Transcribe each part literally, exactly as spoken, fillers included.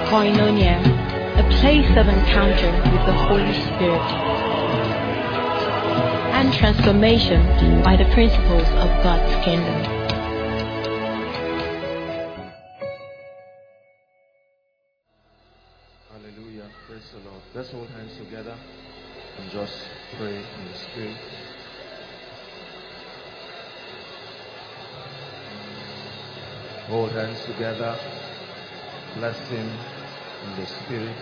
Koinonia, a place of encounter with the Holy Spirit and transformation by the principles of God's kingdom. Hallelujah. Praise the Lord. Let's hold hands together and just pray in the Spirit. Hold hands together. Bless Him in the Spirit.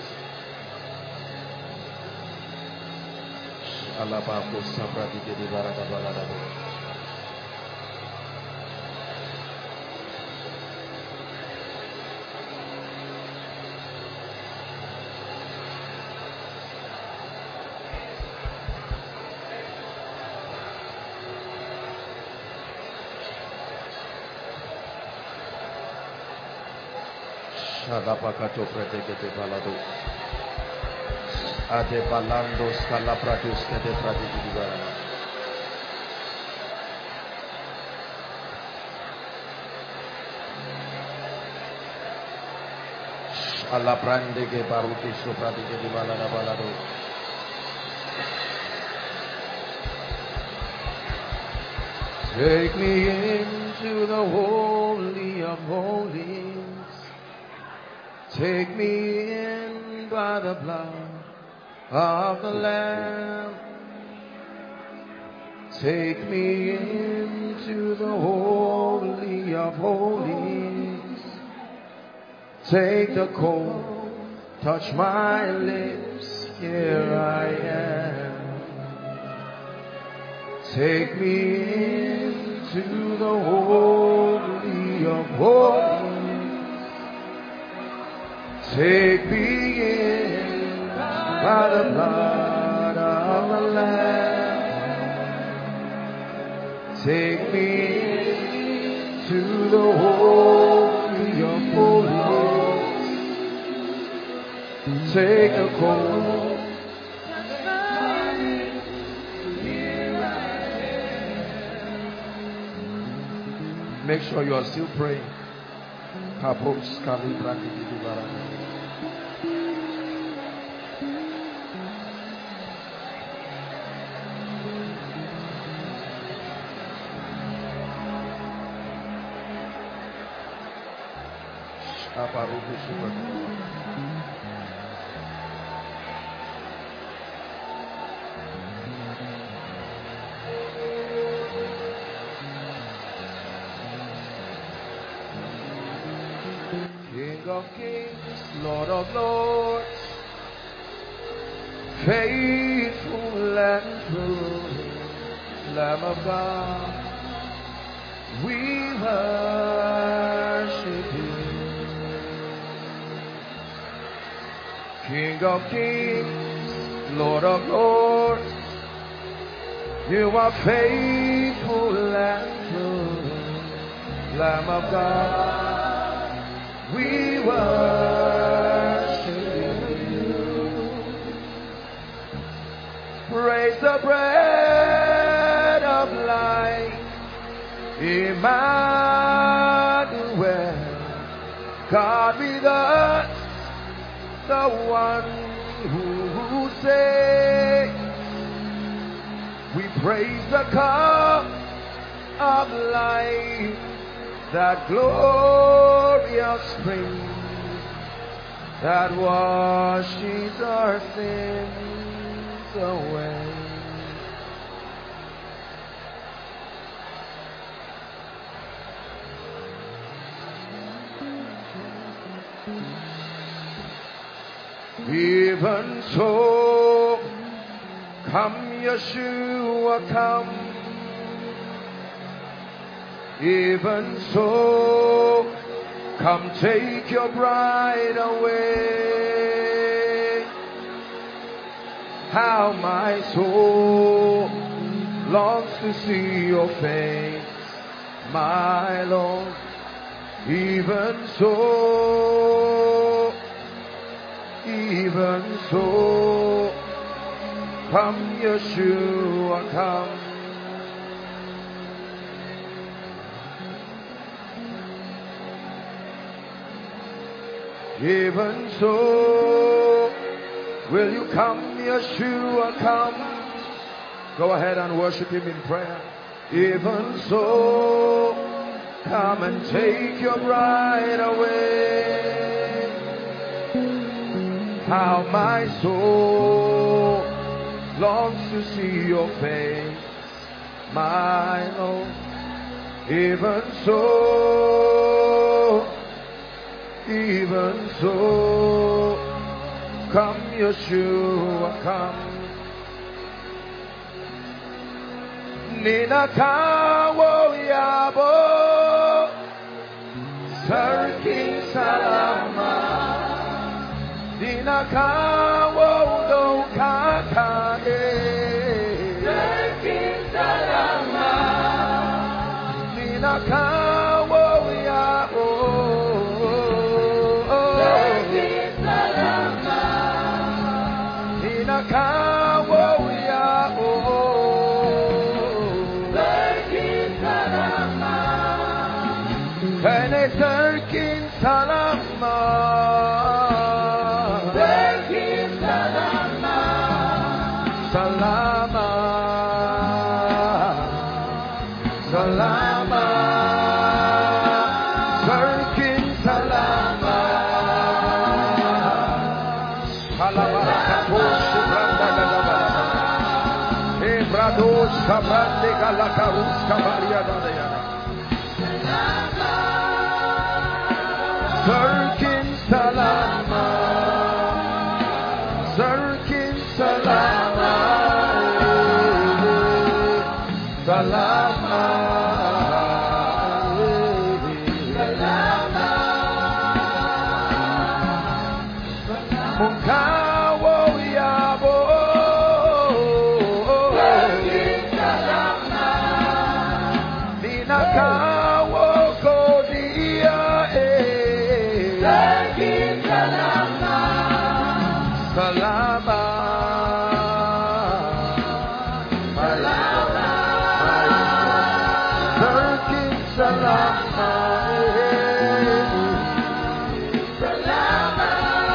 Shalapakato pratekete balado. Ade balando scalapratus kete pratikiti barana. Alaprande ke baruti sopratikiti balana balado. Take me into the holy of holies. Take me in by the blood of the Lamb. Take me into the holy of holies. Take the coal, touch my lips, here I am. Take me into the holy of holies. Take me in by the blood of the Lamb. Take me into the holy of holies. Take the coal. Make sure you are still praying. Kapos kalibrandi di baraka. King of kings, Lord of lords, faithful and true, Lamb of God, we worship you. King of kings, Lord of lords, you are faithful and true, Lamb of God, we worship you. Praise the bread of life, Emmanuel, God with us, the one who saves. We praise the cup of life, that glorious spring that washes our sins away. Even so, come Yeshua, come. Even so, come take your bride away. How my soul longs to see your face, my Lord. Even so, even so, come Yeshua, come. Even so, will you come, Yeshua, come? Go ahead and worship him in prayer. Even so, come and take your bride away. How my soul longs to see your face, my Lord. Even so, even so, come Yeshua, come. Nina kawo yabo, Sir King Salama. Nina kawo do kakae, Sir King Salama. Nina kawo yabo, Sir King Salama. Nina kawo yabo. Kene Sirkin Salama, Sirkin Salama, Salama, Salama, Sirkin Salama, Salama, Katosh, Branda Galaba, Ebrados, Kabrande Galakarus, Kabaria Dayana. Sirkin Salama, Sirkin Salama, Salama, Salama, Munkawo Yabo, Sirkin Salama, Ninakawo Kodia. Salama, Salama, Sirkin Salama, Salama,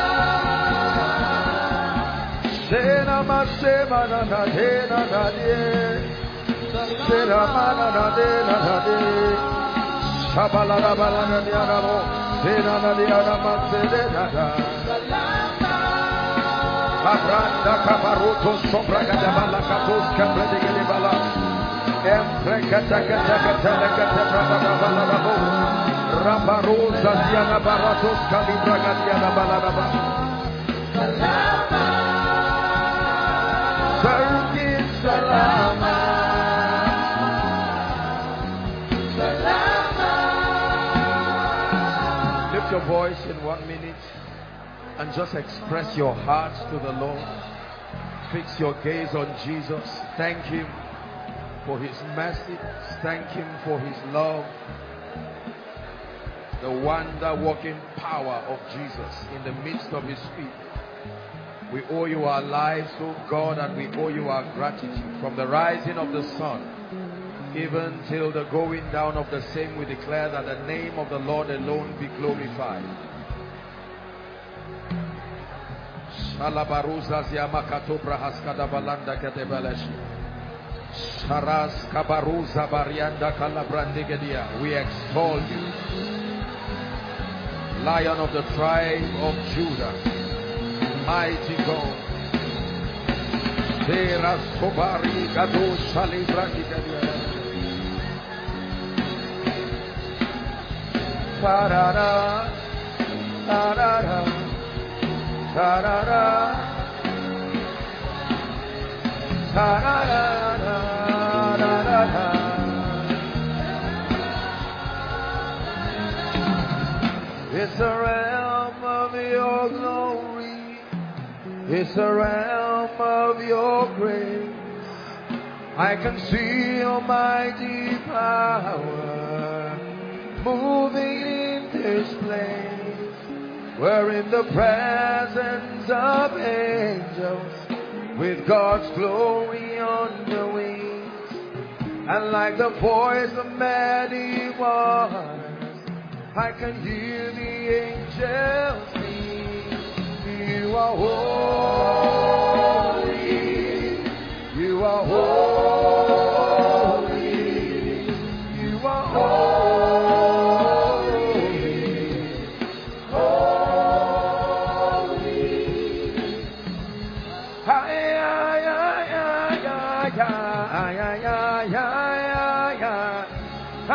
Senama Semana Nadena Nadie, Senamana Nadena Nadie, Shabalana Balana Dianamo, Senana Dianama Sedena. Abranda Kabaruto Sobraga de Balakatos Cabrede Bala Emprecata Catacatana Catabrada Balabo Rabarosa Diana Baratos Calibraga Diana Baladaba Salama Sirkin Salama Salama. Lift your voice in one minute and just express your heart to the Lord. Fix your gaze on Jesus. Thank him for his mercy. Thank him for his love. The wonder-working power of Jesus in the midst of his people. We owe you our lives, oh God, and we owe you our gratitude. From the rising of the sun, even till the going down of the same, we declare that the name of the Lord alone be glorified. Alabaruza ziamakato brahaskada balanda kadebalashi. Sharas kabaruza barianda kalabrandigedia. We extol you, Lion of the tribe of Judah, mighty God. Teras kobari gado shalibrandigedia. Parara, parara. Ta-da-da, ta-da-da-da-da-da. It's the realm of your glory, it's the realm of your grace. I can see almighty power moving in this place. We're in the presence of angels with God's glory on the wings. And like the voice of many waters, I can hear the angels sing. You are holy. You are holy. You are holy. Holy. Hi, hi, hi, hi, hi, hi, hi, hi,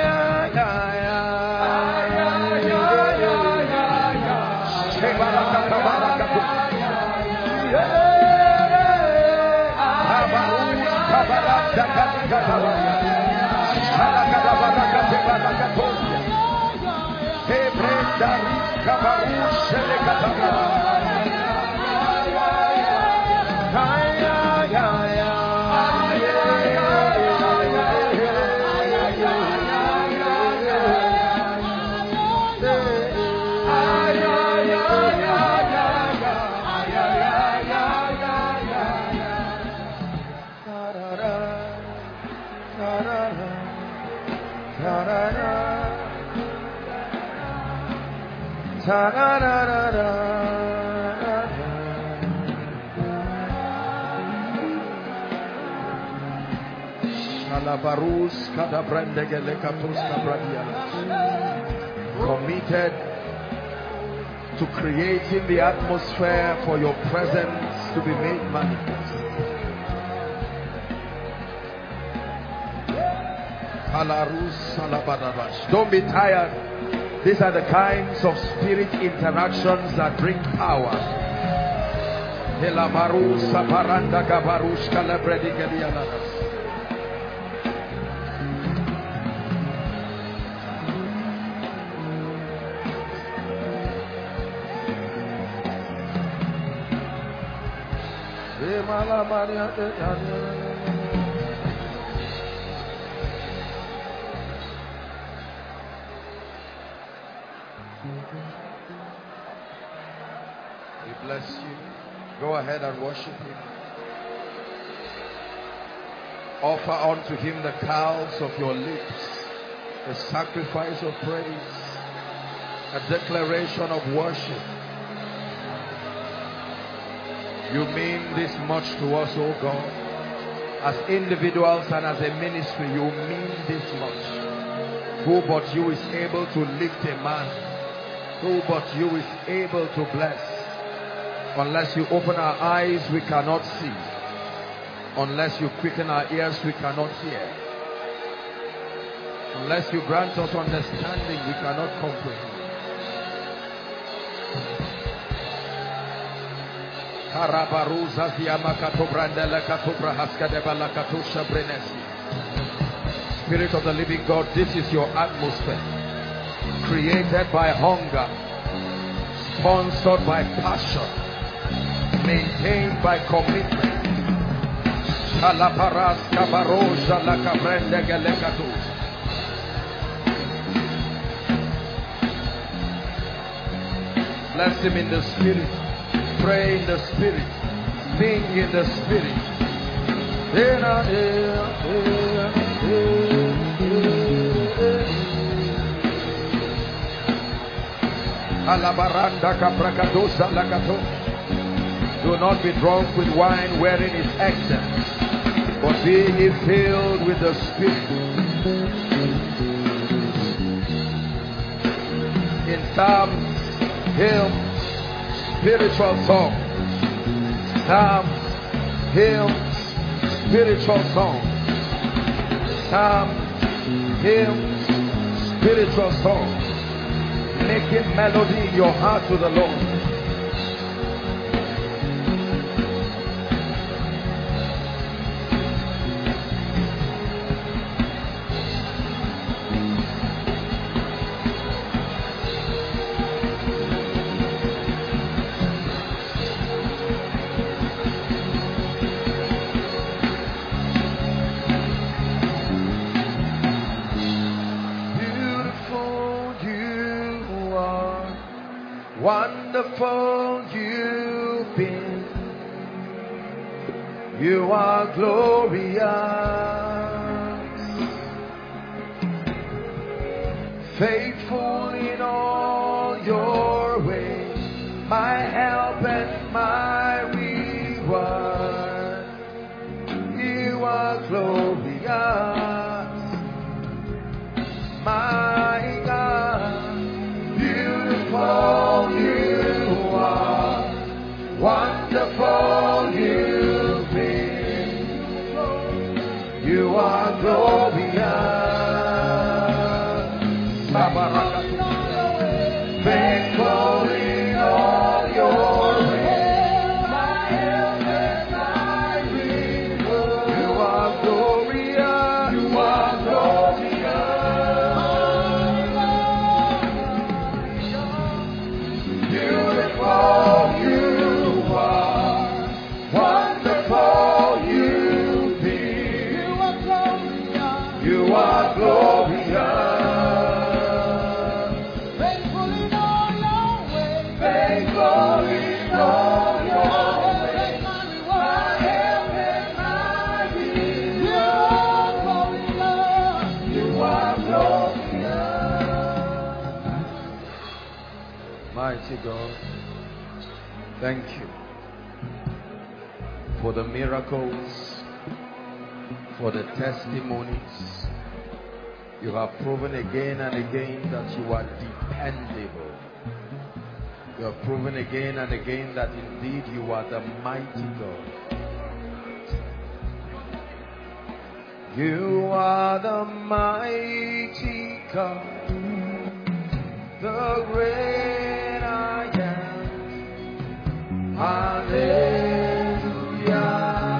Committed to creating the atmosphere for your presence to be made manifest. Don't be tired. These are the kinds of spirit interactions that bring power. We bless you. Go ahead and worship him. Offer unto him the calves of your lips, a sacrifice of praise, a declaration of worship. You mean this much to us, oh God. As individuals and as a ministry, you mean this much. Who but you is able to lift a man? Who but you is able to bless? Unless you open our eyes, we cannot see. Unless you quicken our ears, we cannot hear. Unless you grant us understanding, we cannot comprehend. Spirit of the living God, this is your atmosphere. Created by hunger, sponsored by passion, maintained by commitment. Bless him in the spirit. Pray in the spirit. Sing in the spirit. Do not be drunk with wine wherein is excess, but be ye filled with the Spirit. In psalms, hymns, spiritual songs, psalms, hymns, spiritual songs, psalms, hymns, spiritual songs, making melody in your heart to the Lord. Wonderful you've been, you are glorious, faithful in all your ways, my help and are, you are glorious, my God, beautiful you are, wonderful you've been, you are glorious. Faithful in all your ways, my help and my redeemer. You are glorious, you are glorious. Beautiful you are, wonderful you've been. You are glorious, you are glorious. Mighty God, thank you for the miracles, for the testimonies. You have proven again and again that you are dependable. You have proven again and again that indeed you are the mighty God. You are the mighty God, the great I am. Hallelujah.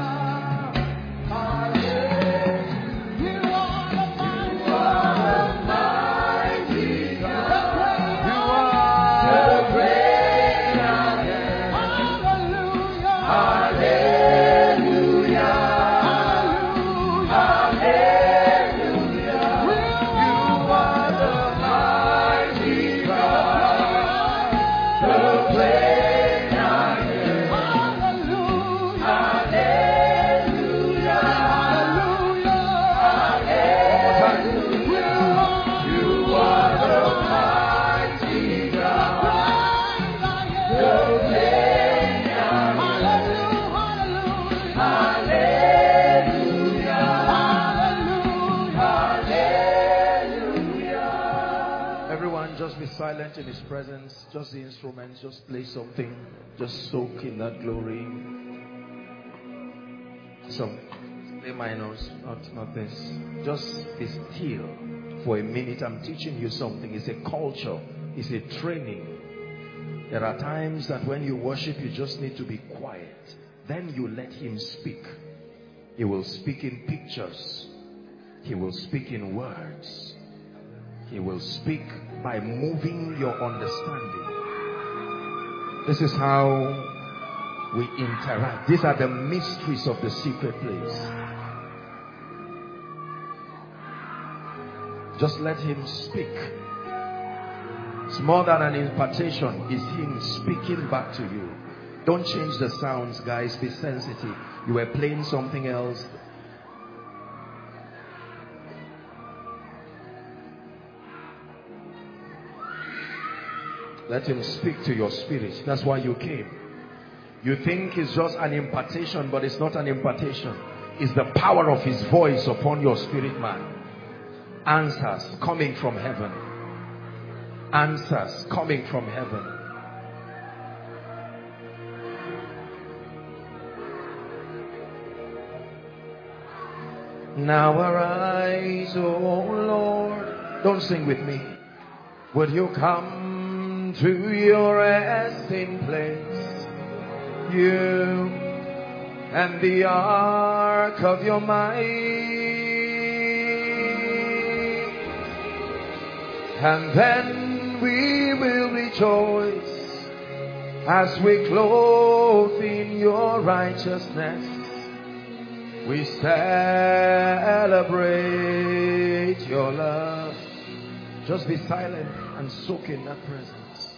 Silent in his presence, just the instruments, just play something, just soak in that glory. Some play minors, not, not this. Just be still for a minute. I'm teaching you something. It's a culture, it's a training. There are times that when you worship, you just need to be quiet. Then you let him speak. He will speak in pictures, he will speak in words. He will speak by moving your understanding. This is how we interact. These are the mysteries of the secret place. Just let him speak. It's more than an impartation. It's him speaking back to you. Don't change the sounds, guys. Be sensitive. You were playing something else. Let him speak to your spirit. That's why you came. You think it's just an impartation, but it's not an impartation. It's the power of his voice upon your spirit, man. Answers coming from heaven. Answers coming from heaven. Now arise, O Lord. Don't sing with me. Would you come to your resting place, you and the ark of your might, and then we will rejoice as we clothe in your righteousness. We celebrate your love. Just be silent and soak in that presence.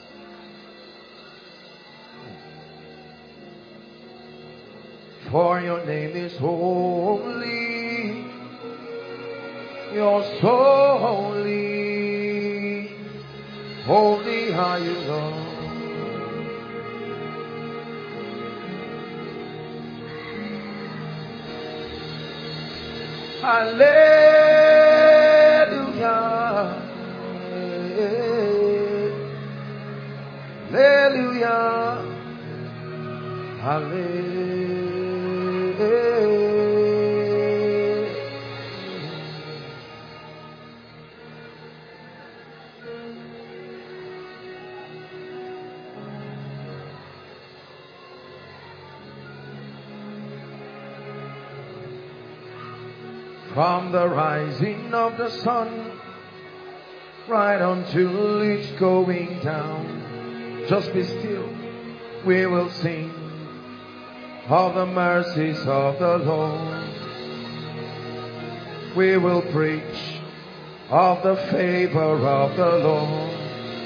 For your name is holy. You're so holy. Holy are you, Lord. Hallelujah. Hallelujah. Hallelujah. From the rising of the sun right until it's going down, just be still. We will sing of the mercies of the Lord. We will preach of the favor of the Lord.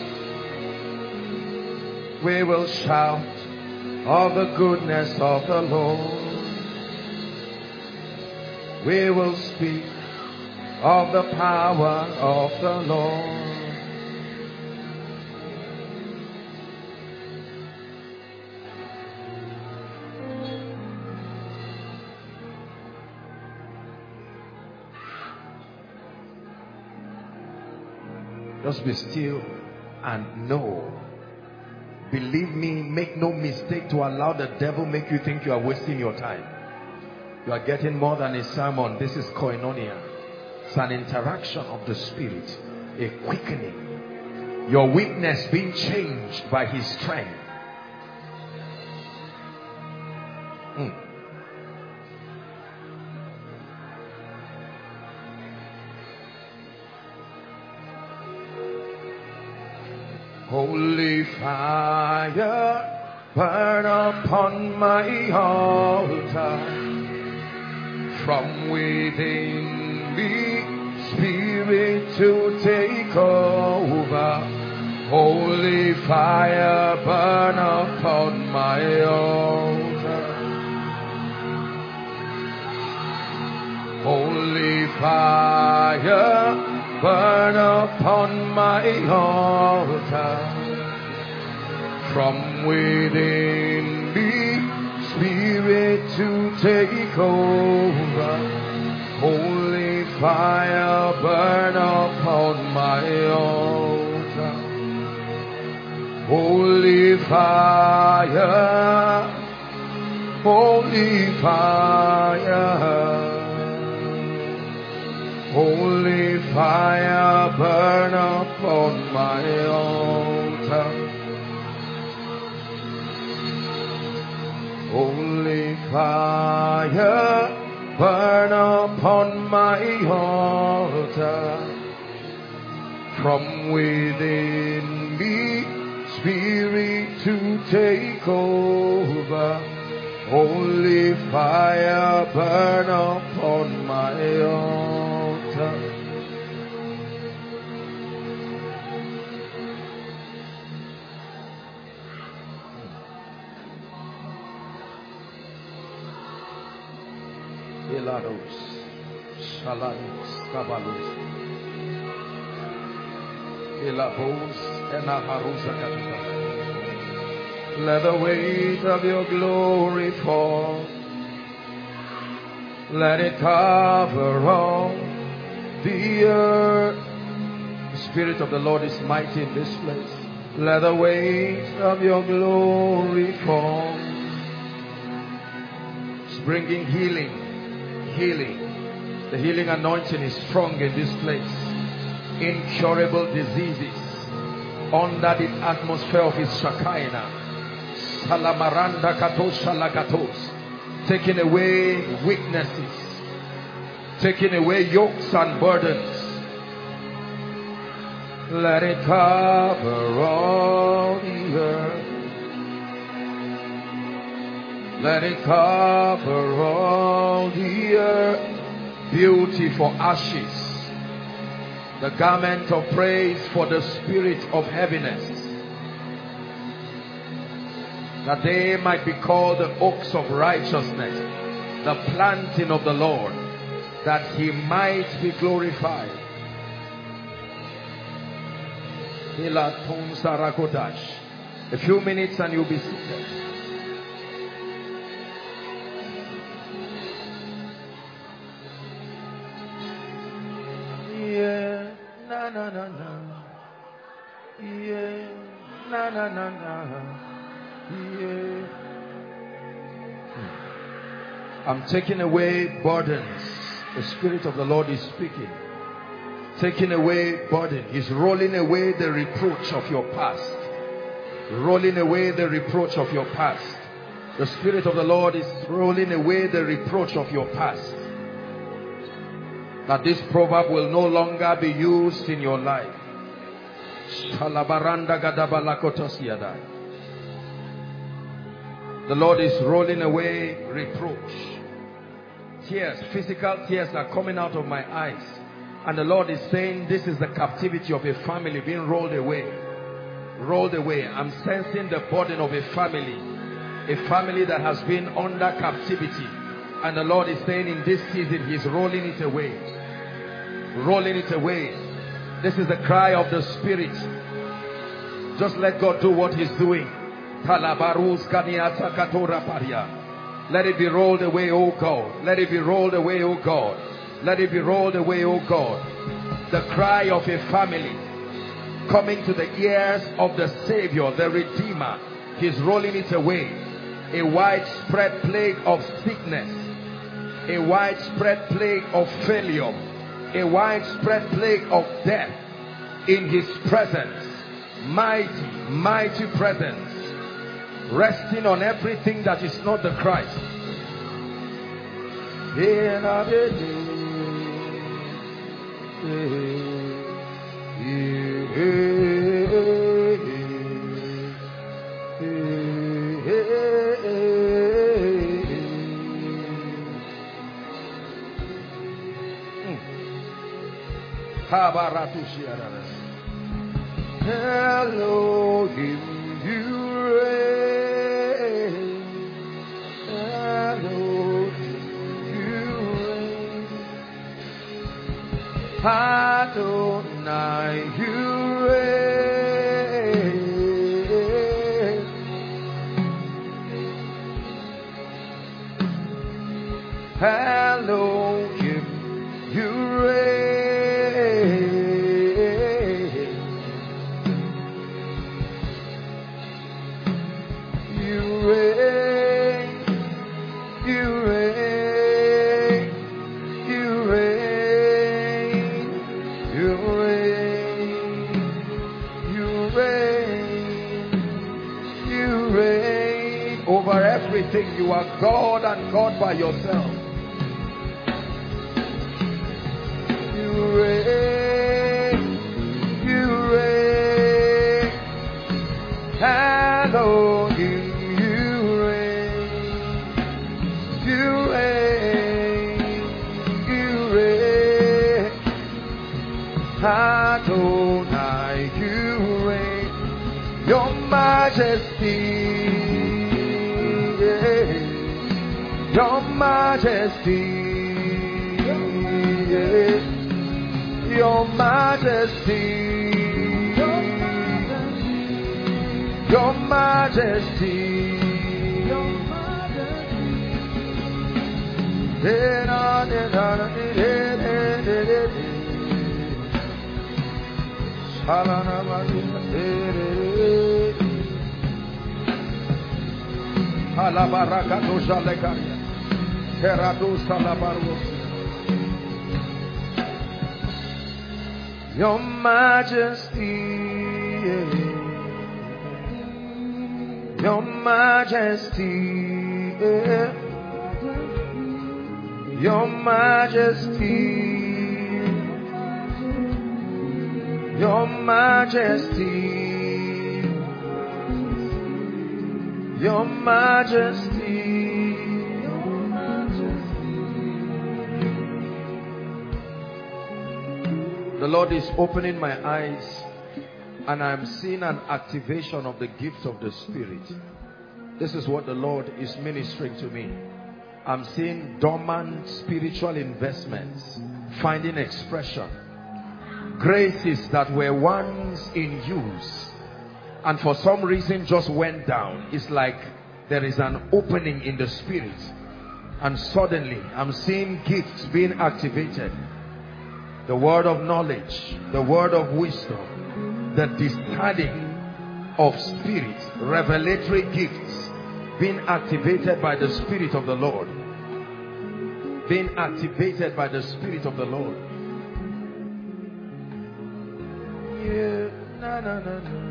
We will shout of the goodness of the Lord. We will speak of the power of the Lord. Just be still and know. Believe me, make no mistake to allow the devil make you think you are wasting your time. You are getting more than a sermon. This is koinonia. It's an interaction of the Spirit, a quickening. Your weakness being changed by His strength. Mm. Holy fire, burn upon my altar. From within me, Spirit to take over. Holy fire, burn upon my altar. Holy fire, burn upon my altar. From within me, Spirit to take over. Holy fire, burn upon my altar. Holy fire, holy fire. Holy fire, burn upon my altar. Holy fire, burn upon my altar. From within me, Spirit to take over. Holy fire, burn upon my altar. Elados, Shalados, Kabalos, Elabos, Enaharusa Katuba. Let the weight of your glory fall. Let it cover all the earth. The Spirit of the Lord is mighty in this place. Let the weight of your glory fall. It's bringing healing. Healing. The healing anointing is strong in this place. Incurable diseases under the atmosphere of His Shekinah. Salamaranda katos shalagatos. Taking away weaknesses. Taking away yokes and burdens. Let it cover all the earth. Let it cover all the earth. Beauty for ashes. The garment of praise for the spirit of heaviness. That they might be called the oaks of righteousness. The planting of the Lord. That He might be glorified. A few minutes and you'll be seated. na na na na. Yeah, na na na na. Yeah. I'm taking away burdens. The Spirit of the Lord is speaking. Taking away burden. He's rolling away the reproach of your past. Rolling away the reproach of your past. The Spirit of the Lord is rolling away the reproach of your past. That this proverb will no longer be used in your life. The Lord is rolling away reproach. Tears, physical tears are coming out of my eyes. And the Lord is saying, this is the captivity of a family being rolled away. Rolled away. I'm sensing the burden of a family. A family that has been under captivity. And the Lord is saying in this season, He's rolling it away. Rolling it away. This is the cry of the Spirit. Just let God do what He's doing. Let it be rolled away, oh God. Let it be rolled away, oh God. Let it be rolled away, oh God. The cry of a family coming to the ears of the Savior, the Redeemer. He's rolling it away. A widespread plague of sickness. A widespread plague of failure. A widespread plague of death. In His presence. Mighty, mighty presence. Resting on everything that is not the Christ. Elohim, you reign. Elohim, you reign. Adonai, you reign. Elohim, you reign. You are God and God by yourself. You reign, you reign, Elohim, you reign, you reign, you reign, Adonai, you reign, your majesty. Your majesty, your majesty, your majesty, your majesty. Your majesty, your majesty, your majesty, your majesty, your majesty. The Lord is opening my eyes and I'm seeing an activation of the gifts of the Spirit. This is what the Lord is ministering to me. I'm seeing dormant spiritual investments finding expression. Graces that were once in use and for some reason just went down. It's like there is an opening in the Spirit and suddenly I'm seeing gifts being activated. the word of knowledge, the word of wisdom, the discerning of spirits, revelatory gifts being activated by the Spirit of the Lord. Being activated by the Spirit of the Lord. Yeah, na na na na.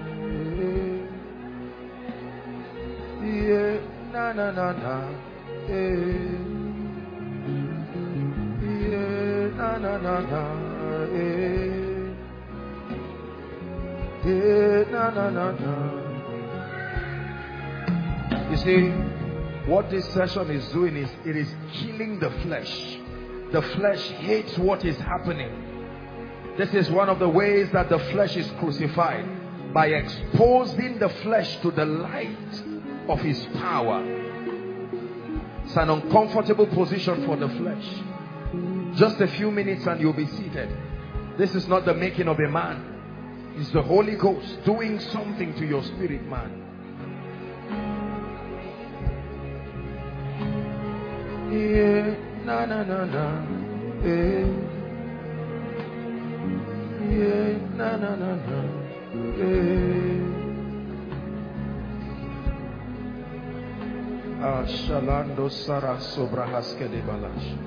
Yeah, na na na na. Yeah, na na na na. Yeah, na na na na. You see, what this session is doing is it is killing the flesh. The flesh hates what is happening. This is one of the ways that the flesh is crucified, by exposing the flesh to the light of his power. It's an uncomfortable position for the flesh. Just a few minutes and you'll be seated. This is not the making of a man. It's the Holy Ghost doing something to your spirit, man. Yeah, na na na na. Yeah, yeah, na na na na. Yeah. Ah, shalando sara sobra haske de balash.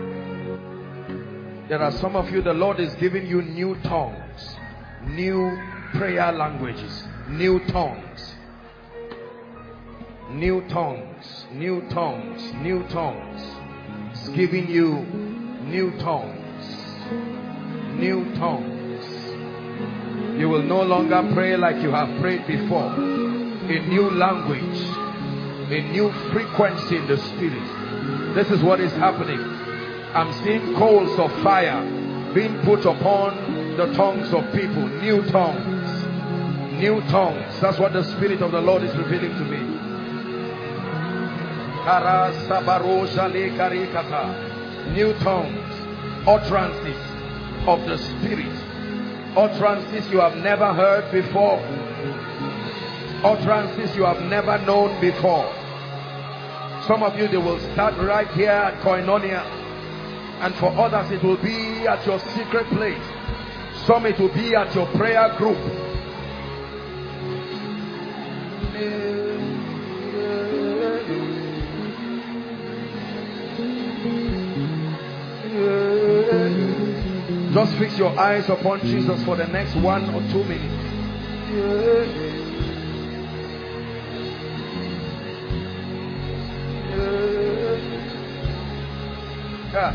There are some of you, the Lord is giving you new tongues, new prayer languages, new tongues. New tongues, new tongues, new tongues. It's giving you new tongues, new tongues. You will no longer pray like you have prayed before. A new language, a new frequency in the spirit. This is what is happening. I'm seeing coals of fire being put upon the tongues of people. New tongues, new tongues. That's what the Spirit of the Lord is revealing to me. New tongues, utterances of the Spirit, utterances you have never heard before, utterances you have never known before. Some of you, they will start right here at Koinonia, and for others it will be at your secret place. Some it will be at your prayer group. Just fix your eyes upon Jesus for the next one or two minutes. Yeah.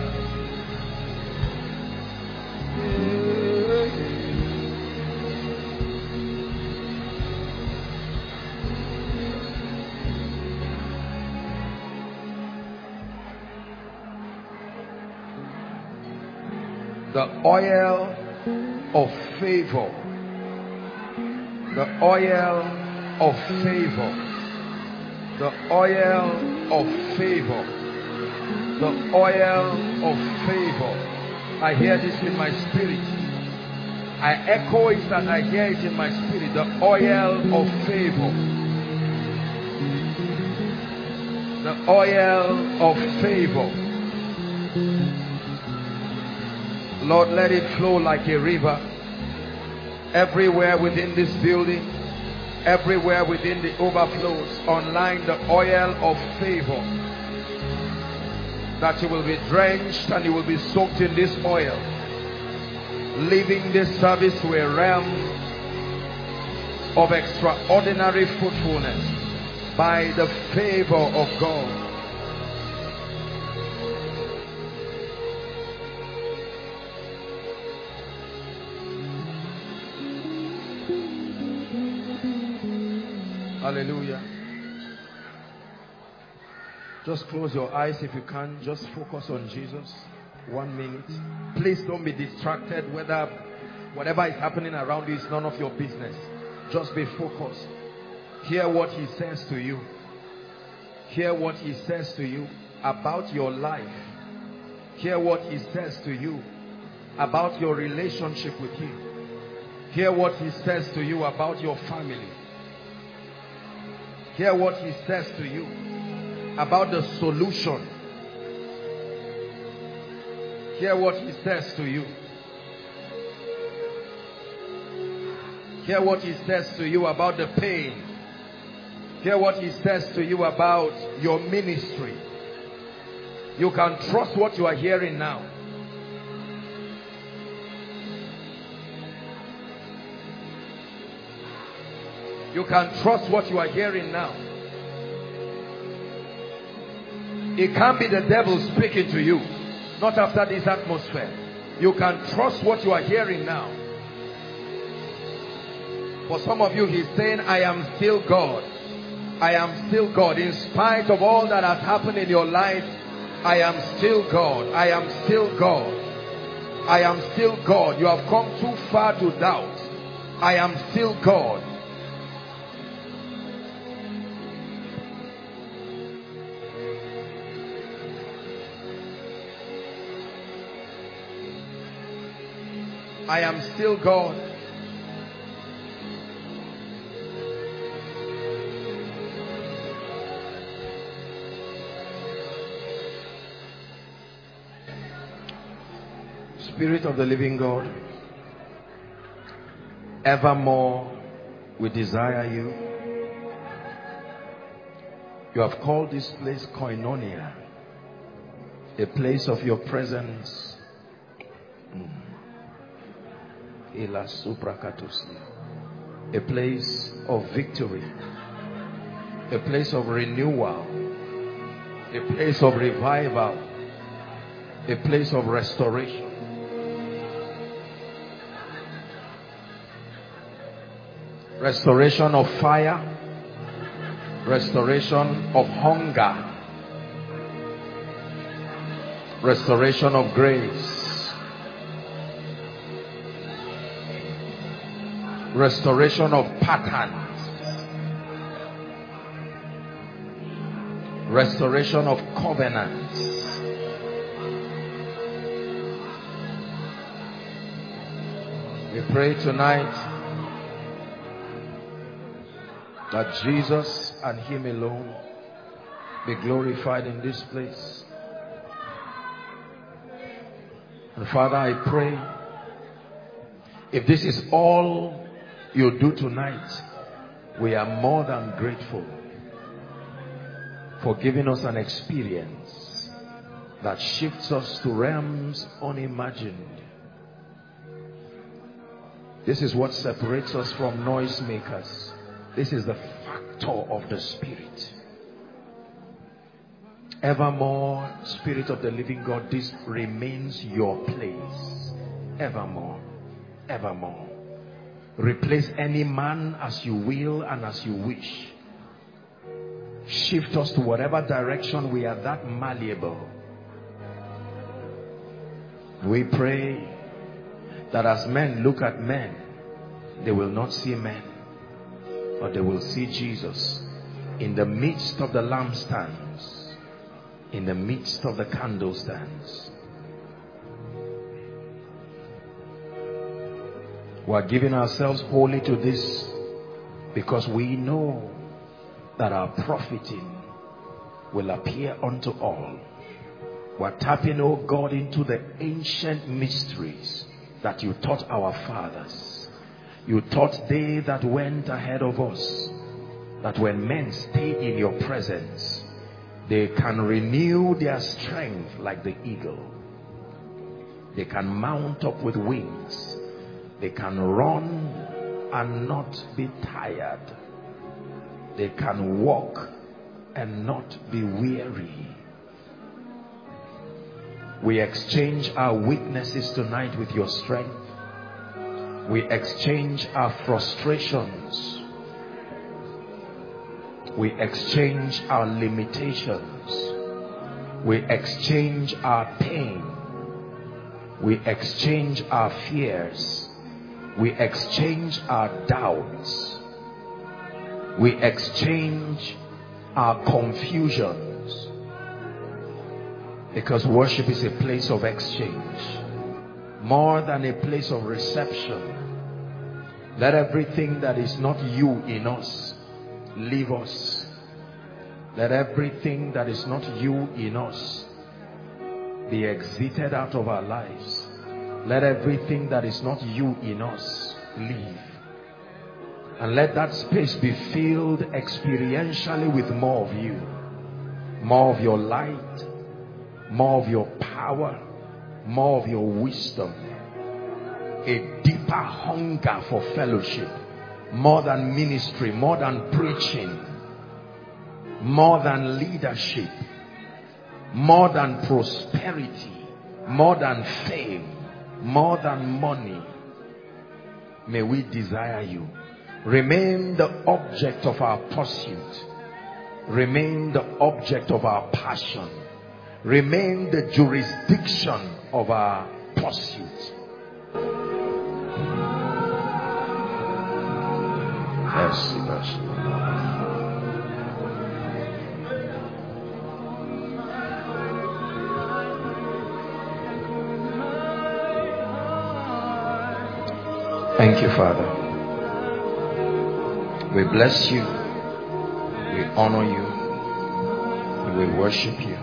The oil of favor. The oil of favor. The oil of favor. The oil of favor. I hear this in my spirit. I echo it and I hear it in my spirit. The oil of favor. The oil of favor. Lord, let it flow like a river everywhere within this building, everywhere within the overflows. Online, the oil of favor, that you will be drenched and you will be soaked in this oil, leaving this service to a realm of extraordinary fruitfulness by the favor of God. Hallelujah. Just close your eyes if you can. Just focus on Jesus. One minute. Please don't be distracted. Whether whatever is happening around you is none of your business. Just be focused. Hear what he says to you. Hear what he says to you about your life. Hear what he says to you about your relationship with him. Hear what he says to you about your family. Hear what he says to you about the solution. Hear what he says to you Hear what he says to you about the pain. Hear what he says to you about your ministry. You can trust what you are hearing now. You can trust what you are hearing now. It can't be the devil speaking to you. Not after this atmosphere. You can trust what you are hearing now. For some of you, he's saying, I am still God. I am still God. In spite of all that has happened in your life, I am still God. I am still God. I am still God. You have come too far to doubt. I am still God. I am still God. Spirit of the living God, evermore we desire you. You have called this place Koinonia, a place of your presence. A place of victory, a place of renewal, a place of revival, a place of restoration. Restoration of fire, restoration of hunger, restoration of grace, restoration of patterns, restoration of covenants. We pray tonight that Jesus and him alone be glorified in this place. And Father, I pray, if this is all you do tonight, we are more than grateful for giving us an experience that shifts us to realms unimagined. This is what separates us from noisemakers. This is the factor of the Spirit. Evermore, Spirit of the living God, this remains your place. Evermore, evermore. Replace any man as you will and as you wish. Shift us to whatever direction we are that malleable. We pray that as men look at men, they will not see men, but they will see Jesus in the midst of the lampstands, in the midst of the candlestands. We are giving ourselves wholly to this because we know that our profiting will appear unto all. We are tapping, oh God, into the ancient mysteries that you taught our fathers. You taught they that went ahead of us that when men stay in your presence, they can renew their strength like the eagle. They can mount up with wings. They can run and not be tired. They can walk and not be weary. We exchange our weaknesses tonight with your strength. We exchange our frustrations. We exchange our limitations. We exchange our pain. We exchange our fears. We exchange our doubts. We exchange our confusions. Because worship is a place of exchange, more than a place of reception. Let everything that is not you in us leave us. Let everything that is not you in us be exited out of our lives. Let everything that is not you in us leave. And let that space be filled experientially with more of you. More of your light. More of your power. More of your wisdom. A deeper hunger for fellowship. More than ministry. More than preaching. More than leadership. More than prosperity. More than fame. More than money. May we desire you. Remain the object of our pursuit. Remain the object of our passion. Remain the jurisdiction of our pursuit. Mercy, mercy. Thank you, Father. We bless you. We honor you. And we worship you.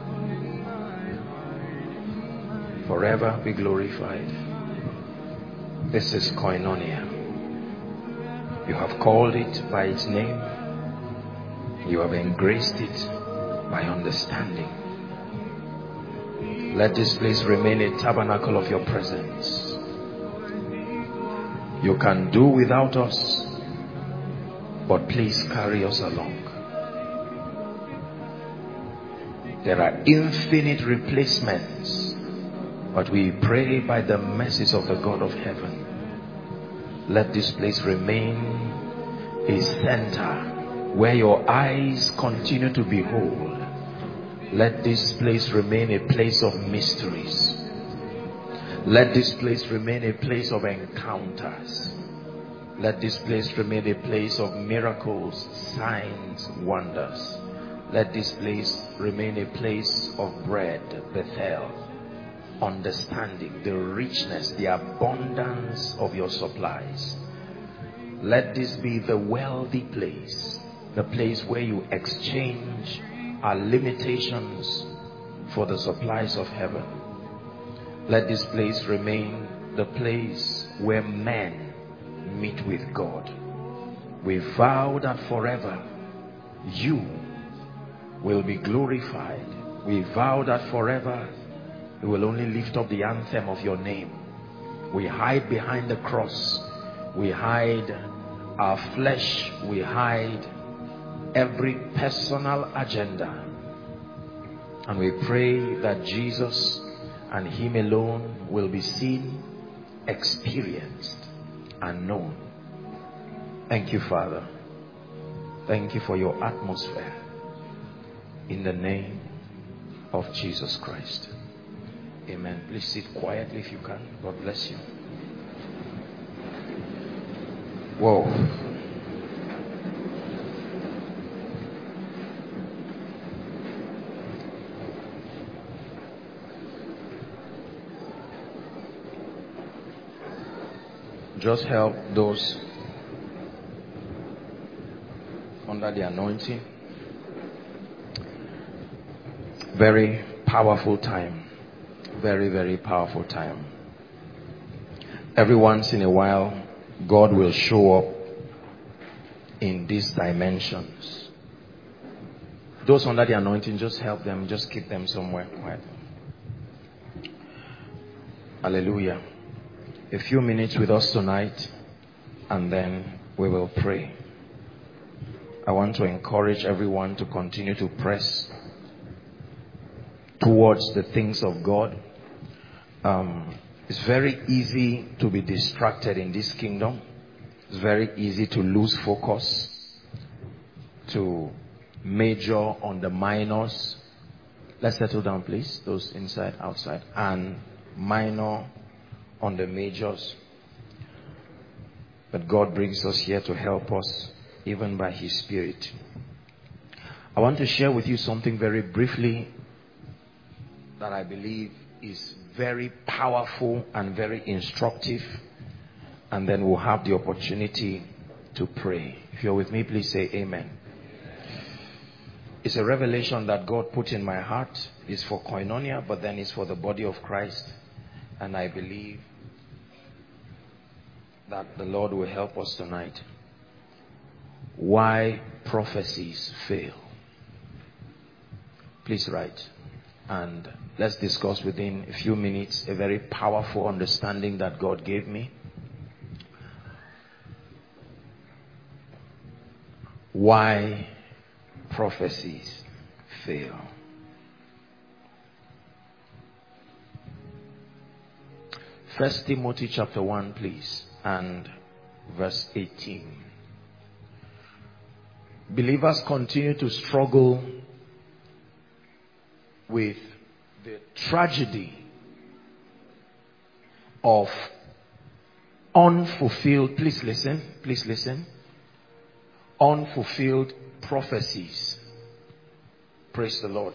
Forever be glorified. This is Koinonia. You have called it by its name. You have engraced it by understanding. Let this place remain a tabernacle of your presence. You can do without us, but please carry us along. There are infinite replacements, but we pray by the mercies of the God of heaven. Let this place remain a center where your eyes continue to behold. Let this place remain a place of mysteries. Let this place remain a place of encounters. Let this place remain a place of miracles, signs, wonders. Let this place remain a place of bread, Bethel, understanding, the richness, the abundance of your supplies. Let this be the wealthy place, the place where you exchange our limitations for the supplies of heaven. Let this place remain the place where men meet with God. We vow that forever you will be glorified. We vow that forever we will only lift up the anthem of your name. We hide behind the cross. We hide our flesh. We hide every personal agenda. And we pray that Jesus and him alone will be seen, experienced, and known. Thank you, Father. Thank you for your atmosphere. In the name of Jesus Christ. Amen. Please sit quietly if you can. God bless you. Whoa. Just help those under the anointing. Very powerful time. Very, very powerful time. Every once in a while, God will show up in these dimensions. Those under the anointing, just help them. Just keep them somewhere quiet. Hallelujah. A few minutes with us tonight, and then we will pray. I want to encourage everyone to continue to press towards the things of God. Um, it's very easy to be distracted in this kingdom. It's very easy to lose focus, to major on the minors. Let's settle down, please. Those inside, outside, and minor on the majors. But God brings us here to help us, even by his Spirit. I want to share with you something very briefly that I believe is very powerful and very instructive, and then we'll have the opportunity to pray. If you're with me, please say amen. It's a revelation that God put in my heart. It's for Koinonia, but then it's for the body of Christ. And I believe that the Lord will help us tonight. Why prophecies fail. Please write. And let's discuss within a few minutes a very powerful understanding that God gave me. Why prophecies fail. First Timothy chapter one, please, and verse eighteen. Believers continue to struggle with the tragedy of unfulfilled, please listen, please listen, unfulfilled prophecies. Praise the Lord.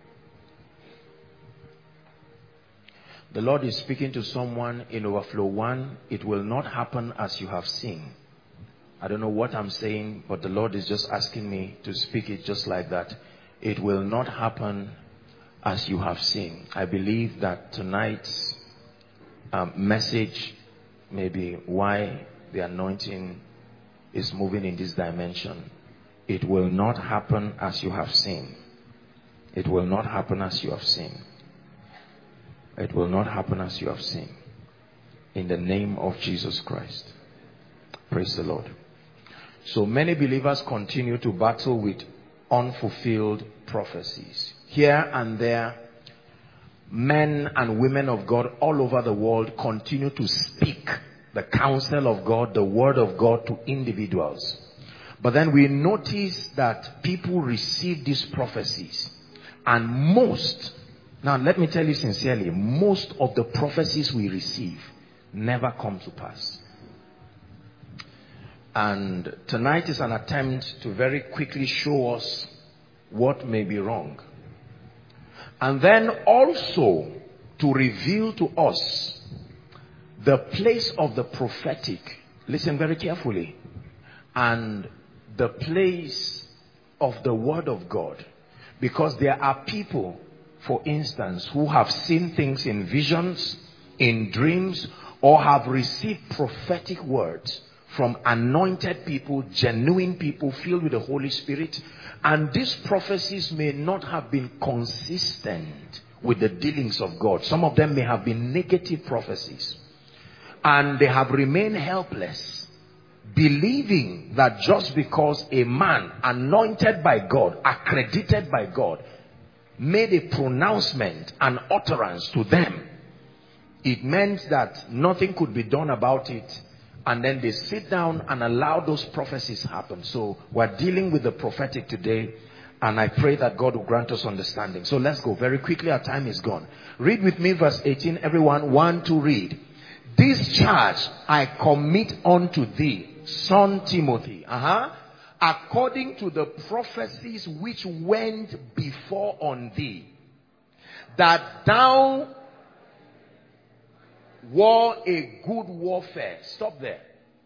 The Lord is speaking to someone in Overflow one. It will not happen as you have seen. I don't know what I'm saying, but the Lord is just asking me to speak it just like that. It will not happen as you have seen. I believe that tonight's um, message may be why the anointing is moving in this dimension. It will not happen as you have seen. It will not happen as you have seen. It will not happen as you have seen. In the name of Jesus Christ. Praise the Lord. So many believers continue to battle with unfulfilled prophecies. Here and there, men and women of God all over the world continue to speak the counsel of God, the word of God to individuals. But then we notice that people receive these prophecies, and most, now let me tell you sincerely, most of the prophecies we receive never come to pass. And tonight is an attempt to very quickly show us what may be wrong. And then also to reveal to us the place of the prophetic. Listen very carefully. And the place of the word of God. Because there are people, for instance, who have seen things in visions, in dreams, or have received prophetic words from anointed people, genuine people filled with the Holy Spirit. And these prophecies may not have been consistent with the dealings of God. Some of them may have been negative prophecies. And they have remained helpless, believing that just because a man anointed by God, accredited by God, made a pronouncement, an utterance to them, it meant that nothing could be done about it. And then they sit down and allow those prophecies happen. So we're dealing with the prophetic today. And I pray that God will grant us understanding. So let's go very quickly. Our time is gone. Read with me verse eighteen. Everyone, one to read. This charge I commit unto thee, son Timothy. Uh-huh. According to the prophecies which went before on thee, that thou war a good warfare. Stop there.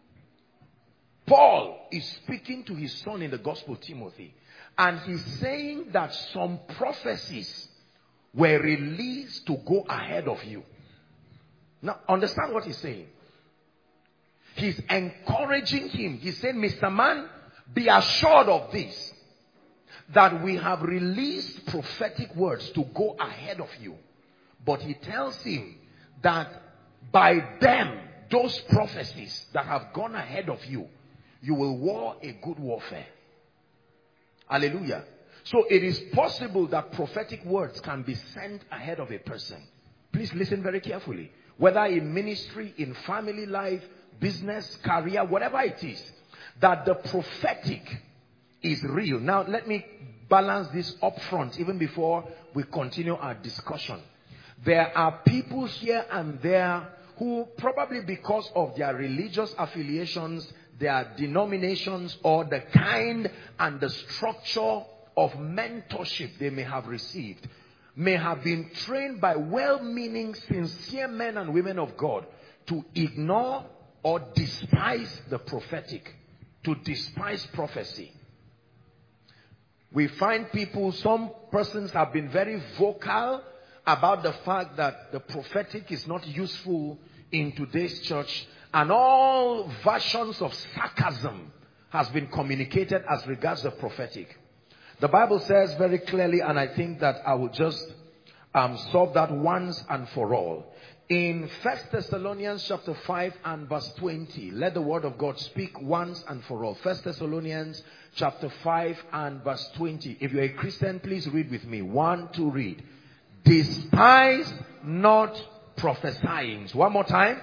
Paul is speaking to his son in the gospel, Timothy, and he's saying that some prophecies were released to go ahead of you. Now understand what he's saying. He's encouraging him. He's saying, Mister Man, be assured of this, that we have released prophetic words to go ahead of you. But he tells him that by them, those prophecies that have gone ahead of you, you will war a good warfare. Hallelujah. So it is possible that prophetic words can be sent ahead of a person. Please listen very carefully. Whether in ministry, in family life, business, career, whatever it is, that the prophetic is real. Now let me balance this up front even before we continue our discussion. There are people here and there who, probably because of their religious affiliations, their denominations, or the kind and the structure of mentorship they may have received, may have been trained by well-meaning, sincere men and women of God to ignore or despise the prophetic, to despise prophecy. We find people, some persons have been very vocal about the fact that the prophetic is not useful in today's church, and all versions of sarcasm has been communicated as regards the prophetic. The Bible says very clearly, and I think that I will just um, solve that once and for all. In First Thessalonians chapter five and verse twenty, let the word of God speak once and for all. First Thessalonians chapter five and verse twenty. If you're a Christian, please read with me. One, two, read. Despise not prophesying. One more time.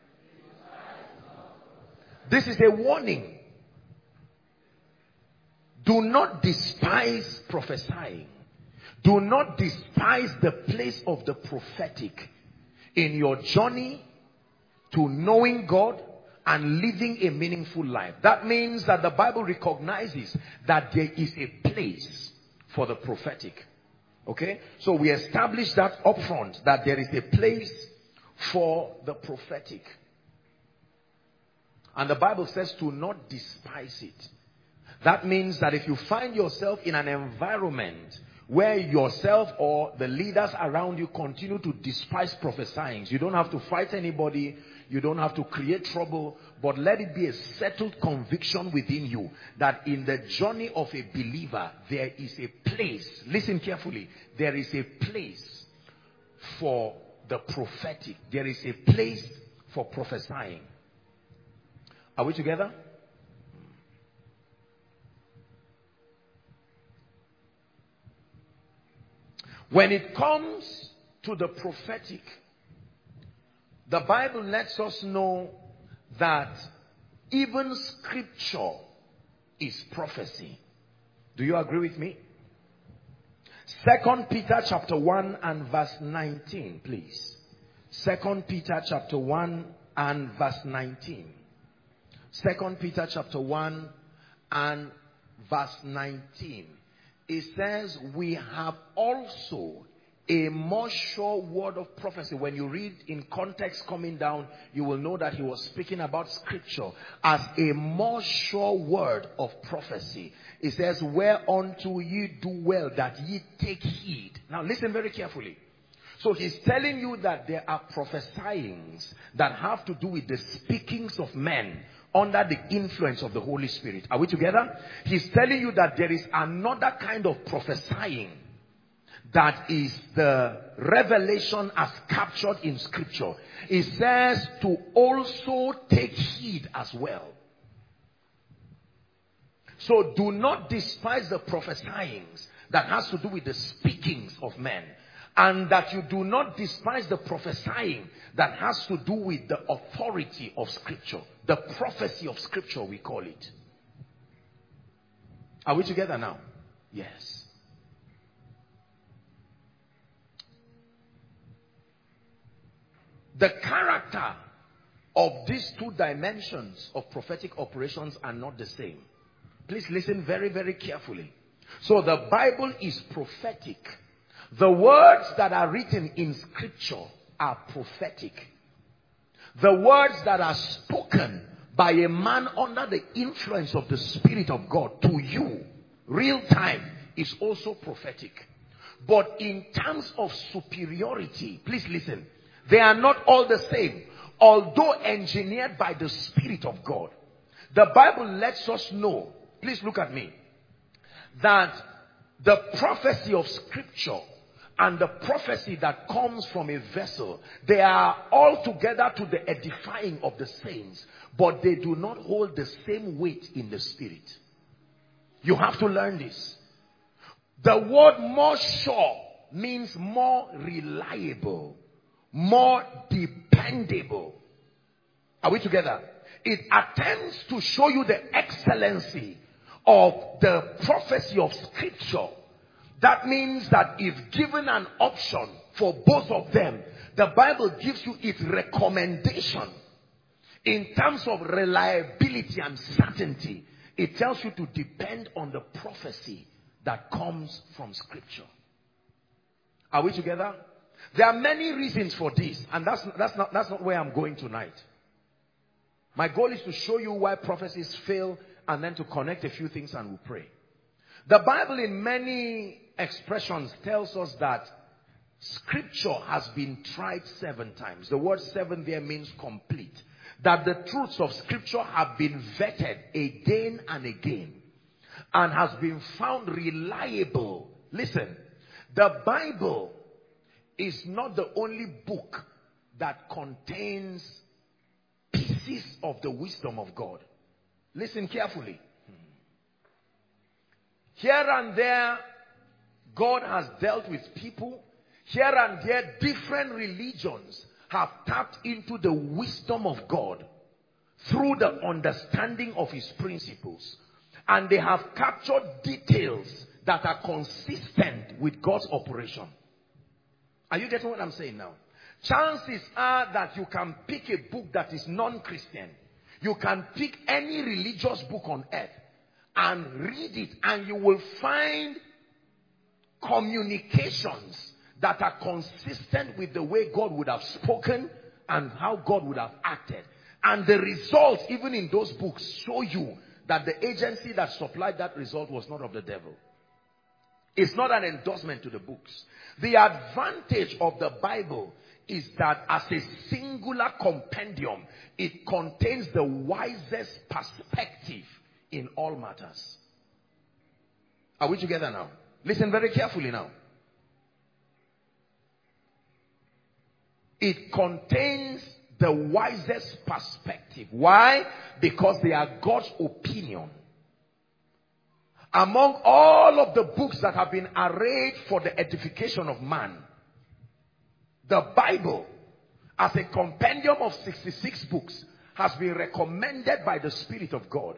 This is a warning. Do not despise prophesying. Do not despise the place of the prophetic in your journey to knowing God and living a meaningful life. That means that the Bible recognizes that there is a place for the prophetic. Okay? So we establish that up front, that there is a place for the prophetic. And the Bible says to not despise it. That means that if you find yourself in an environment where yourself or the leaders around you continue to despise prophesying, you don't have to fight anybody, you don't have to create trouble, but let it be a settled conviction within you that in the journey of a believer, there is a place, listen carefully, there is a place for the prophetic. There is a place for prophesying. Are we together? When it comes to the prophetic, the Bible lets us know that even scripture is prophecy. Do you agree with me? Second Peter chapter one and verse nineteen, please. Second Peter chapter one and verse nineteen. Second Peter chapter one and verse nineteen. It says, we have also a more sure word of prophecy. When you read in context coming down, you will know that he was speaking about scripture as a more sure word of prophecy. It says, whereunto ye do well that ye take heed. Now listen very carefully. So he's telling you that there are prophesyings that have to do with the speakings of men under the influence of the Holy Spirit. Are we together? He's telling you that there is another kind of prophesying that is the revelation as captured in scripture. It says to also take heed as well. So do not despise the prophesyings that has to do with the speakings of men. And that you do not despise the prophesying that has to do with the authority of scripture. The prophecy of scripture, we call it. Are we together now? Yes. The character of these two dimensions of prophetic operations are not the same. Please listen very, very carefully. So the Bible is prophetic. The words that are written in scripture are prophetic. The words that are spoken by a man under the influence of the Spirit of God to you, real time, is also prophetic. But in terms of superiority, please listen, they are not all the same. Although engineered by the Spirit of God, the Bible lets us know, please look at me, that the prophecy of scripture and the prophecy that comes from a vessel, they are all together to the edifying of the saints, but they do not hold the same weight in the spirit. You have to learn this. The word more sure means more reliable, more dependable. Are we together? It attempts to show you the excellency of the prophecy of scripture. That means that if given an option for both of them, the Bible gives you its recommendation in terms of reliability and certainty. It tells you to depend on the prophecy that comes from scripture. Are we together? There are many reasons for this, and that's, that's, not, that's not where I'm going tonight. My goal is to show you why prophecies fail and then to connect a few things and we'll pray. The Bible in many expressions tells us that scripture has been tried seven times. The word seven there means complete. that the truths of scripture have been vetted again and again and has been found reliable. Listen, the Bible is not the only book that contains pieces of the wisdom of God. Listen carefully. Here and there, God has dealt with people. Here and there, different religions have tapped into the wisdom of God through the understanding of his principles. And they have captured details that are consistent with God's operation. Are you getting what I'm saying now? Chances are that you can pick a book that is non-Christian. You can pick any religious book on earth and read it, and you will find communications that are consistent with the way God would have spoken and how God would have acted. And the results, even in those books, show you that the agency that supplied that result was not of the devil. It's not an endorsement to the books. The advantage of the Bible is that as a singular compendium, it contains the wisest perspective in all matters. Are we together now? Listen very carefully now. It contains the wisest perspective. Why? Because they are God's opinion. Among all of the books that have been arrayed for the edification of man, the Bible, as a compendium of sixty-six books, has been recommended by the Spirit of God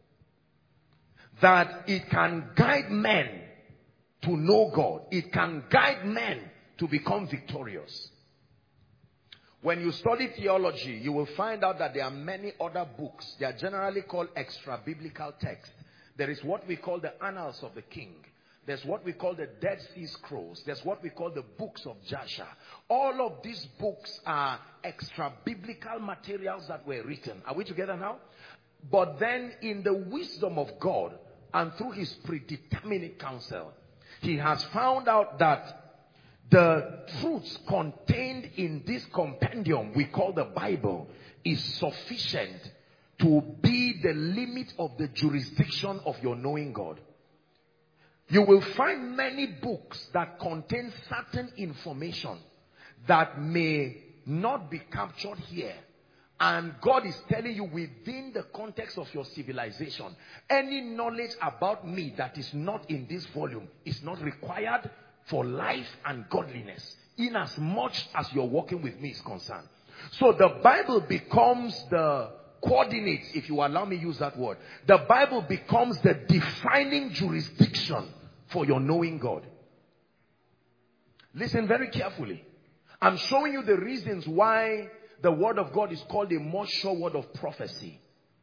that it can guide men to know God. It can guide men to become victorious. When you study theology, you will find out that there are many other books. They are generally called extra-biblical texts. There is what we call the Annals of the King. There's what we call the Dead Sea Scrolls. There's what we call the books of Jasher. All of these books are extra-biblical materials that were written. Are we together now? But then in the wisdom of God and through his predeterminate counsel, he has found out that the truths contained in this compendium we call the Bible is sufficient to be the limit of the jurisdiction of your knowing God. You will find many books that contain certain information that may not be captured here. And God is telling you within the context of your civilization, any knowledge about me that is not in this volume is not required for life and godliness, in as much as you're walking with me is concerned. So the Bible becomes the coordinates, if you allow me to use that word. The Bible becomes the defining jurisdiction for your knowing God. Listen very carefully. I'm showing you the reasons why the word of God is called a more sure word of prophecy.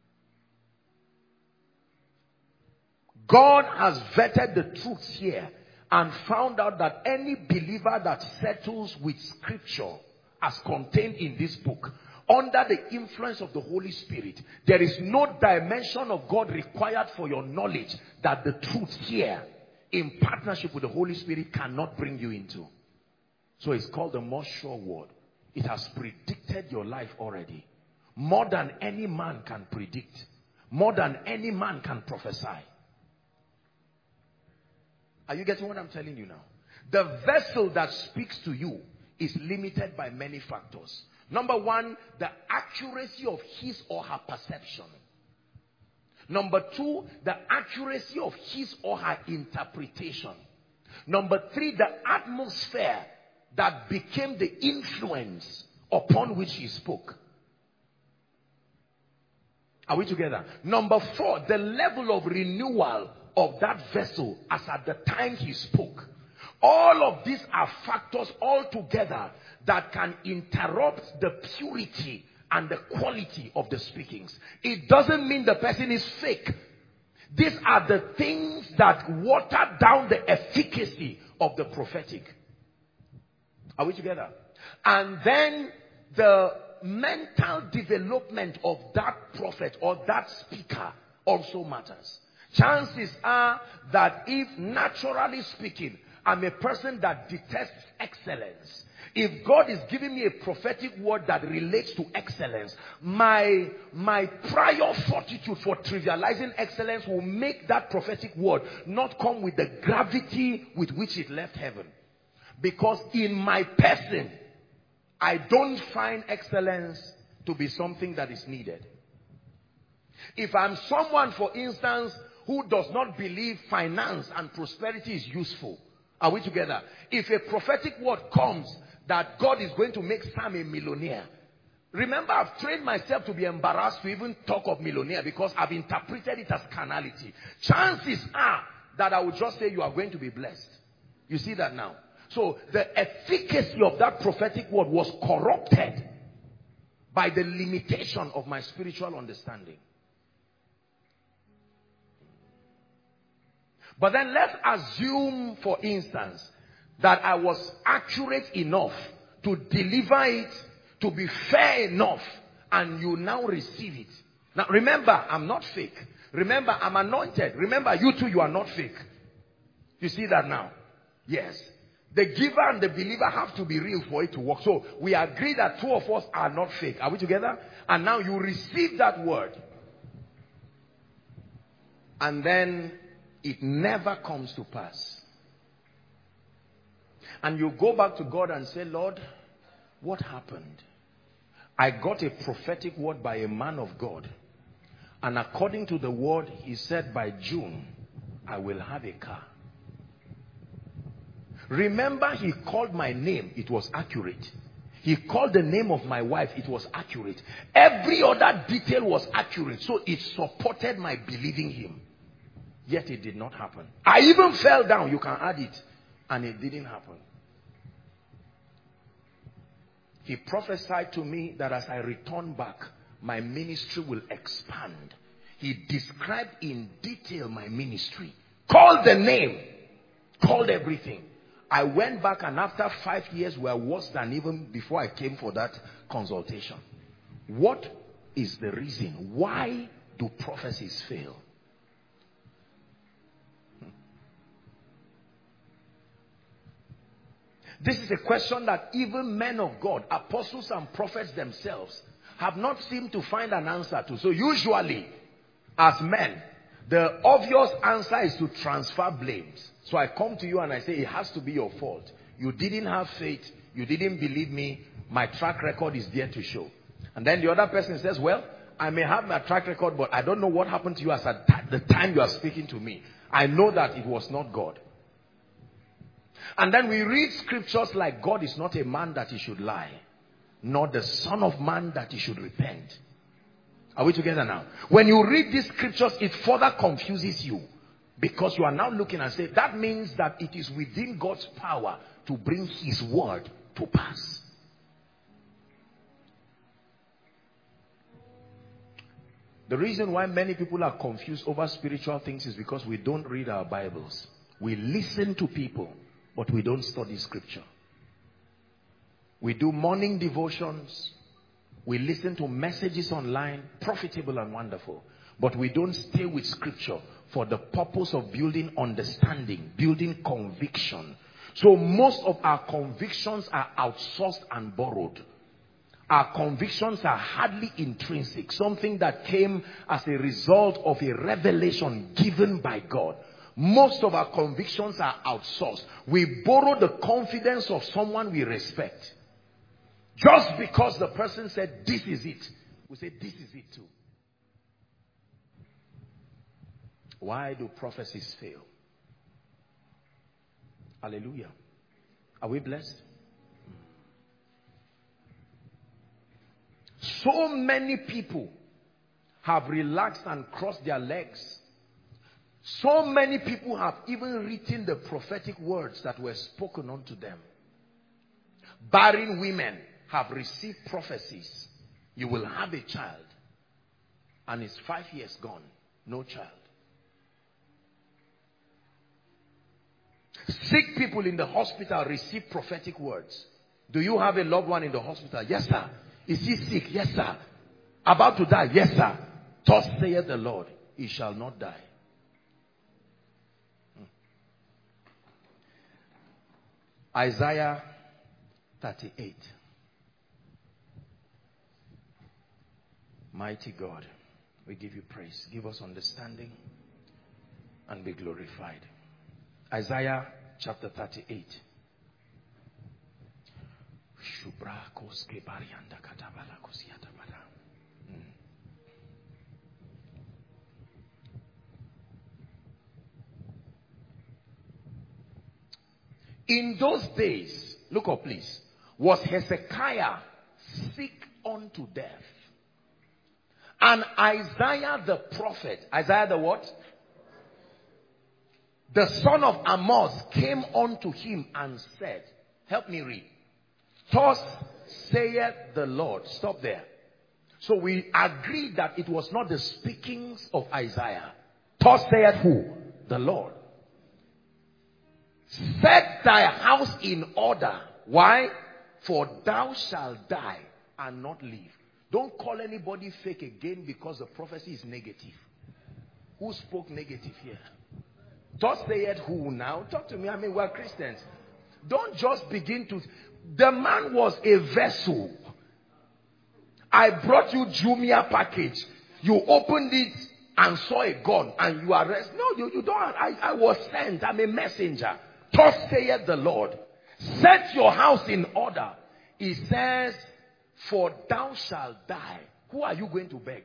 God has vetted the truths here and found out that any believer that settles with scripture as contained in this book, under the influence of the Holy Spirit, there is no dimension of God required for your knowledge that the truth here, in partnership with the Holy Spirit, cannot bring you into. So it's called the more sure word. It has predicted your life already. More than any man can predict. More than any man can prophesy. Are you getting what I'm telling you now? The vessel that speaks to you is limited by many factors. Number one, the accuracy of his or her perception. Number two, the accuracy of his or her interpretation. Number three, the atmosphere that became the influence upon which he spoke. Are we together? Number four, the level of renewal of that vessel as at the time he spoke. All of these are factors altogether that can interrupt the purity and the quality of the speakings. It doesn't mean the person is fake. These are the things that water down the efficacy of the prophetic. Are we together? And then the mental development of that prophet or that speaker also matters. Chances are that if, naturally speaking, I'm a person that detests excellence, If God is giving me a prophetic word that relates to excellence, my, my prior fortitude for trivializing excellence will make that prophetic word not come with the gravity with which it left heaven. Because in my person, I don't find excellence to be something that is needed. If I'm someone, for instance, who does not believe finance and prosperity is useful, are we together? If a prophetic word comes that God is going to make Sam a millionaire, remember, I've trained myself to be embarrassed to even talk of millionaire because I've interpreted it as carnality. Chances are that I will just say you are going to be blessed. You see that now? So the efficacy of that prophetic word was corrupted by the limitation of my spiritual understanding. But then let's assume, for instance, that I was accurate enough to deliver it, to be fair enough, and you now receive it. Now remember, I'm not fake. Remember, I'm anointed. Remember, you too, you are not fake. You see that now? Yes. The giver and the believer have to be real for it to work. So we agree that two of us are not fake. Are we together? And now you receive that word. And then it never comes to pass. And you go back to God and say, Lord, what happened? I got a prophetic word by a man of God. And according to the word, he said by June, I will have a car. Remember, he called my name. It was accurate. He called the name of my wife. It was accurate. Every other detail was accurate. So it supported my believing him. Yet it did not happen. I even fell down. You can add it. And it didn't happen. He prophesied to me that as I return back, my ministry will expand. He described in detail my ministry. Called the name. Called everything. I went back, and after five years were worse than even before I came for that consultation. What is the reason? Why do prophecies fail? This is a question that even men of God, apostles and prophets themselves, have not seemed to find an answer to. So usually, as men, the obvious answer is to transfer blames. So I come to you and I say, it has to be your fault. You didn't have faith. You didn't believe me. My track record is there to show. And then the other person says, well, I may have my track record, but I don't know what happened to you as at the time you are speaking to me. I know that it was not God. And then we read scriptures like God is not a man that he should lie, nor the son of man that he should repent. Are we together now? When you read these scriptures, it further confuses you, because you are now looking and say, that means that it is within God's power to bring his word to pass. The reason why many people are confused over spiritual things is because we don't read our Bibles. We listen to people, but we don't study scripture. We do morning devotions. We listen to messages online, profitable and wonderful. But we don't stay with scripture for the purpose of building understanding, building conviction. So most of our convictions are outsourced and borrowed. Our convictions are hardly intrinsic, something that came as a result of a revelation given by God. Most of our convictions are outsourced. We borrow the confidence of someone we respect. Just because the person said, this is it, we say, this is it too. Why do prophecies fail? Hallelujah. Are we blessed? So many people have relaxed and crossed their legs. So many people have even written the prophetic words that were spoken unto them. Barren women have received prophecies. You will have a child. And it's five years gone. No child. Sick people in the hospital receive prophetic words. Do you have a loved one in the hospital? Yes, sir. Is he sick? Yes, sir. About to die? Yes, sir. Thus saith the Lord, he shall not die. Isaiah thirty-eight. Mighty God, we give you praise. Give us understanding and be glorified. Isaiah chapter thirty-eight. In those days, look up please, was Hezekiah sick unto death. And Isaiah the prophet, Isaiah the what? The son of Amoz came unto him and said, help me read. Thus saith the Lord. Stop there. So we agreed that it was not the speakings of Isaiah. Thus saith who? The Lord. Set thy house in order. Why? For thou shalt die and not live. Don't call anybody fake again because the prophecy is negative. Who spoke negative here? Thus saith who now? Talk to me. I mean, we're Christians. Don't just begin to... The man was a vessel. I brought you Jumia package. You opened it and saw a gun and you arrest. No, you, you don't. I, I was sent. I'm a messenger. Thus saith the Lord. Set your house in order. He says, for thou shalt die. Who are you going to beg?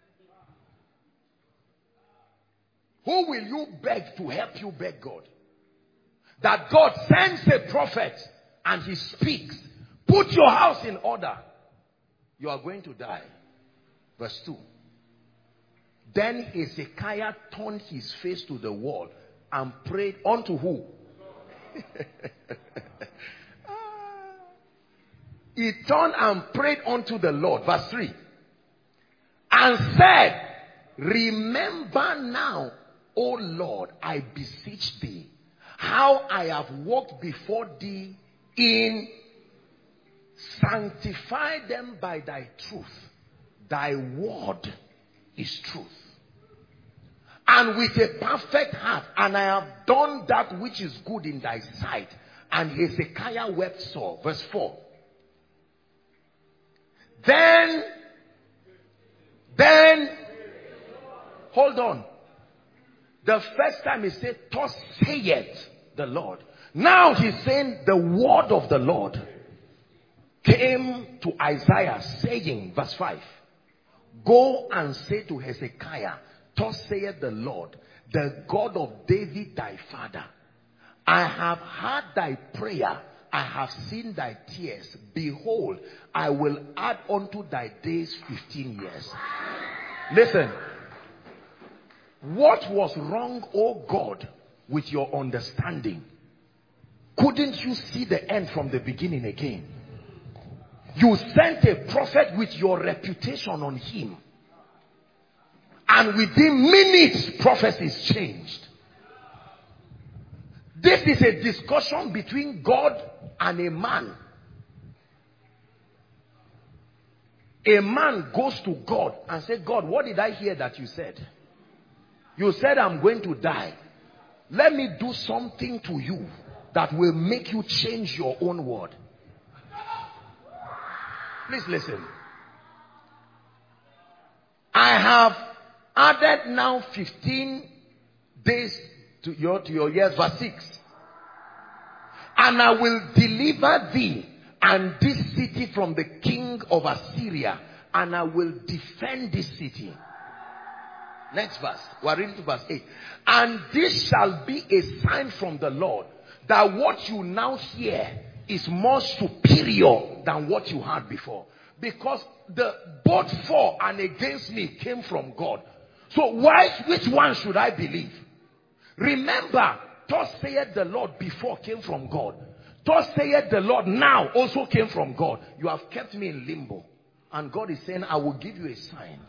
Who will you beg to help you beg God? That God sends a prophet and he speaks. Put your house in order. You are going to die. Verse two. Then Hezekiah turned his face to the wall and prayed unto who? He turned and prayed unto the Lord. Verse three. And said, remember now, O Lord, I beseech thee, how I have walked before thee in sanctify them by thy truth. Thy word is truth. And with a perfect heart, and I have done that which is good in thy sight. And Hezekiah wept sore. Verse four. Then, then, hold on. The first time he said, thus saith the Lord. Now he's saying the word of the Lord came to Isaiah saying, verse five, go and say to Hezekiah, thus saith the Lord, the God of David thy father, I have heard thy prayer, I have seen thy tears. Behold, I will add unto thy days fifteen years. Listen. What was wrong, oh God, with your understanding? Couldn't you see the end from the beginning again? You sent a prophet with your reputation on him. And within minutes, prophecies changed. This is a discussion between God and a man. A man goes to God and says, God, what did I hear that you said? You said I'm going to die. Let me do something to you that will make you change your own word. Please listen. I have added now fifteen days to your, to your years. Verse six. And I will deliver thee and this city from the king of Assyria, and I will defend this city. Next verse. We're reading to verse eight. And this shall be a sign from the Lord, that what you now hear is more superior than what you had before. Because the both for and against me came from God. So why, which one should I believe? Remember, thus saith the Lord before came from God. Thus saith the Lord now also came from God. You have kept me in limbo. And God is saying, I will give you a sign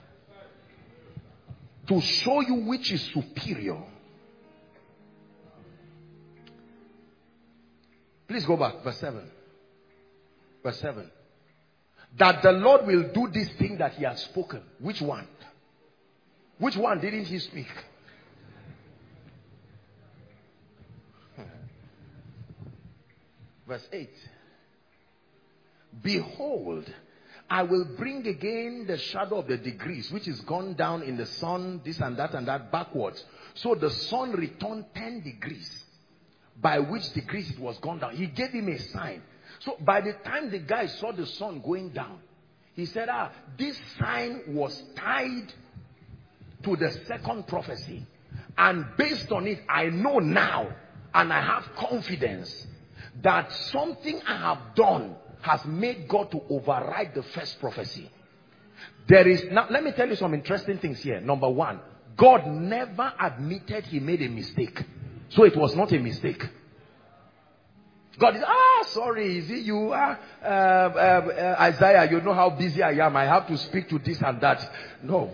to show you which is superior. Please go back. Verse seven. Verse seven. That the Lord will do this thing that he has spoken. Which one? Which one didn't he speak? Verse eight. behold, I will bring again the shadow of the degrees, which is gone down in the sun, this and that and that, backwards. So the sun returned ten degrees, by which degrees it was gone down. He gave him a sign. So by the time the guy saw the sun going down, he said, ah, this sign was tied to the second prophecy. And based on it, I know now, and I have confidence, that something I have done has made God to override the first prophecy. There is, now let me tell you some interesting things here. Number one, God never admitted he made a mistake. So it was not a mistake. God is, ah, sorry, is it you? Ah, uh, uh, uh, Isaiah, you know how busy I am. I have to speak to this and that. No.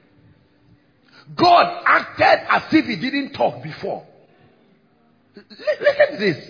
God acted as if he didn't talk before. L- listen to this.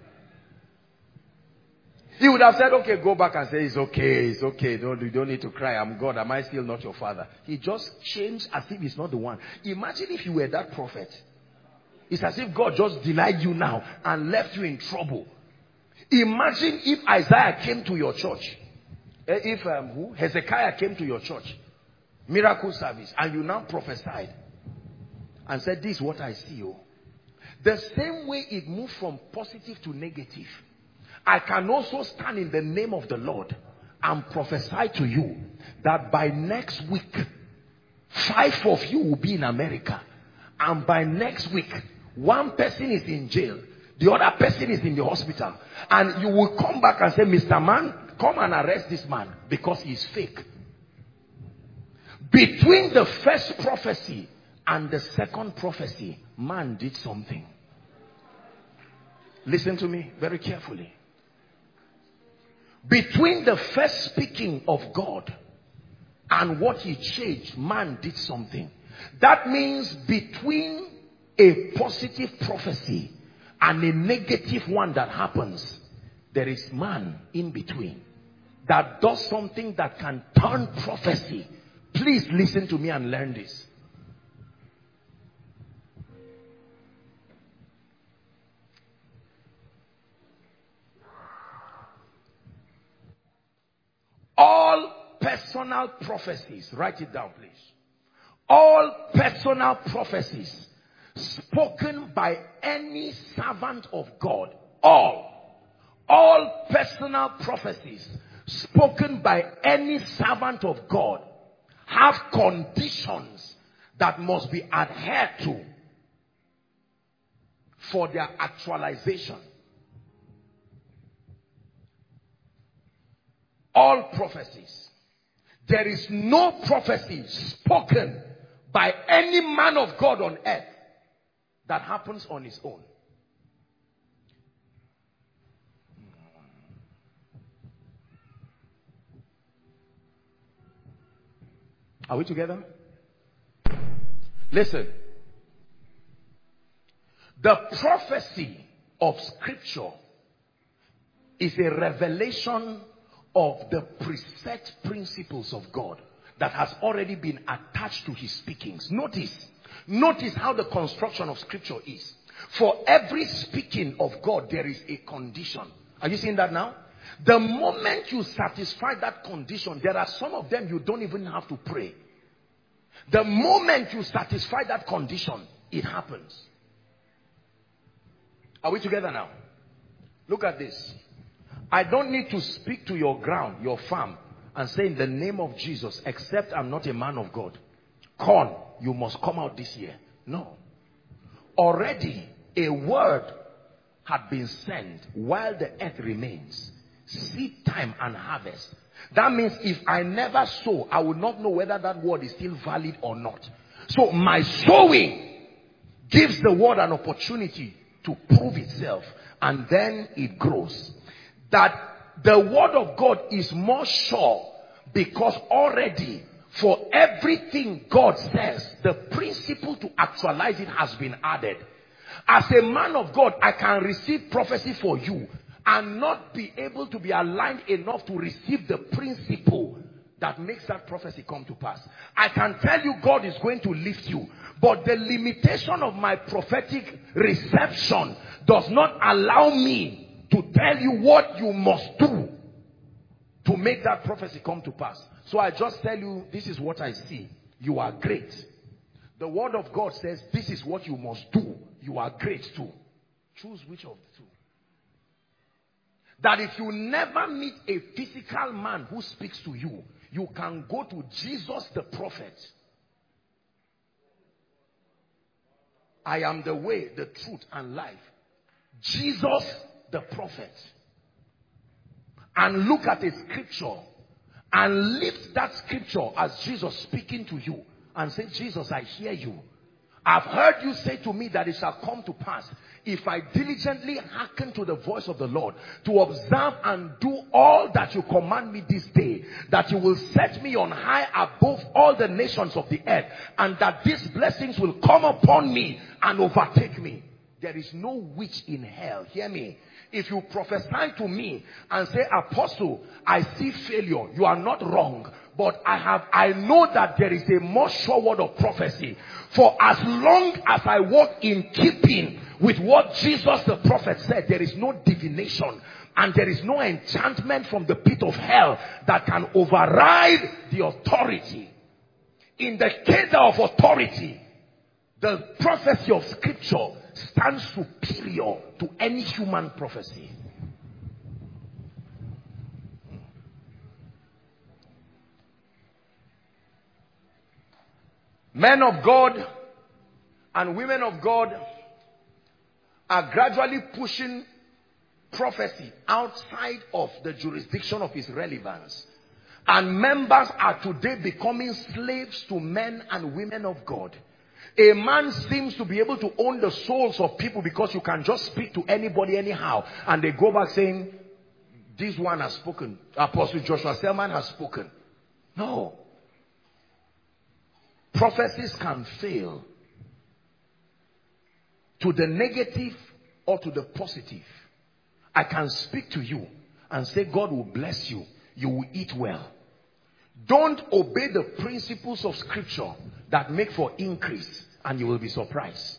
He would have said, okay, go back and say, it's okay, it's okay. Don't, you don't need to cry. I'm God. Am I still not your father? He just changed as if he's not the one. Imagine if you were that prophet. It's as if God just denied you now and left you in trouble. Imagine if Isaiah came to your church. If um, who? Hezekiah came to your church. Miracle service. And you now prophesied. And said, this is what I see. Oh. The same way it moved from positive to negative. I can also stand in the name of the Lord and prophesy to you that by next week, five of you will be in America. And by next week, one person is in jail. The other person is in the hospital. And you will come back and say, Mister Man, come and arrest this man because he is fake. Between the first prophecy and the second prophecy, man did something. Listen to me very carefully. Between the first speaking of God and what he changed, man did something. That means between a positive prophecy and a negative one that happens, there is man in between that does something that can turn prophecy. Please listen to me and learn this. All personal prophecies, write it down please. All personal prophecies spoken by any servant of God, all, all personal prophecies spoken by any servant of God have conditions that must be adhered to for their actualization. All prophecies. There is no prophecy spoken by any man of God on earth that happens on his own. Are we together? Listen. The prophecy of Scripture is a revelation of the preset principles of God that has already been attached to his speakings. Notice, notice how the construction of Scripture is. For every speaking of God, there is a condition. Are you seeing that now? The moment you satisfy that condition, there are some of them you don't even have to pray. The moment you satisfy that condition, it happens. Are we together now? Look at this. I don't need to speak to your ground, your farm, and say in the name of Jesus, except I'm not a man of God. Corn, you must come out this year. No. Already a word had been sent while the earth remains. Seed time and harvest. That means if I never sow, I will not know whether that word is still valid or not. So my sowing gives the word an opportunity to prove itself, and then it grows. That the word of God is more sure because already for everything God says, the principle to actualize it has been added. As a man of God, I can receive prophecy for you and not be able to be aligned enough to receive the principle that makes that prophecy come to pass. I can tell you God is going to lift you, but the limitation of my prophetic reception does not allow me to tell you what you must do. to make that prophecy come to pass. So I just tell you, this is what I see. You are great. The word of God says, this is what you must do. You are great too. Choose which of the two. That if you never meet a physical man who speaks to you, you can go to Jesus the prophet. I am the way, the truth, and life. Jesus the prophet. And look at a scripture and lift that scripture as Jesus speaking to you and say, Jesus, I hear you. I've heard you say to me that it shall come to pass if I diligently hearken to the voice of the Lord, to observe and do all that you command me this day, that you will set me on high above all the nations of the earth, and that these blessings will come upon me and overtake me. There is no witch in hell. Hear me. If you prophesy to me and say, Apostle, I see failure, you are not wrong. But I have, I know that there is a more sure word of prophecy. For as long as I walk in keeping with what Jesus the prophet said, there is no divination and there is no enchantment from the pit of hell that can override the authority. In the cadre of authority, the prophecy of scripture stands superior to any human prophecy. Men of God and women of God are gradually pushing prophecy outside of the jurisdiction of its relevance. And members are today becoming slaves to men and women of God. A man seems to be able to own the souls of people because you can just speak to anybody anyhow. And they go back saying, this one has spoken. Apostle Joshua Selman has spoken. No. Prophecies can fail to the negative or to the positive. I can speak to you and say God will bless you. You will eat well. Don't obey the principles of scripture that make for increase and you will be surprised.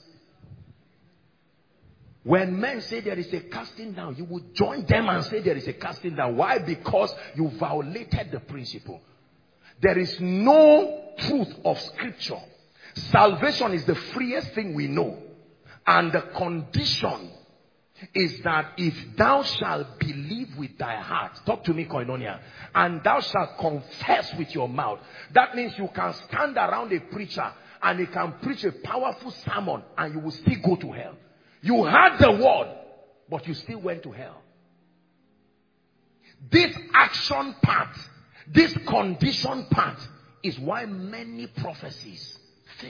When men say there is a casting down, you will join them and say there is a casting down. Why? Because you violated the principle. There is no truth of scripture. Salvation is the freest thing we know. And the condition is that if thou shalt believe with thy heart, talk to me Koinonia, and thou shalt confess with your mouth. That means you can stand around a preacher and he can preach a powerful sermon and you will still go to hell. You heard the word, but you still went to hell. This action part, this condition part is why many prophecies fail.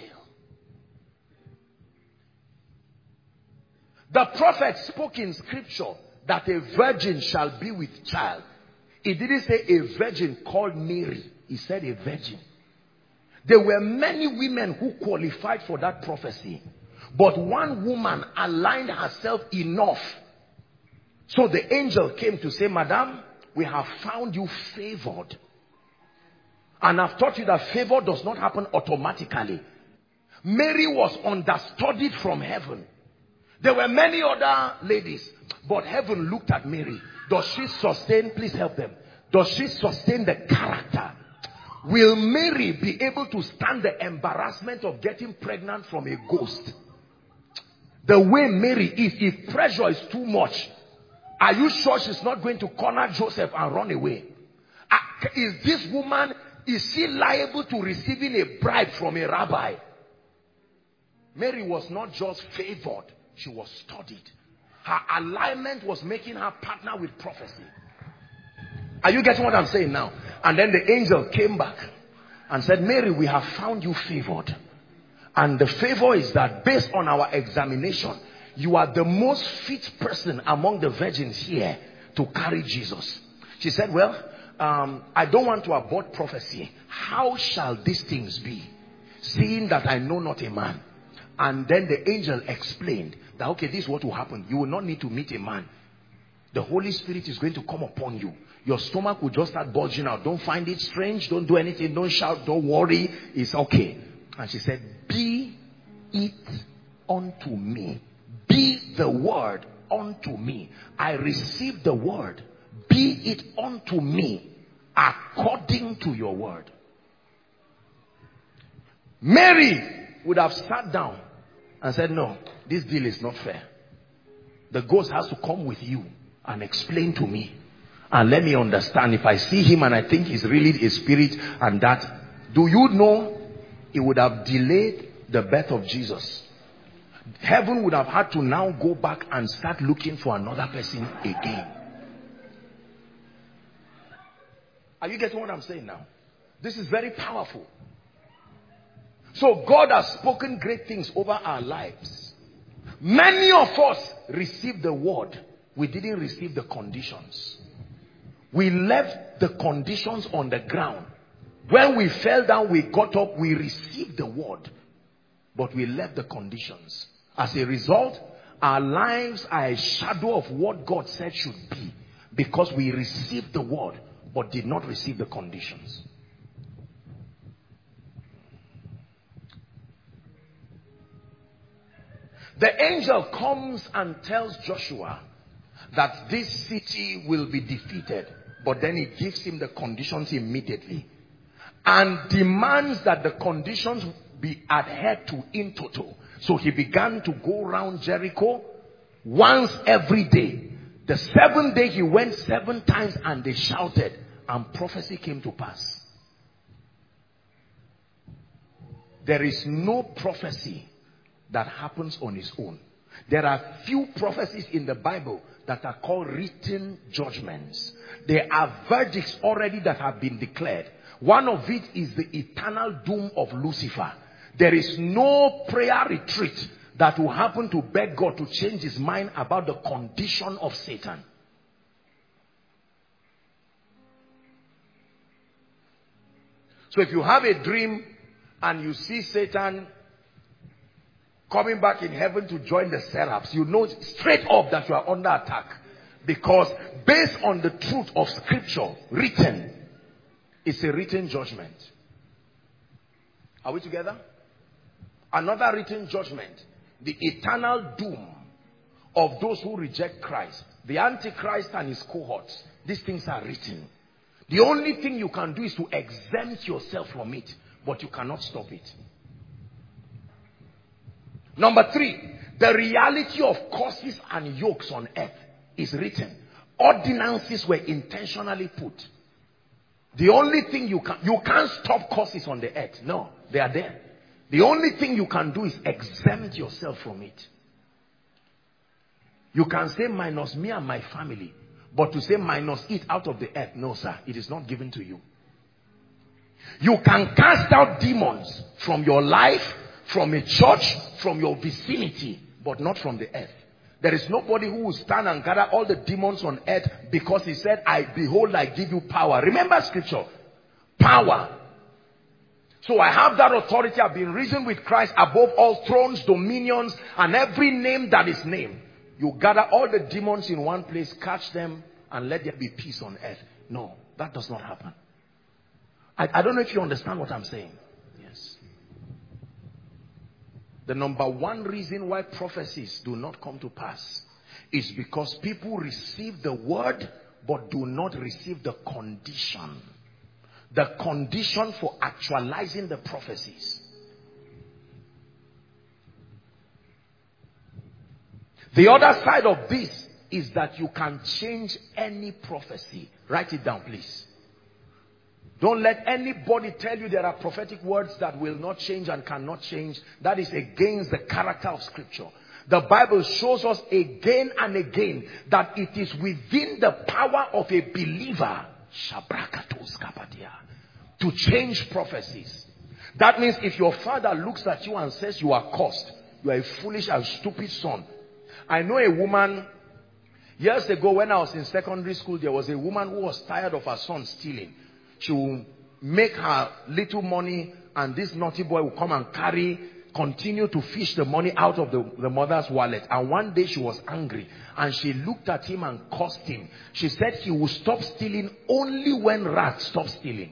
The prophet spoke in scripture that a virgin shall be with child. He didn't say a virgin called Mary. He said a virgin. There were many women who qualified for that prophecy. But one woman aligned herself enough. So the angel came to say, Madam, we have found you favored. And I've taught you that favor does not happen automatically. Mary was understudied from heaven. There were many other ladies, but heaven looked at Mary. Does she sustain? Please help them. Does she sustain the character? Will Mary be able to stand the embarrassment of getting pregnant from a ghost? The way Mary is, if pressure is too much, are you sure she's not going to corner Joseph and run away? Is this woman, is she liable to receiving a bribe from a rabbi? Mary was not just favored. She was studied. Her alignment was making her partner with prophecy. Are you getting what I'm saying now? And then the angel came back and said, Mary, we have found you favored. And the favor is that based on our examination, you are the most fit person among the virgins here to carry Jesus. She said, well, um, I don't want to abort prophecy. How shall these things be, seeing that I know not a man? And then the angel explained that, okay, this is what will happen. You will not need to meet a man. The Holy Spirit is going to come upon you. Your stomach will just start bulging out. Don't find it strange. Don't do anything. Don't shout. Don't worry. It's okay. And she said, be it unto me. Be the word unto me. I received the word. Be it unto me according to your word. Mary would have sat down and said, no, this deal is not fair. The ghost has to come with you and explain to me and let me understand. If I see him and I think he's really a spirit and that, do you know it would have delayed the birth of Jesus? Heaven would have had to now go back and start looking for another person again. Are you getting what I'm saying now? This is very powerful. So God has spoken great things over our lives. Many of us received the word. We didn't receive the conditions. We left the conditions on the ground. When we fell down, we got up, we received the word. But we left the conditions. As a result, our lives are a shadow of what God said should be. Because we received the word, but did not receive the conditions. The angel comes and tells Joshua that this city will be defeated. But then he gives him the conditions immediately. And demands that the conditions be adhered to in total. So he began to go around Jericho once every day. The seventh day he went seven times and they shouted. And prophecy came to pass. There is no prophecy that happens on its own. There are few prophecies in the Bible that are called written judgments. There are verdicts already that have been declared. One of it is the eternal doom of Lucifer. There is no prayer retreat that will happen to beg God to change his mind about the condition of Satan. So if you have a dream and you see Satan coming back in heaven to join the seraphs, you know straight up that you are under attack. Because based on the truth of scripture written, it's a written judgment. Are we together? Another written judgment, the eternal doom of those who reject Christ, the Antichrist and his cohorts. These things are written. The only thing you can do is to exempt yourself from it, but you cannot stop it. Number three, the reality of curses and yokes on earth is written. Ordinances were intentionally put. The only thing you can, you can't stop curses on the earth. No, they are there. The only thing you can do is exempt yourself from it. You can say minus me and my family, but to say minus it out of the earth, no sir, it is not given to you. You can cast out demons from your life, from a church, from your vicinity, but not from the earth. There is nobody who will stand and gather all the demons on earth because he said, I behold, I give you power. Remember scripture, power. So I have that authority. I've been risen with Christ above all thrones, dominions, and every name that is named. You gather all the demons in one place, catch them, and let there be peace on earth. No, that does not happen. I, I don't know if you understand what I'm saying. Yes. The number one reason why prophecies do not come to pass is because people receive the word but do not receive the condition. The condition for actualizing the prophecies. The other side of this is that you can change any prophecy. Write it down, please. Don't let anybody tell you there are prophetic words that will not change and cannot change. That is against the character of scripture. The Bible shows us again and again that it is within the power of a believer to change prophecies. That means if your father looks at you and says you are cursed, you are a foolish and stupid son. I know a woman, years ago when I was in secondary school, there was a woman who was tired of her son stealing. She will make her little money and this naughty boy will come and carry, continue to fish the money out of the, the mother's wallet. And one day she was angry and she looked at him and cursed him. She said he will stop stealing only when rats stop stealing.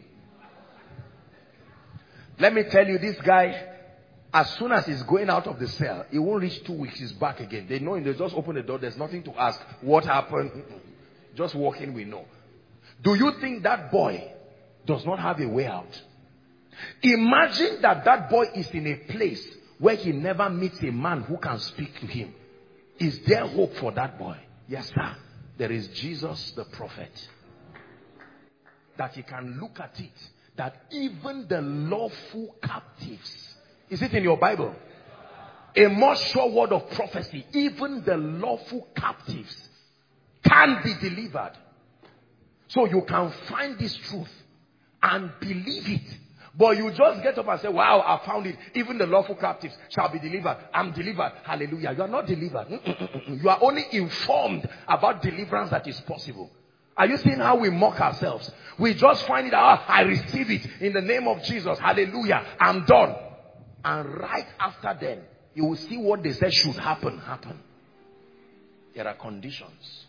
Let me tell you, this guy, as soon as he's going out of the cell, he won't reach two weeks, he's back again. They know him, they just open the door, there's nothing to ask. What happened? Just walk in, we know. Do you think that boy does not have a way out. Imagine that that boy is in a place where he never meets a man who can speak to him. Is there hope for that boy? Yes, sir. There is Jesus the prophet. That he can look at it. That even the lawful captives. Is it in your Bible? A more sure word of prophecy. Even the lawful captives can be delivered. So you can find this truth and believe it. But you just get up and say, wow, I found it. Even the lawful captives shall be delivered. I'm delivered. Hallelujah. You are not delivered. You are only informed about deliverance that is possible. Are you seeing how we mock ourselves? We just find it out. I receive it in the name of Jesus. Hallelujah. I'm done. And right after then, you will see what they said should happen, happen. There are conditions.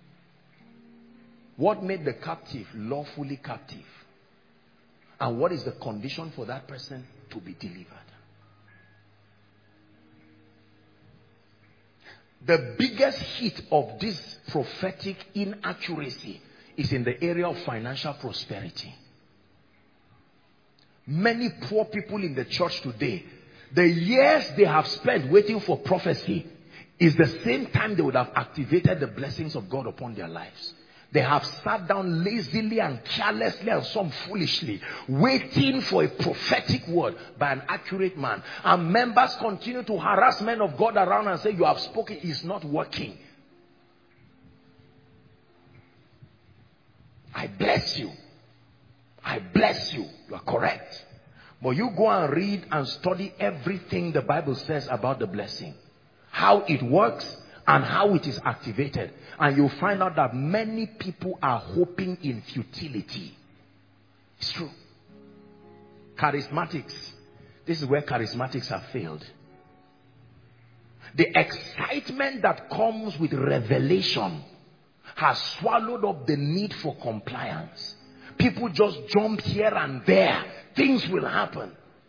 What made the captive lawfully captive? And what is the condition for that person to be delivered? The biggest hit of this prophetic inaccuracy is in the area of financial prosperity. Many poor people in the church today, the years they have spent waiting for prophecy is the same time they would have activated the blessings of God upon their lives. They have sat down lazily and carelessly and some foolishly, waiting for a prophetic word by an accurate man. And members continue to harass men of God around and say, you have spoken, it's not working. I bless you. I bless you. You are correct. But you go and read and study everything the Bible says about the blessing. How it works and how it is activated. And you'll find out that many people are hoping in futility. It's true. Charismatics. This is where charismatics have failed. The excitement that comes with revelation has swallowed up the need for compliance. People just jump here and there. Things will happen.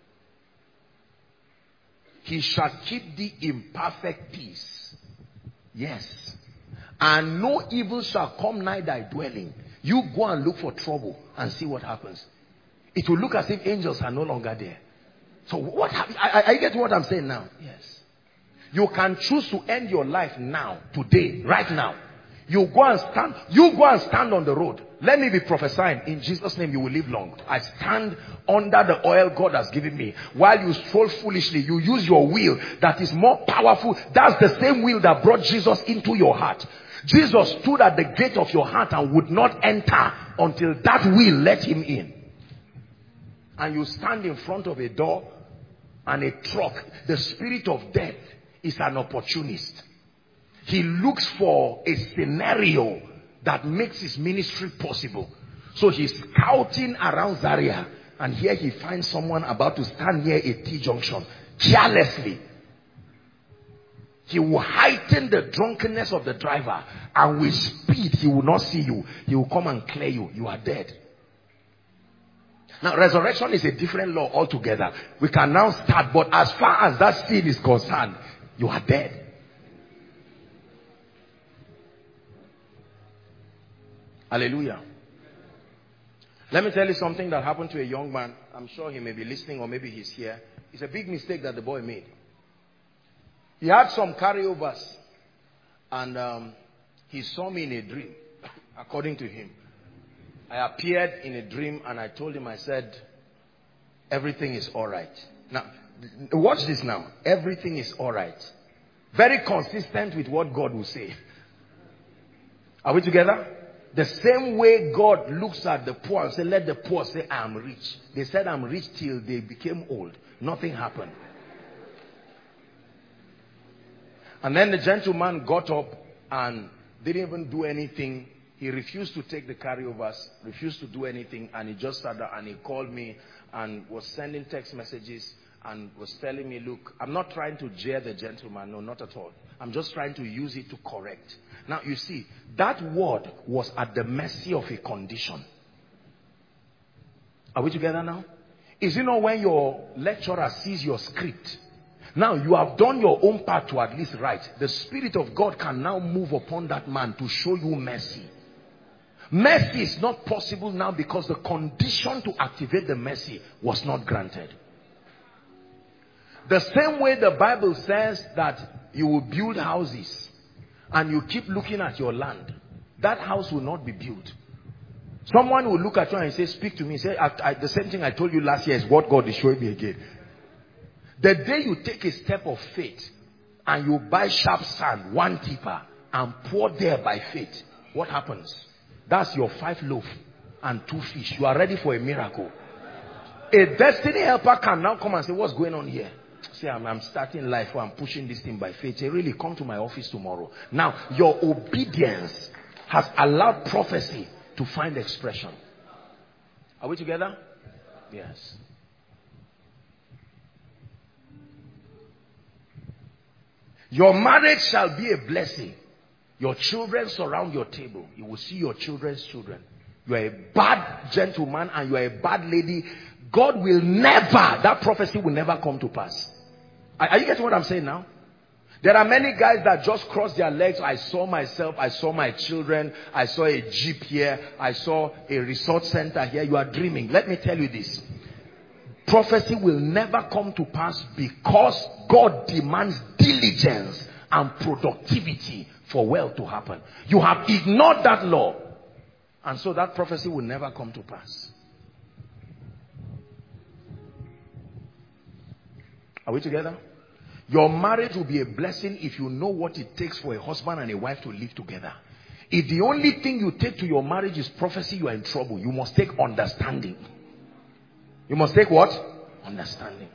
He shall keep thee in perfect peace. Yes. And no evil shall come nigh thy dwelling. You go and look for trouble and see what happens. It will look as if angels are no longer there. So what happens? I, I, I get what I'm saying now. Yes. You can choose to end your life now, today, right now. You go and stand. You go and stand on the road. Let me be prophesying. In Jesus' name, you will live long. I stand under the oil God has given me. While you stroll foolishly, you use your will that is more powerful. That's the same will that brought Jesus into your heart. Jesus stood at the gate of your heart and would not enter until that will let him in. And you stand in front of a door and a truck. The spirit of death is an opportunist. He looks for a scenario that makes his ministry possible. So he's scouting around Zaria, and here he finds someone about to stand near a T-junction. Carelessly, he will heighten the drunkenness of the driver, and with speed he will not see you. He will come and clear you. You are dead. Now resurrection is a different law altogether. We can now start, but as far as that seed is concerned, you are dead. Hallelujah. Let me tell you something that happened to a young man. I'm sure he may be listening or maybe he's here. It's a big mistake that the boy made. He had some carryovers and um, he saw me in a dream, according to him. I appeared in a dream and I told him, I said, everything is all right. Now, watch this now. Everything is all right. Very consistent with what God will say. Are we together? The same way God looks at the poor and says, let the poor say, I am rich. They said, I'm rich till they became old. Nothing happened. And then the gentleman got up and didn't even do anything. He refused to take the carryovers, refused to do anything. And he just sat there and he called me and was sending text messages and was telling me, look, I'm not trying to jeer the gentleman. No, not at all. I'm just trying to use it to correct. Now, you see, that word was at the mercy of a condition. Are we together now? Is it not when your lecturer sees your script? Now, you have done your own part to at least write. The Spirit of God can now move upon that man to show you mercy. Mercy is not possible now because the condition to activate the mercy was not granted. The same way the Bible says that you will build houses and you keep looking at your land, that house will not be built. Someone will look at you and say, speak to me. Say, I, I, the same thing I told you last year is what God is showing me again. The day you take a step of faith and you buy sharp sand, one tipper, and pour there by faith, what happens? That's your five loaf and two fish. You are ready for a miracle. A destiny helper can now come and say, what's going on here? Say, I'm, I'm starting life or I'm pushing this thing by faith. Say, really, come to my office tomorrow. Now, your obedience has allowed prophecy to find expression. Are we together? Yes. Your marriage shall be a blessing. Your children surround your table. You will see your children's children. You are a bad gentleman and you are a bad lady. God will never, that prophecy will never come to pass. Are, are you getting what I'm saying now? There are many guys that just cross their legs. I saw myself, I saw my children, I saw a jeep here, I saw a resort center here. You are dreaming. Let me tell you this. Prophecy will never come to pass because God demands diligence and productivity for wealth to happen. You have ignored that law, and so that prophecy will never come to pass. Are we together? Your marriage will be a blessing if you know what it takes for a husband and a wife to live together. If the only thing you take to your marriage is prophecy, you are in trouble. You must take understanding. You must take what? Understanding.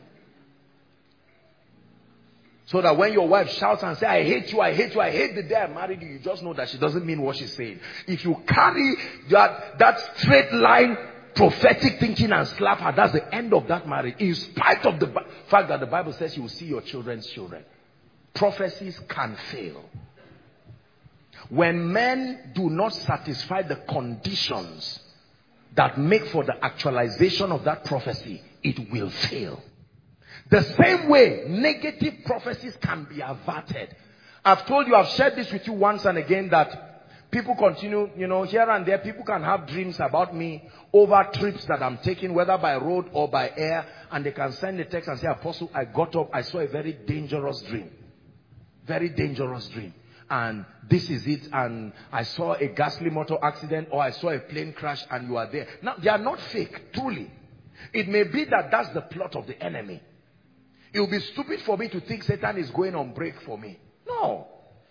So that when your wife shouts and says, I hate you, I hate you, I hate the day I married you, you just know that she doesn't mean what she's saying. If you carry that, that straight line prophetic thinking and slap her, that's the end of that marriage. In spite of the fact that the Bible says you will see your children's children. Prophecies can fail. When men do not satisfy the conditions that make for the actualization of that prophecy, it will fail. The same way, negative prophecies can be averted. I've told you, I've shared this with you once and again, that people continue, you know, here and there, people can have dreams about me over trips that I'm taking, whether by road or by air, and they can send a text and say, Apostle, I got up, I saw a very dangerous dream. Very dangerous dream. And this is it, and I saw a ghastly motor accident, or I saw a plane crash, and you are there. Now, they are not fake, truly. It may be that that's the plot of the enemy. It will be stupid for me to think Satan is going on break for me. No.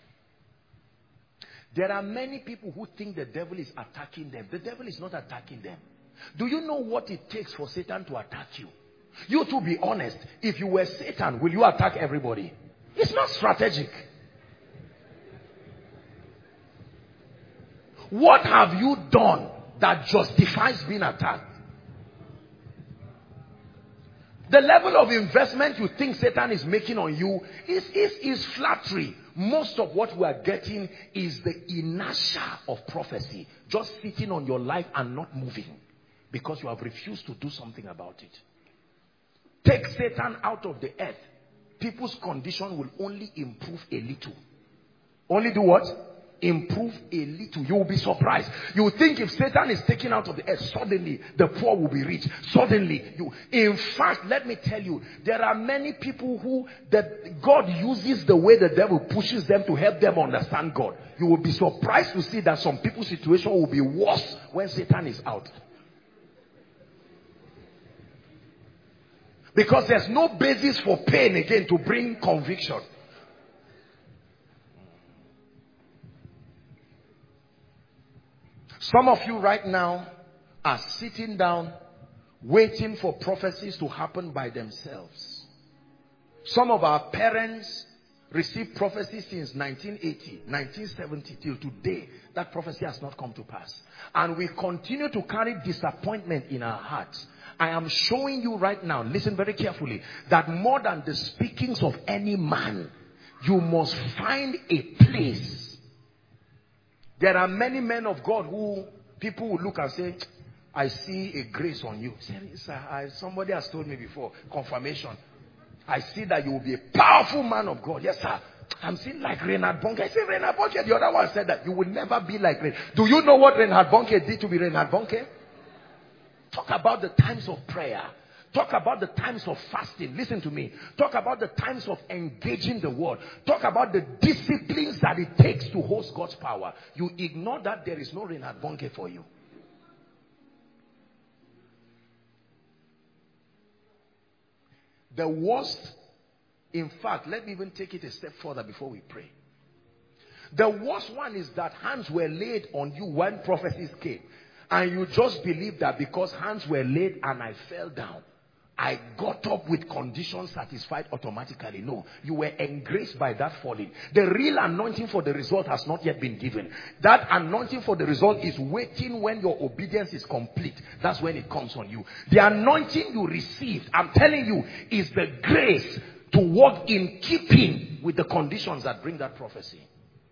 There are many people who think the devil is attacking them. The devil is not attacking them. Do you know what it takes for Satan to attack you? You to be honest, if you were Satan, will you attack everybody? It's not strategic. What have you done that justifies being attacked? The level of investment you think Satan is making on you is, is, is flattery. Most of what we are getting is the inertia of prophecy. Just sitting on your life and not moving. Because you have refused to do something about it. Take Satan out of the earth. People's condition will only improve a little. Only do what? Improve a little. You will be surprised. You will think if Satan is taken out of the earth, suddenly the poor will be rich. Suddenly, you. In fact, let me tell you, there are many people who that God uses the way the devil pushes them to help them understand God. You will be surprised to see that some people's situation will be worse when Satan is out. Because there's no basis for pain again to bring conviction. Some of you right now are sitting down waiting for prophecies to happen by themselves. Some of our parents received prophecies since nineteen eighty, nineteen seventy till today. That prophecy has not come to pass. And we continue to carry disappointment in our hearts. I am showing you right now, listen very carefully, that more than the speakings of any man, you must find a place. There are many men of God who people will look and say, I see a grace on you. Somebody has told me before, confirmation. I see that you will be a powerful man of God. Yes, sir. I'm seeing like Reinhard Bonnke. I said, Reinhard Bonnke, the other one said that you will never be like Reinhard. Do you know what Reinhard Bonnke did to be Reinhard Bonnke? Talk about the times of prayer. Talk about the times of fasting. Listen to me. Talk about the times of engaging the word. Talk about the disciplines that it takes to host God's power. You ignore that, there is no Reinhard Bonnke for you. The worst, in fact, let me even take it a step further before we pray. The worst one is that hands were laid on you when prophecies came. And you just believe that because hands were laid and I fell down, I got up with conditions satisfied automatically. No, you were engraced by that falling. The real anointing for the result has not yet been given. That anointing for the result is waiting when your obedience is complete. That's when it comes on you. The anointing you received, I'm telling you, is the grace to walk in keeping with the conditions that bring that prophecy.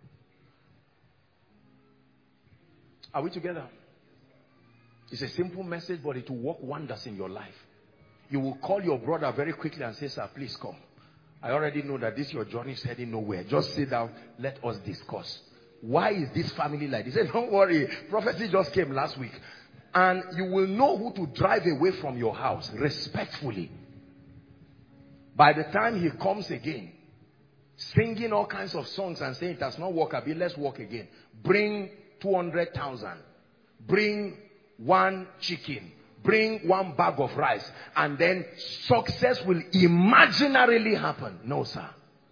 Are we together? It's a simple message, but it will work wonders in your life. You will call your brother very quickly and say, sir, please come. I already know that this your journey is heading nowhere. Just sit down. Let us discuss. Why is this family like this? He said, don't worry. Prophecy just came last week. And you will know who to drive away from your house respectfully. By the time he comes again, singing all kinds of songs and saying it does not work, Abi, let's walk again. Bring two hundred thousand. Bring one chicken. Bring one bag of rice, and then success will imaginarily happen. No, sir.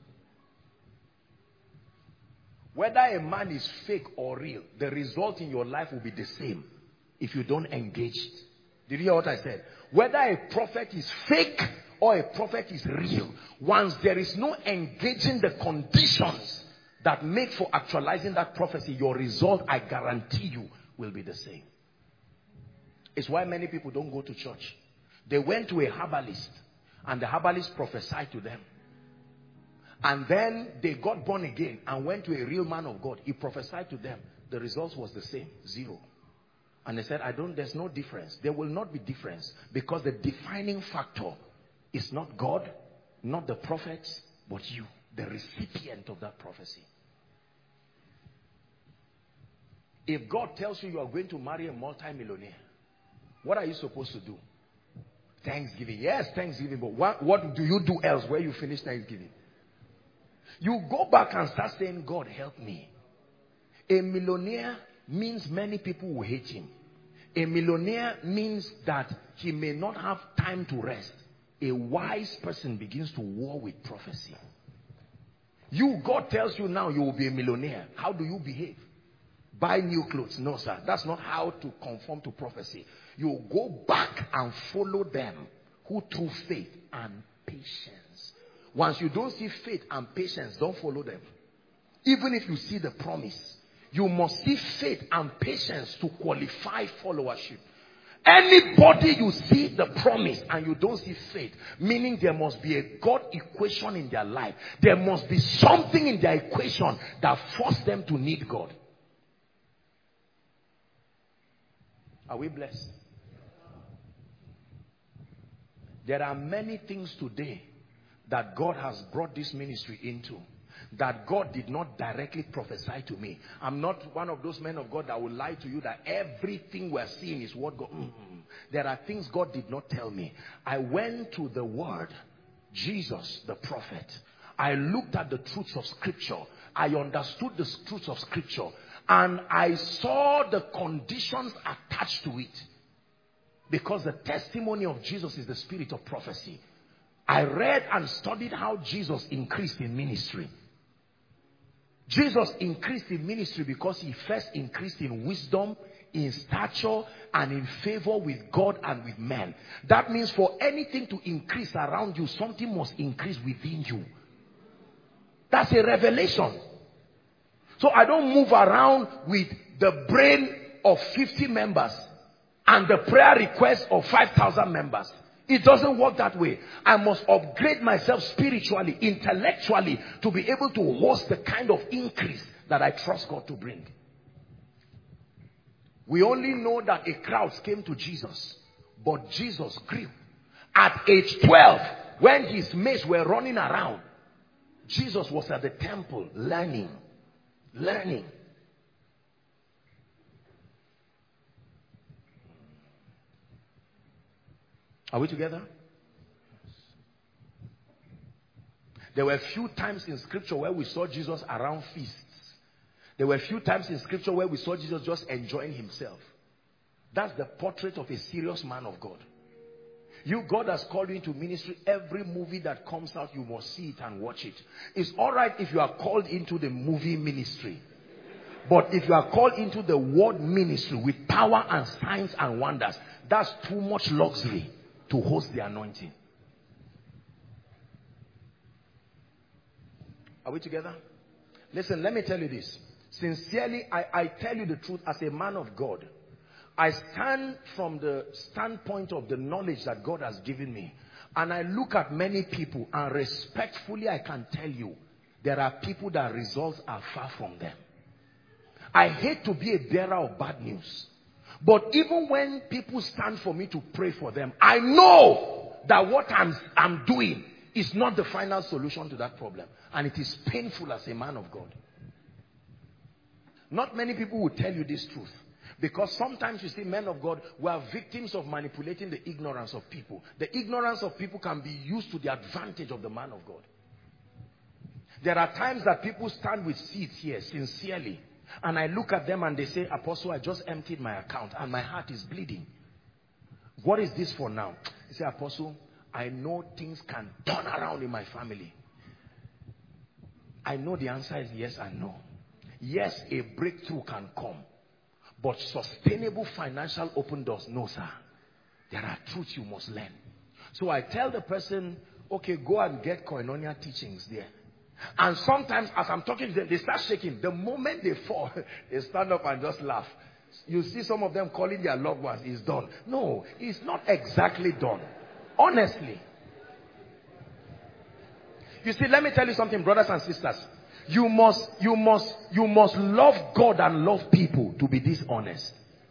Whether a man is fake or real, the result in your life will be the same if you don't engage it. Did you hear what I said? Whether a prophet is fake or a prophet is real, once there is no engaging the conditions that make for actualizing that prophecy, your result, I guarantee you, will be the same. It's why many people don't go to church. They went to a herbalist and the herbalist prophesied to them. And then they got born again and went to a real man of God. He prophesied to them. The result was the same, zero. And they said, I don't, there's no difference. There will not be difference because the defining factor is not God, not the prophets, but you, the recipient of that prophecy. If God tells you you are going to marry a multi-millionaire, what are you supposed to do? Thanksgiving. Yes, Thanksgiving. But what, what do you do else where you finish Thanksgiving? You go back and start saying, God, help me. A millionaire means many people will hate him. A millionaire means that he may not have time to rest. A wise person begins to war with prophecy. You, God tells you now you will be a millionaire. How do you behave? Buy new clothes. No, sir. That's not how to conform to prophecy. You go back and follow them who through faith and patience. Once you don't see faith and patience, don't follow them. Even if you see the promise, you must see faith and patience to qualify followership. Anybody you see the promise and you don't see faith, meaning there must be a God equation in their life. There must be something in their equation that forces them to need God. Are we blessed? There are many things today that God has brought this ministry into that God did not directly prophesy to me. I'm not one of those men of God that will lie to you that everything we're seeing is what God... Mm-hmm. There are things God did not tell me. I went to the word, Jesus the prophet. I looked at the truths of scripture. I understood the truths of scripture. And I saw the conditions attached to it. Because the testimony of Jesus is the spirit of prophecy. I read and studied how Jesus increased in ministry. Jesus increased in ministry because he first increased in wisdom, in stature, and in favor with God and with men. That means for anything to increase around you, something must increase within you. That's a revelation. So I don't move around with the brain of fifty members and the prayer request of five thousand members. It doesn't work that way. I must upgrade myself spiritually, intellectually, to be able to host the kind of increase that I trust God to bring. We only know that a crowd came to Jesus, but Jesus grew. At age twelve, when his mates were running around, Jesus was at the temple learning. Learning. Are we together? There were a few times in scripture where we saw Jesus around feasts. There were a few times in scripture where we saw Jesus just enjoying himself. That's the portrait of a serious man of God. You, God has called you into ministry. Every movie that comes out, you must see it and watch it. It's all right if you are called into the movie ministry. But if you are called into the word ministry with power and signs and wonders, that's too much luxury to host the anointing. Are we together? Listen, let me tell you this. Sincerely, I, I tell you the truth as a man of God. I stand from the standpoint of the knowledge that God has given me. And I look at many people and respectfully I can tell you, there are people that results are far from them. I hate to be a bearer of bad news. But even when people stand for me to pray for them, I know that what I'm, I'm doing is not the final solution to that problem. And it is painful as a man of God. Not many people will tell you this truth. Because sometimes you see men of God who are victims of manipulating the ignorance of people. The ignorance of people can be used to the advantage of the man of God. There are times that people stand with seeds here sincerely. And I look at them and they say, Apostle, I just emptied my account and my heart is bleeding. What is this for now? They say, Apostle, I know things can turn around in my family. I know the answer is yes and no. Yes, a breakthrough can come. But sustainable financial open doors, no sir. There are truths you must learn. So I tell the person, okay, go and get Koinonia teachings there. And sometimes as I'm talking to them, they start shaking. The moment they fall, they stand up and just laugh. You see some of them calling their loved ones, it's done. No, it's not exactly done. Honestly. You see, let me tell you something, brothers and sisters. You must, you must, you must love God and love people to be this honest.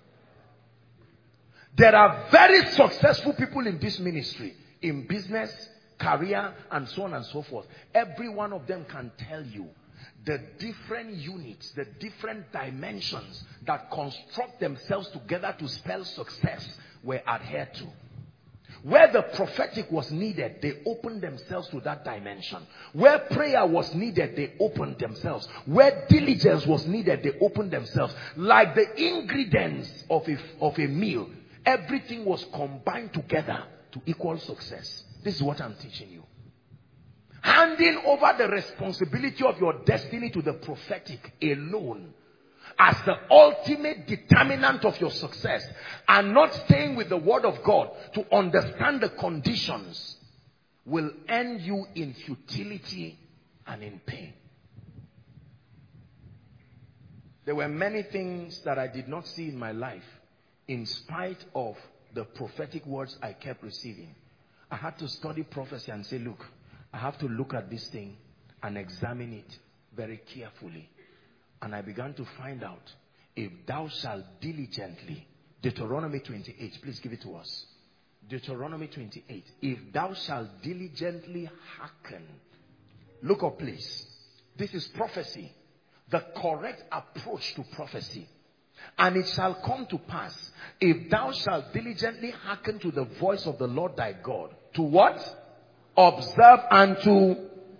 There are very successful people in this ministry, in business, career, and so on and so forth. Every one of them can tell you the different units, the different dimensions that construct themselves together to spell success were adhered to. Where the prophetic was needed, they opened themselves to that dimension. Where prayer was needed, they opened themselves. Where diligence was needed, they opened themselves. Like the ingredients of a, of a meal, everything was combined together to equal success. This is what I'm teaching you. Handing over the responsibility of your destiny to the prophetic alone as the ultimate determinant of your success, and not staying with the word of God to understand the conditions, will end you in futility and in pain. There were many things that I did not see in my life in spite of the prophetic words I kept receiving. I had to study prophecy and say, look, I have to look at this thing and examine it very carefully. And I began to find out, if thou shalt diligently, Deuteronomy twenty-eight, please give it to us. Deuteronomy twenty-eight, if thou shalt diligently hearken. Look up please. This is prophecy. The correct approach to prophecy. And it shall come to pass, if thou shalt diligently hearken to the voice of the Lord thy God. To what? Observe and to...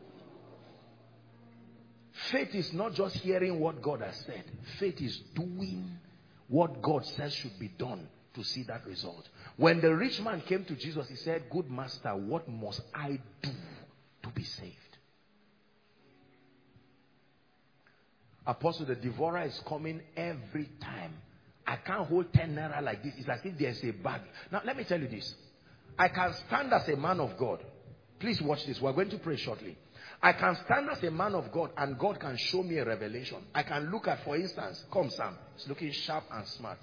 Faith is not just hearing what God has said. Faith is doing what God says should be done to see that result. When the rich man came to Jesus, he said, good master, what must I do to be saved? Apostle, the devourer is coming every time. I can't hold ten naira like this. It's as if there's a bag. Now, let me tell you this. I can stand as a man of God. Please watch this. We're going to pray shortly. I can stand as a man of God and God can show me a revelation. I can look at, for instance, come Sam, it's looking sharp and smart.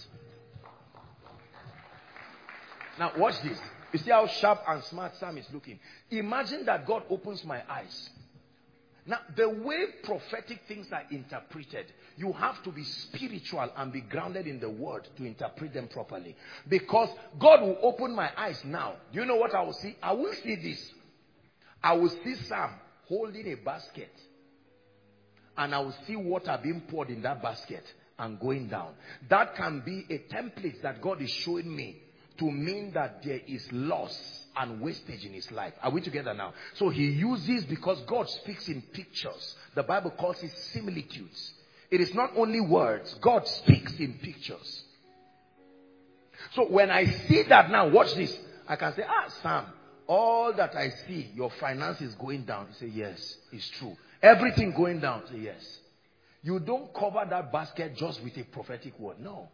Now watch this. You see how sharp and smart Sam is looking. Imagine that God opens my eyes. Now the way prophetic things are interpreted, you have to be spiritual and be grounded in the word to interpret them properly. Because God will open my eyes now. Do you know what I will see? I will see this. I will see Sam holding a basket, and I will see water being poured in that basket and going down. That can be a template that God is showing me to mean that there is loss and wastage in his life. Are we together now? So he uses, because God speaks in pictures. The Bible calls it similitudes. It is not only words. God speaks in pictures. So when I see that now, watch this. I can say, ah, Sam, all that I see, your finance is going down. You say, yes, it's true. Everything going down. Say, yes. You don't cover that basket just with a prophetic word. No.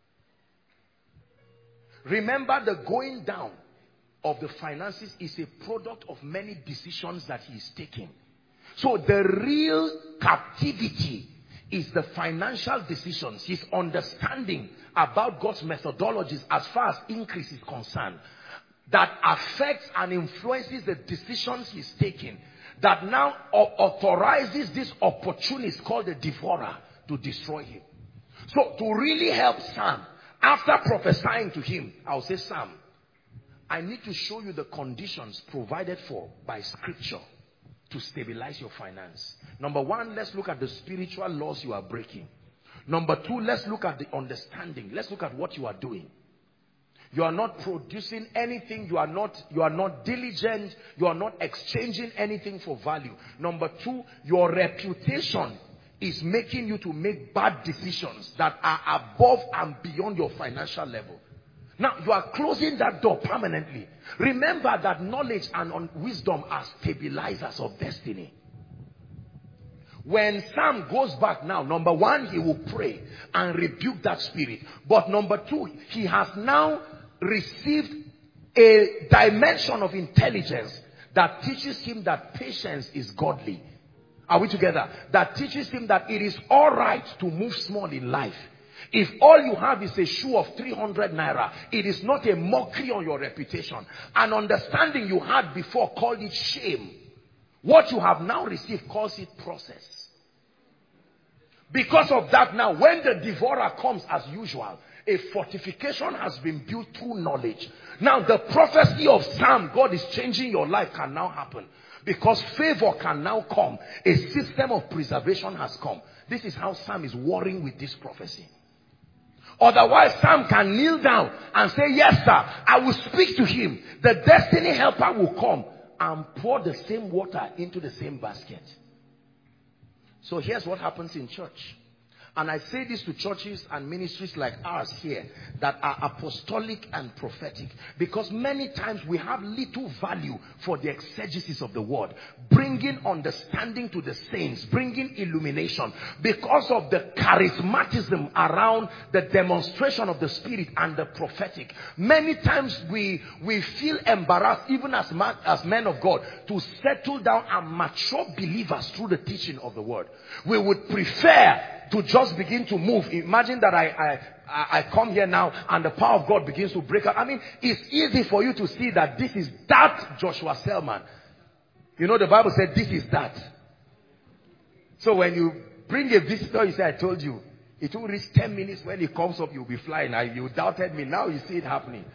Remember, the going down of the finances is a product of many decisions that he is taking. So the real captivity is the financial decisions, his understanding about God's methodologies as far as increase is concerned, that affects and influences the decisions he's taking, that now authorizes this opportunist called the devourer to destroy him. So to really help Sam, after prophesying to him, I'll say, Sam, I need to show you the conditions provided for by scripture to stabilize your finance. Number one, let's look at the spiritual laws you are breaking. Number two, let's look at the understanding. Let's look at what you are doing. You are not producing anything. You are not, you are not diligent. You are not exchanging anything for value. Number two, your reputation is making you to make bad decisions that are above and beyond your financial level. Now, you are closing that door permanently. Remember that knowledge and wisdom are stabilizers of destiny. When Sam goes back now, number one, he will pray and rebuke that spirit. But number two, he has now received a dimension of intelligence that teaches him that patience is godly. Are we together? That teaches him that it is all right to move small in life. If all you have is a shoe of three hundred naira, it is not a mockery on your reputation. An understanding you had before called it shame. What you have now received calls it process. Because of that now, when the devourer comes as usual, a fortification has been built through knowledge. Now the prophecy of Sam, God is changing your life, can now happen. Because favor can now come. A system of preservation has come. This is how Sam is warring with this prophecy. Otherwise, Sam can kneel down and say, yes, sir, I will speak to him. The destiny helper will come and pour the same water into the same basket. So here's what happens in church. And I say this to churches and ministries like ours here that are apostolic and prophetic, because many times we have little value for the exegesis of the word, bringing understanding to the saints, bringing illumination, because of the charismatism around the demonstration of the spirit and the prophetic. Many times we we feel embarrassed, even as man, as men of God, to settle down and mature believers through the teaching of the word. We would prefer to just begin to move. Imagine that I, I, I come here now and the power of God begins to break out. I mean, it's easy for you to see that this is that Joshua Selman. You know, the Bible said this is that. So when you bring a visitor, you say, I told you, it will reach ten minutes. When he comes up, you'll be flying. I, you doubted me. Now you see it happening.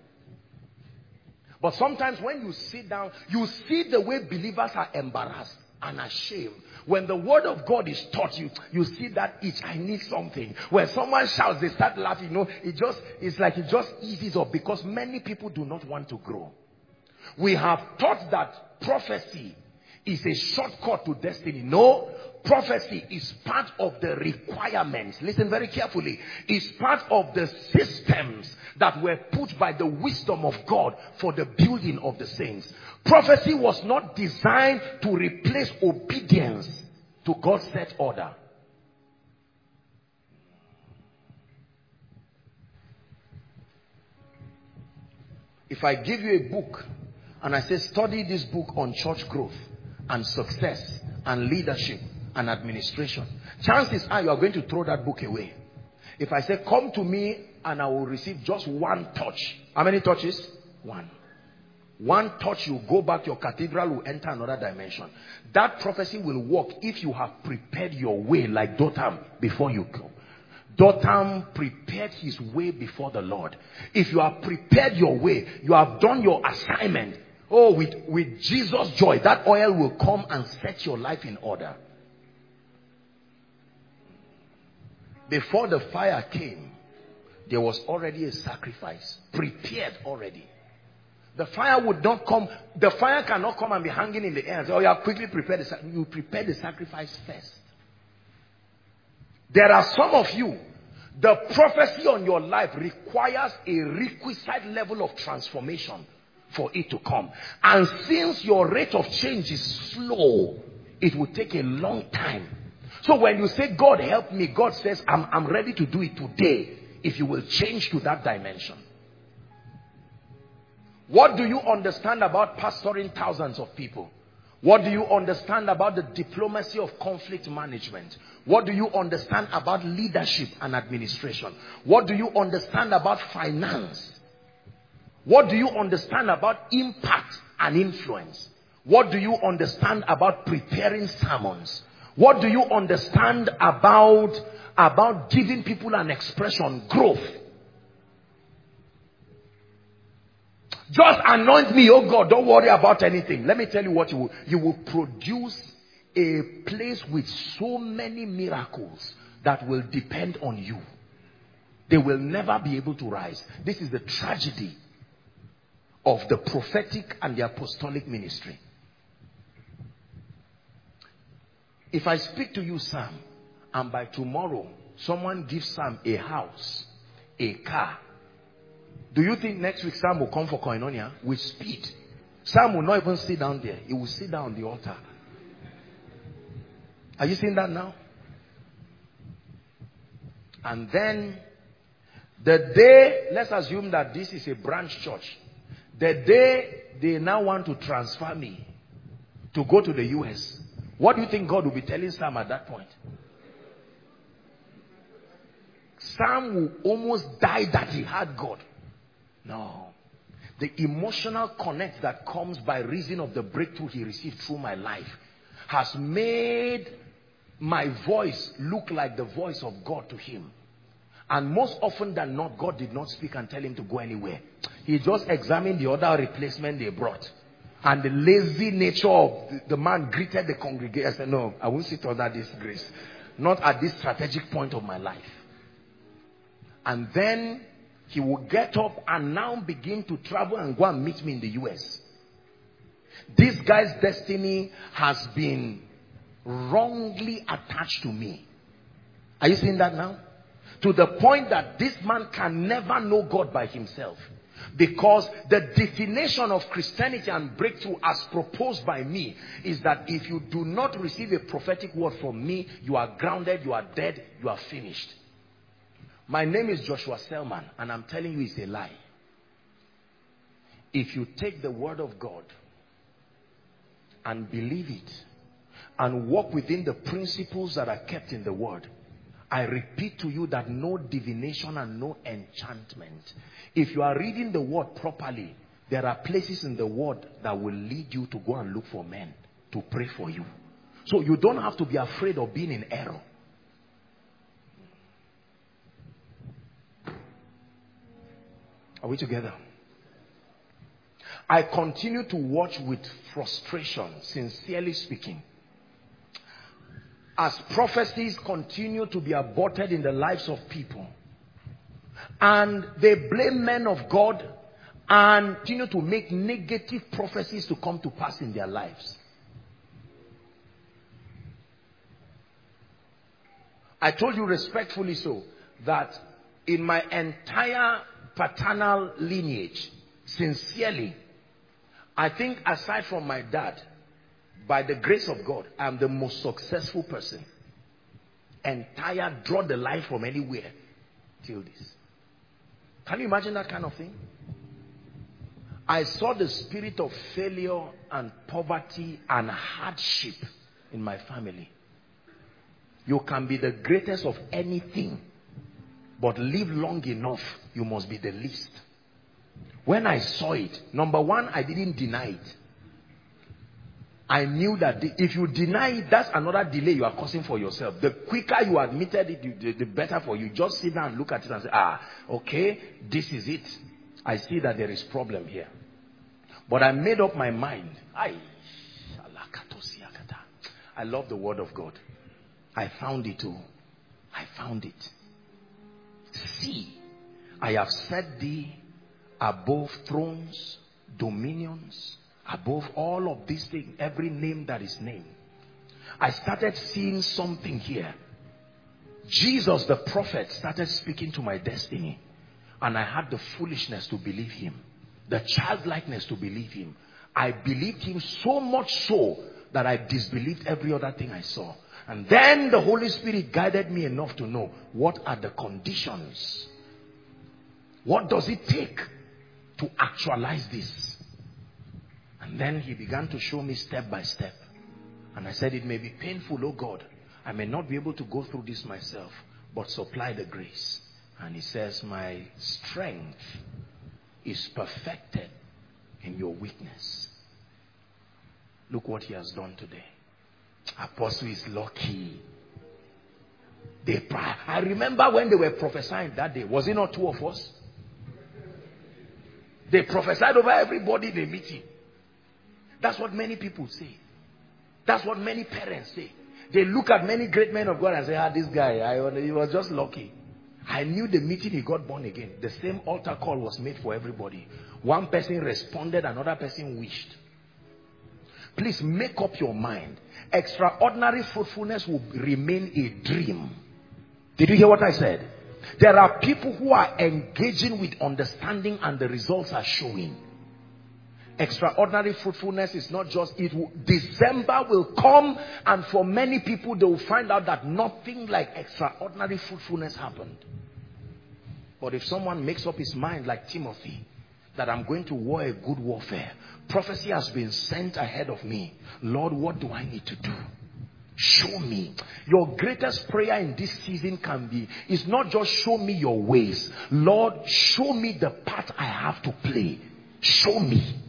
But sometimes when you sit down, you see the way believers are embarrassed and ashamed. When the word of God is taught you, you see that itch, I need something. When someone shouts, they start laughing. You know, it just, it's like it just eases up, because many people do not want to grow. We have taught that prophecy is a shortcut to destiny. No, prophecy is part of the requirements. Listen very carefully. It's part of the systems that were put by the wisdom of God for the building of the saints. Prophecy was not designed to replace obedience to God's set order. If I give you a book and I say, study this book on church growth and success and leadership and administration, chances are you are going to throw that book away. If I say, come to me and I will receive just one touch. How many touches? One. One touch, you go back, your cathedral will enter another dimension. That prophecy will work if you have prepared your way like Dotham before you go. Dotham prepared his way before the Lord. If you have prepared your way, you have done your assignment. Oh, with, with Jesus' joy, that oil will come and set your life in order. Before the fire came, there was already a sacrifice, prepared already. The fire would not come, the fire cannot come and be hanging in the air and say, oh, you have quickly prepared the sacrifice. You prepare the sacrifice first. There are some of you, the prophecy on your life requires a requisite level of transformation for it to come. And since your rate of change is slow, it will take a long time. So when you say, God help me, God says, I'm, I'm ready to do it today if you will change to that dimension. What do you understand about pastoring thousands of people? What do you understand about the diplomacy of conflict management? What do you understand about leadership and administration? What do you understand about finance? What do you understand about impact and influence? What do you understand about preparing sermons? What do you understand about, about giving people an expression, growth? Just anoint me, oh God, don't worry about anything. Let me tell you what you will. You will produce a place with so many miracles that will depend on you. They will never be able to rise. This is the tragedy of the prophetic and the apostolic ministry. If I speak to you, Sam, and by tomorrow someone gives Sam a house, a car, do you think next week Sam will come for koinonia with speed? Sam will not even sit down there. He will sit down on the altar. Are you seeing that now? And then the day, let's assume that this is a branch church. The day they now want to transfer me to go to the U S, what do you think God will be telling Sam at that point? Sam will almost die that he had God. No. The emotional connect that comes by reason of the breakthrough he received through my life has made my voice look like the voice of God to him. And most often than not, God did not speak and tell him to go anywhere. He just examined the other replacement they brought. And the lazy nature of the, the man greeted the congregation. I said, no, I won't sit under this grace. Not at this strategic point of my life. And then he will get up and now begin to travel and go and meet me in the U S. This guy's destiny has been wrongly attached to me. Are you seeing that now? To the point that this man can never know God by himself. Because the definition of Christianity and breakthrough as proposed by me is that if you do not receive a prophetic word from me, you are grounded, you are dead, you are finished. My name is Joshua Selman, and I'm telling you it's a lie. If you take the word of God and believe it and walk within the principles that are kept in the word, I repeat to you that no divination and no enchantment. If you are reading the word properly, there are places in the word that will lead you to go and look for men to pray for you. So you don't have to be afraid of being in error. Are we together? I continue to watch with frustration, sincerely speaking, as prophecies continue to be aborted in the lives of people. And they blame men of God and continue to make negative prophecies to come to pass in their lives. I told you respectfully so that in my entire paternal lineage, sincerely, I think aside from my dad, by the grace of God, I am the most successful person. Entire, draw the line from anywhere till this. Can you imagine that kind of thing? I saw the spirit of failure and poverty and hardship in my family. You can be the greatest of anything, but live long enough, you must be the least. When I saw it, number one, I didn't deny it. I knew that the, if you deny it, that's another delay you are causing for yourself. The quicker you admitted it, the, the better for you. Just sit down and look at it and say, ah, okay, this is it. I see that there is problem here. But I made up my mind. I, I love the word of God. I found it too. I found it. See, I have set thee above thrones, dominions, above all of these things, every name that is named. I started seeing something here. Jesus, the prophet, started speaking to my destiny. And I had the foolishness to believe him. The childlikeness to believe him. I believed him so much so that I disbelieved every other thing I saw. And then the Holy Spirit guided me enough to know what are the conditions. What does it take to actualize this? And then he began to show me step by step. And I said, it may be painful, oh God. I may not be able to go through this myself, but supply the grace. And he says, my strength is perfected in your weakness. Look what he has done today. Apostle is lucky. They, I remember when they were prophesying that day. Was it not two of us? They prophesied over everybody in the meeting. That's what many people say. That's what many parents say. They look at many great men of God and say, ah, this guy, I, he was just lucky. I knew the meeting he got born again. The same altar call was made for everybody. One person responded, another person wished. Please make up your mind. Extraordinary fruitfulness will remain a dream. Did you hear what I said? There are people who are engaging with understanding and the results are showing. Extraordinary fruitfulness is not just, it will, December will come and for many people they will find out that nothing like extraordinary fruitfulness happened. But if someone makes up his mind like Timothy, that I'm going to war a good warfare, prophecy has been sent ahead of me. Lord, what do I need to do? Show me. Your greatest prayer in this season can be, is not just show me your ways. Lord, show me the part I have to play. Show me.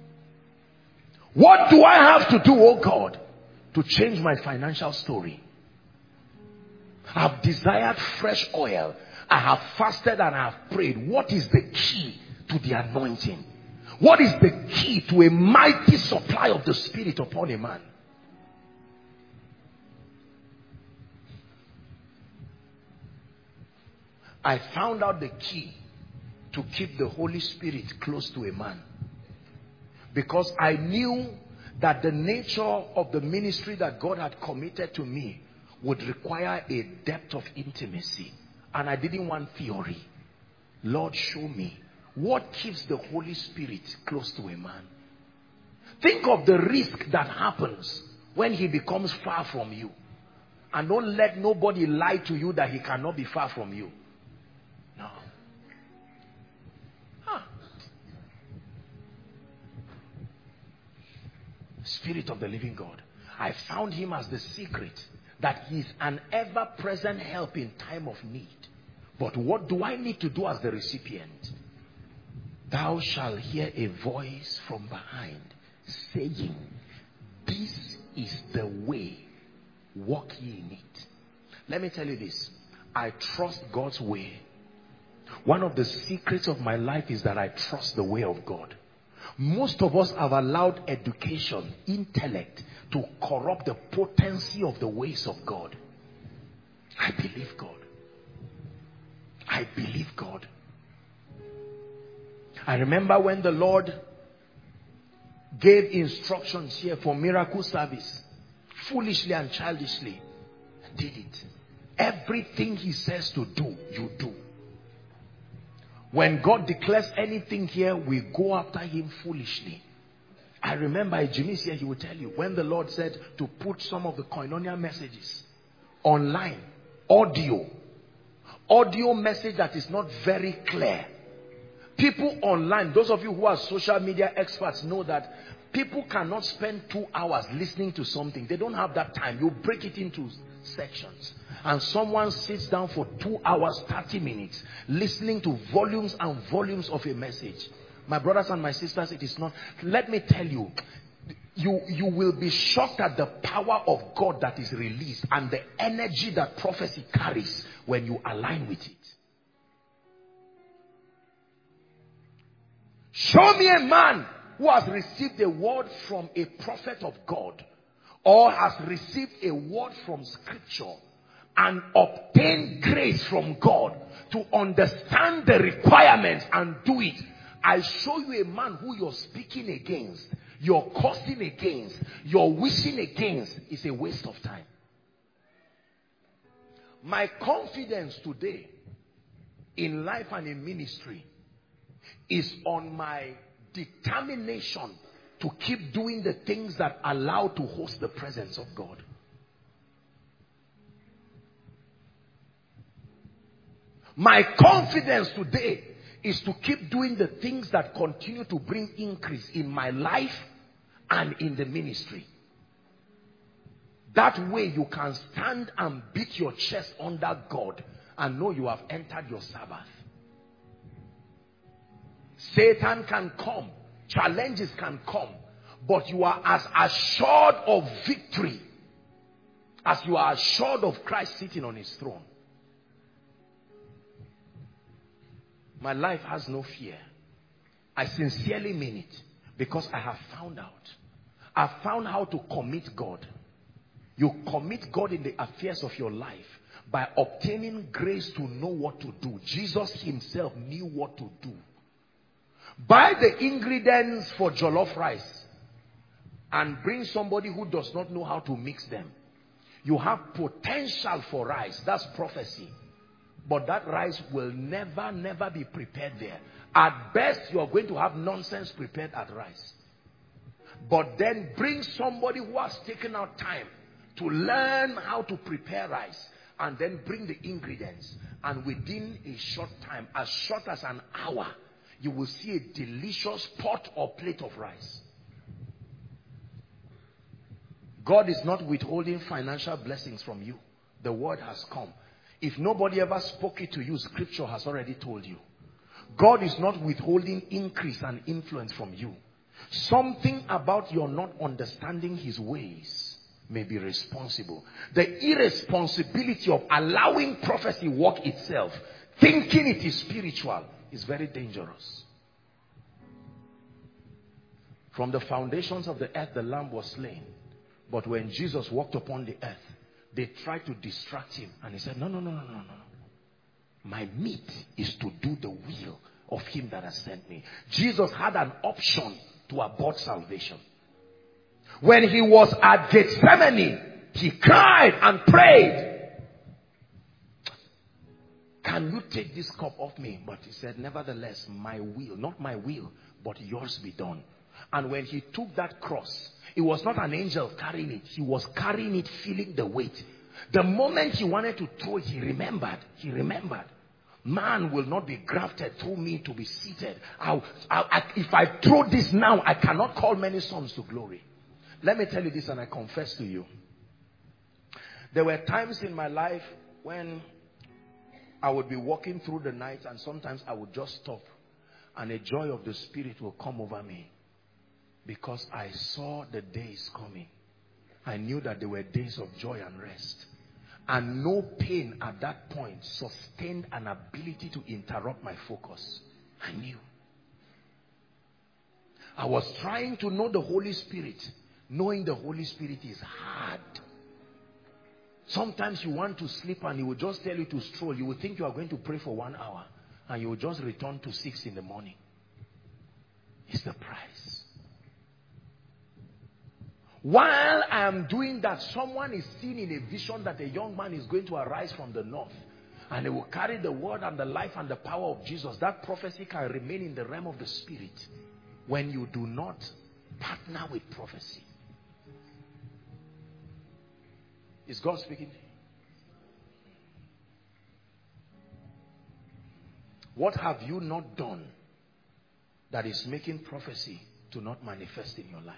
What do I have to do, oh God, to change my financial story? I've desired fresh oil. I have fasted and I have prayed. What is the key to the anointing? What is the key to a mighty supply of the Spirit upon a man? I found out the key to keep the Holy Spirit close to a man. Because I knew that the nature of the ministry that God had committed to me would require a depth of intimacy. And I didn't want theory. Lord, show me. What keeps the Holy Spirit close to a man? Think of the risk that happens when he becomes far from you. And don't let nobody lie to you that he cannot be far from you. No. Huh. Spirit of the living God. I found him as the secret, that he is an ever-present help in time of need. But what do I need to do as the recipient? Thou shalt hear a voice from behind saying, this is the way, walk ye in it. Let me tell you this. I trust God's way. One of the secrets of my life is that I trust the way of God. Most of us have allowed education, intellect, to corrupt the potency of the ways of God. I believe God. I believe God. I remember when the Lord gave instructions here for miracle service, foolishly and childishly, I did it. Everything he says to do, you do. When God declares anything here, we go after him foolishly. I remember Jimmy's here, he will tell you, when the Lord said to put some of the koinonia messages online, audio, audio message that is not very clear. People online, those of you who are social media experts know that people cannot spend two hours listening to something. They don't have that time. You break it into sections. And someone sits down for two hours, thirty minutes, listening to volumes and volumes of a message. My brothers and my sisters, it is not. Let me tell you, you, you will be shocked at the power of God that is released and the energy that prophecy carries when you align with it. Show me a man who has received a word from a prophet of God or has received a word from scripture and obtained grace from God to understand the requirements and do it, I show you a man who you're speaking against, you're cursing against, you're wishing against, is a waste of time. My confidence today in life and in ministry is on my determination to keep doing the things that allow to host the presence of God. My confidence today is to keep doing the things that continue to bring increase in my life and in the ministry. That way you can stand and beat your chest under God and know you have entered your Sabbath. Satan can come, challenges can come, but you are as assured of victory as you are assured of Christ sitting on his throne. My life has no fear. I sincerely mean it because I have found out. I've found how to commit God. You commit God in the affairs of your life by obtaining grace to know what to do. Jesus himself knew what to do. Buy the ingredients for jollof rice and bring somebody who does not know how to mix them. You have potential for rice. That's prophecy. But that rice will never, never be prepared there. At best, you are going to have nonsense prepared at rice. But then bring somebody who has taken out time to learn how to prepare rice, and then bring the ingredients. And within a short time, as short as an hour, you will see a delicious pot or plate of rice. God is not withholding financial blessings from you. The word has come. If nobody ever spoke it to you, scripture has already told you. God is not withholding increase and influence from you. Something about your not understanding his ways may be responsible. The irresponsibility of allowing prophecy work itself, thinking it is spiritual, is very dangerous. From the foundations of the earth, the Lamb was slain. But when Jesus walked upon the earth, they tried to distract him. And he said, no, no, no, no, no, no. My meat is to do the will of him that has sent me. Jesus had an option to abort salvation. When he was at Gethsemane, he cried and prayed, can you take this cup off me? But he said, nevertheless, my will, not my will, but yours be done. And when he took that cross, it was not an angel carrying it. He was carrying it, feeling the weight. The moment he wanted to throw it, he remembered. He remembered. Man will not be grafted through me to be seated. I, I, I, if I throw this now, I cannot call many sons to glory. Let me tell you this, and I confess to you. There were times in my life when I would be walking through the night, and sometimes I would just stop, and a joy of the Spirit will come over me. Because I saw the days coming. I knew that there were days of joy and rest. And no pain at that point sustained an ability to interrupt my focus. I knew. I was trying to know the Holy Spirit. Knowing the Holy Spirit is hard. Sometimes you want to sleep and he will just tell you to stroll. You will think you are going to pray for one hour. And you will just return to six in the morning. It's the price. While I am doing that, someone is seeing in a vision that a young man is going to arise from the north. And he will carry the word and the life and the power of Jesus. That prophecy can remain in the realm of the Spirit when you do not partner with prophecy. Is God speaking? What have you not done that is making prophecy to not manifest in your life?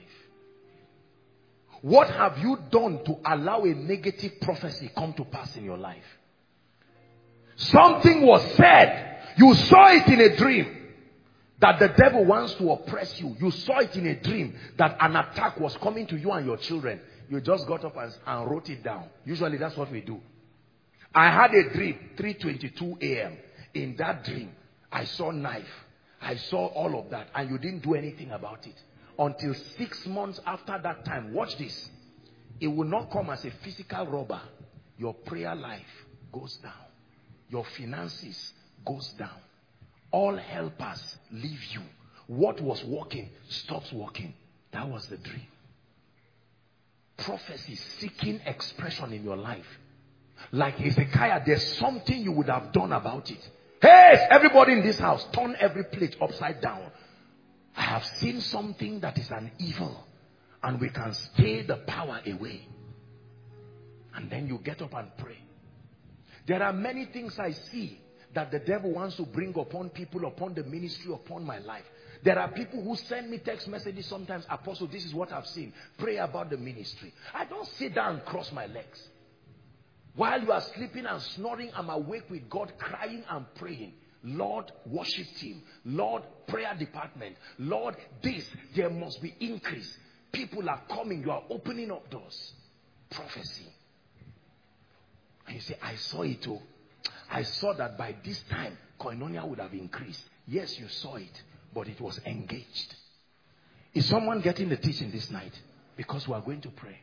What have you done to allow a negative prophecy come to pass in your life? Something was said. You saw it in a dream that the devil wants to oppress you. You saw it in a dream that an attack was coming to you and your children. You just got up and, and wrote it down. Usually that's what we do. I had a dream, three twenty-two a m In that dream, I saw knife. I saw all of that, and you didn't do anything about it. Until six months after that time, watch this. It will not come as a physical robber. Your prayer life goes down. Your finances goes down. All helpers leave you. What was working stops working. That was the dream. Prophecy seeking expression in your life. Like Hezekiah, there's something you would have done about it. Hey, everybody in this house, turn every plate upside down. I have seen something that is an evil, and we can stay the power away. And then you get up and pray. There are many things I see that the devil wants to bring upon people, upon the ministry, upon my life. There are people who send me text messages sometimes, Apostle, this is what I've seen. Pray about the ministry. I don't sit down and cross my legs. While you are sleeping and snoring, I'm awake with God, crying and praying. Lord, worship team. Lord, prayer department. Lord, this, there must be increase. People are coming. You are opening up doors. Prophecy. And you say, I saw it too. I saw that by this time, Koinonia would have increased. Yes, you saw it, but it was engaged. Is someone getting the teaching this night? Because we are going to pray.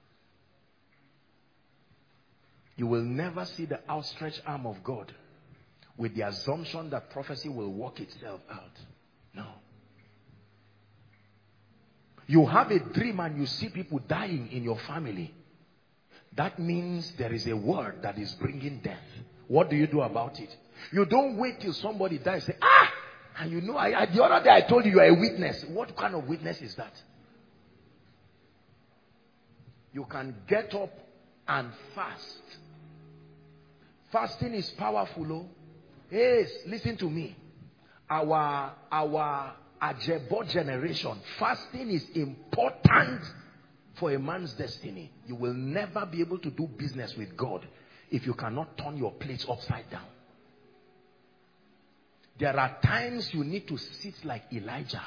You will never see the outstretched arm of God with the assumption that prophecy will work itself out. No. You have a dream and you see people dying in your family. That means there is a word that is bringing death. What do you do about it? You don't wait till somebody dies and say, ah! And you know, I, I, the other day I told you you are a witness. What kind of witness is that? You can get up and fast. Fasting is powerful. Oh. Yes, listen to me. Our, our Ajebo generation, fasting is important for a man's destiny. You will never be able to do business with God if you cannot turn your plates upside down. There are times you need to sit like Elijah.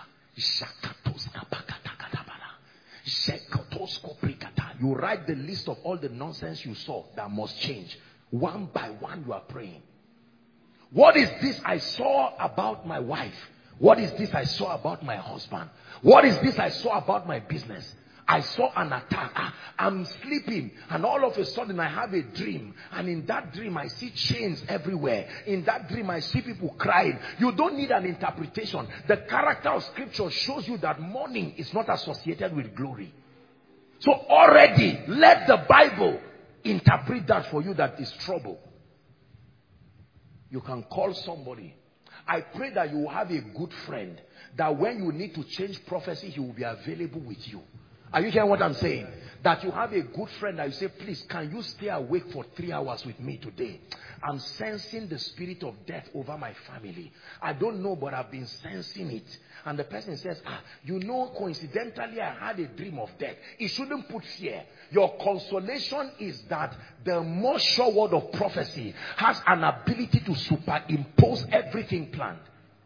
You write the list of all the nonsense you saw that must change. One by one you are praying. What is this I saw about my wife? What is this I saw about my husband? What is this I saw about my business? I saw an attack. Ah, I'm sleeping and all of a sudden I have a dream. And in that dream I see chains everywhere. In that dream I see people crying. You don't need an interpretation. The character of scripture shows you that mourning is not associated with glory. So already let the Bible interpret that for you that is trouble. You can call somebody. I pray that you will have a good friend, that when you need to change prophecy, he will be available with you. Are you hearing what I'm saying? That you have a good friend that you say, please, can you stay awake for three hours with me today? I'm sensing the spirit of death over my family. I don't know, but I've been sensing it. And the person says, ah, you know, coincidentally, I had a dream of death. It shouldn't put fear. Your consolation is that the more sure word of prophecy has an ability to superimpose everything planned.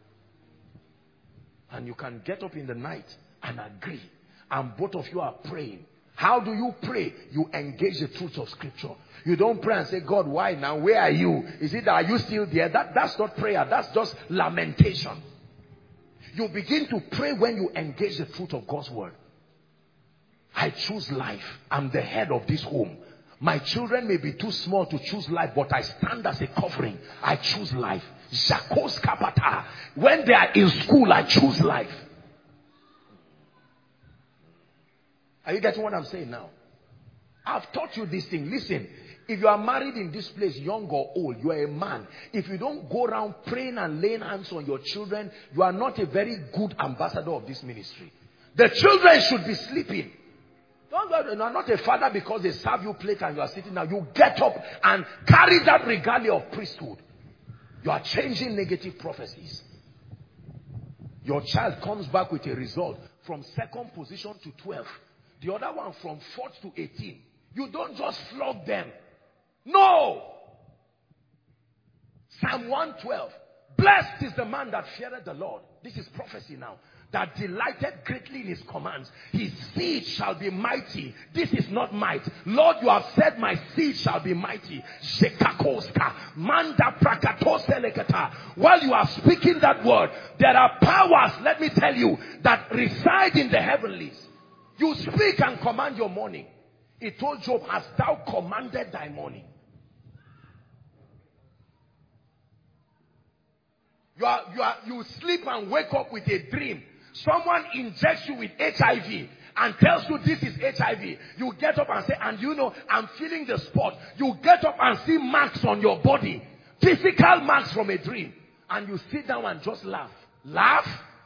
And you can get up in the night and agree. And both of you are praying. How do you pray? You engage the truth of scripture. You don't pray and say, God, why now? Where are you? Is it that are you still there? That, that's not prayer. That's just lamentation. You begin to pray when you engage the truth of God's word. I choose life. I'm the head of this home. My children may be too small to choose life, but I stand as a covering. I choose life. Jakos kapata. When they are in school, I choose life. Are you getting what I'm saying now? I've taught you this thing. Listen, if you are married in this place, young or old, you are a man. If you don't go around praying and laying hands on your children, you are not a very good ambassador of this ministry. The children should be sleeping. Don't, you are not a father because they serve you plate and you are sitting down. You get up and carry that regalia of priesthood. You are changing negative prophecies. Your child comes back with a result from second position to twelve. The other one from fourth to eighteen. You don't just flog them. No. Psalm one twelve. Blessed is the man that feareth the Lord. This is prophecy now. that delighted greatly in his commands. His seed shall be mighty. This is not might. Lord, you have said my seed shall be mighty. While you are speaking that word, there are powers, let me tell you, that reside in the heavenlies. You speak and command your morning. He told Job, hast thou commanded thy morning? You, are, you, are, you sleep and wake up with a dream. Someone injects you with H I V and tells you this is H I V. You get up and say, and you know, I'm feeling the spot. You get up and see marks on your body. Physical marks from a dream. And you sit down and just laugh. Laugh?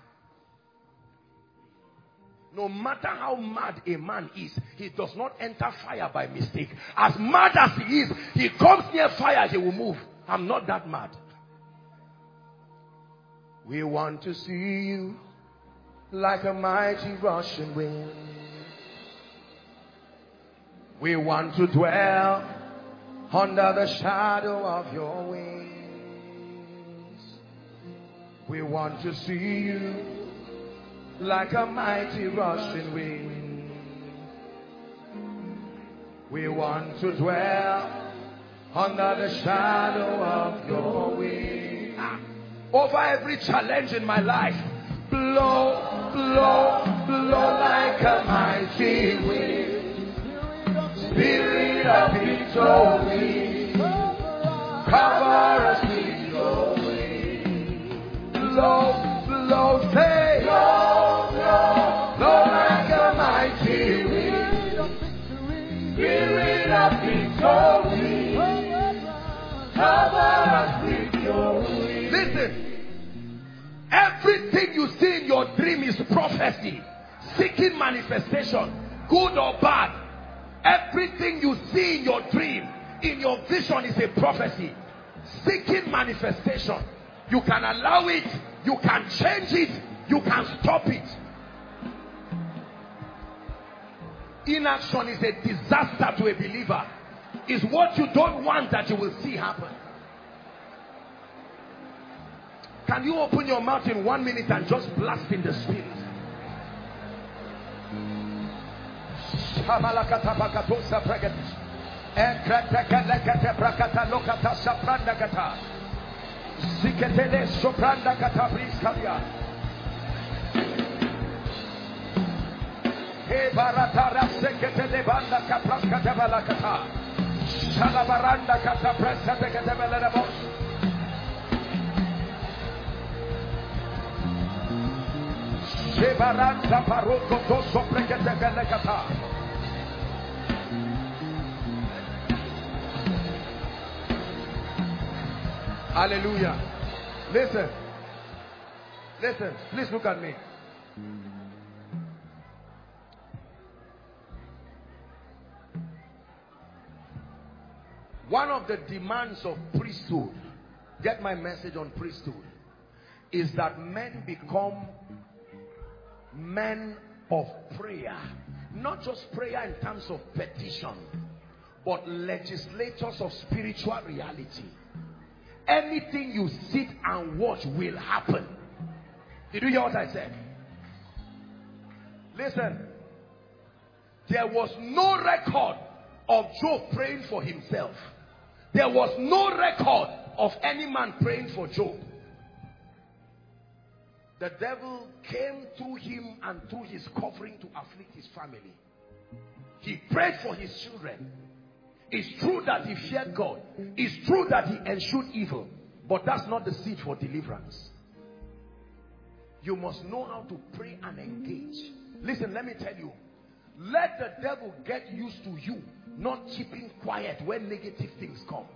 No matter how mad a man is, he does not enter fire by mistake. As mad as he is, he comes near fire, he will move. I'm not that mad. We want to see you like a mighty rushing wind. We want to dwell under the shadow of your wings. We want to see you like a mighty rushing wind. We want to dwell under the shadow of your wings. Ah. Over every challenge in my life, blow, blow, blow like a mighty wind. Spirit of victory, cover us with your wings. Blow, blow, say, blow, blow, blow like a mighty wind. Spirit of victory, cover us with your wings. Listen. Everything you see in your dream is prophecy, seeking manifestation, good or bad. Everything you see in your dream, in your vision, is a prophecy, seeking manifestation. You can allow it, you can change it, you can stop it. Inaction is a disaster to a believer. It's what you don't want that you will see happen. Can you open your mouth in one minute and just blast in the spirit? Hallelujah. Listen. Listen. Please look at me. One of the demands of priesthood, get my message on priesthood, is that men become men of prayer. Not just prayer in terms of petition, but legislators of spiritual reality. Anything you sit and watch will happen. Did you hear what I said? Listen. There was no record of Job praying for himself. There was no record of any man praying for Job. The devil came through him and through his covering to afflict his family. He prayed for his children. It's true that he feared God. It's true that he eschewed evil. But that's not the seed for deliverance. You must know how to pray and engage. Listen, let me tell you. Let the devil get used to you not keeping quiet when negative things come.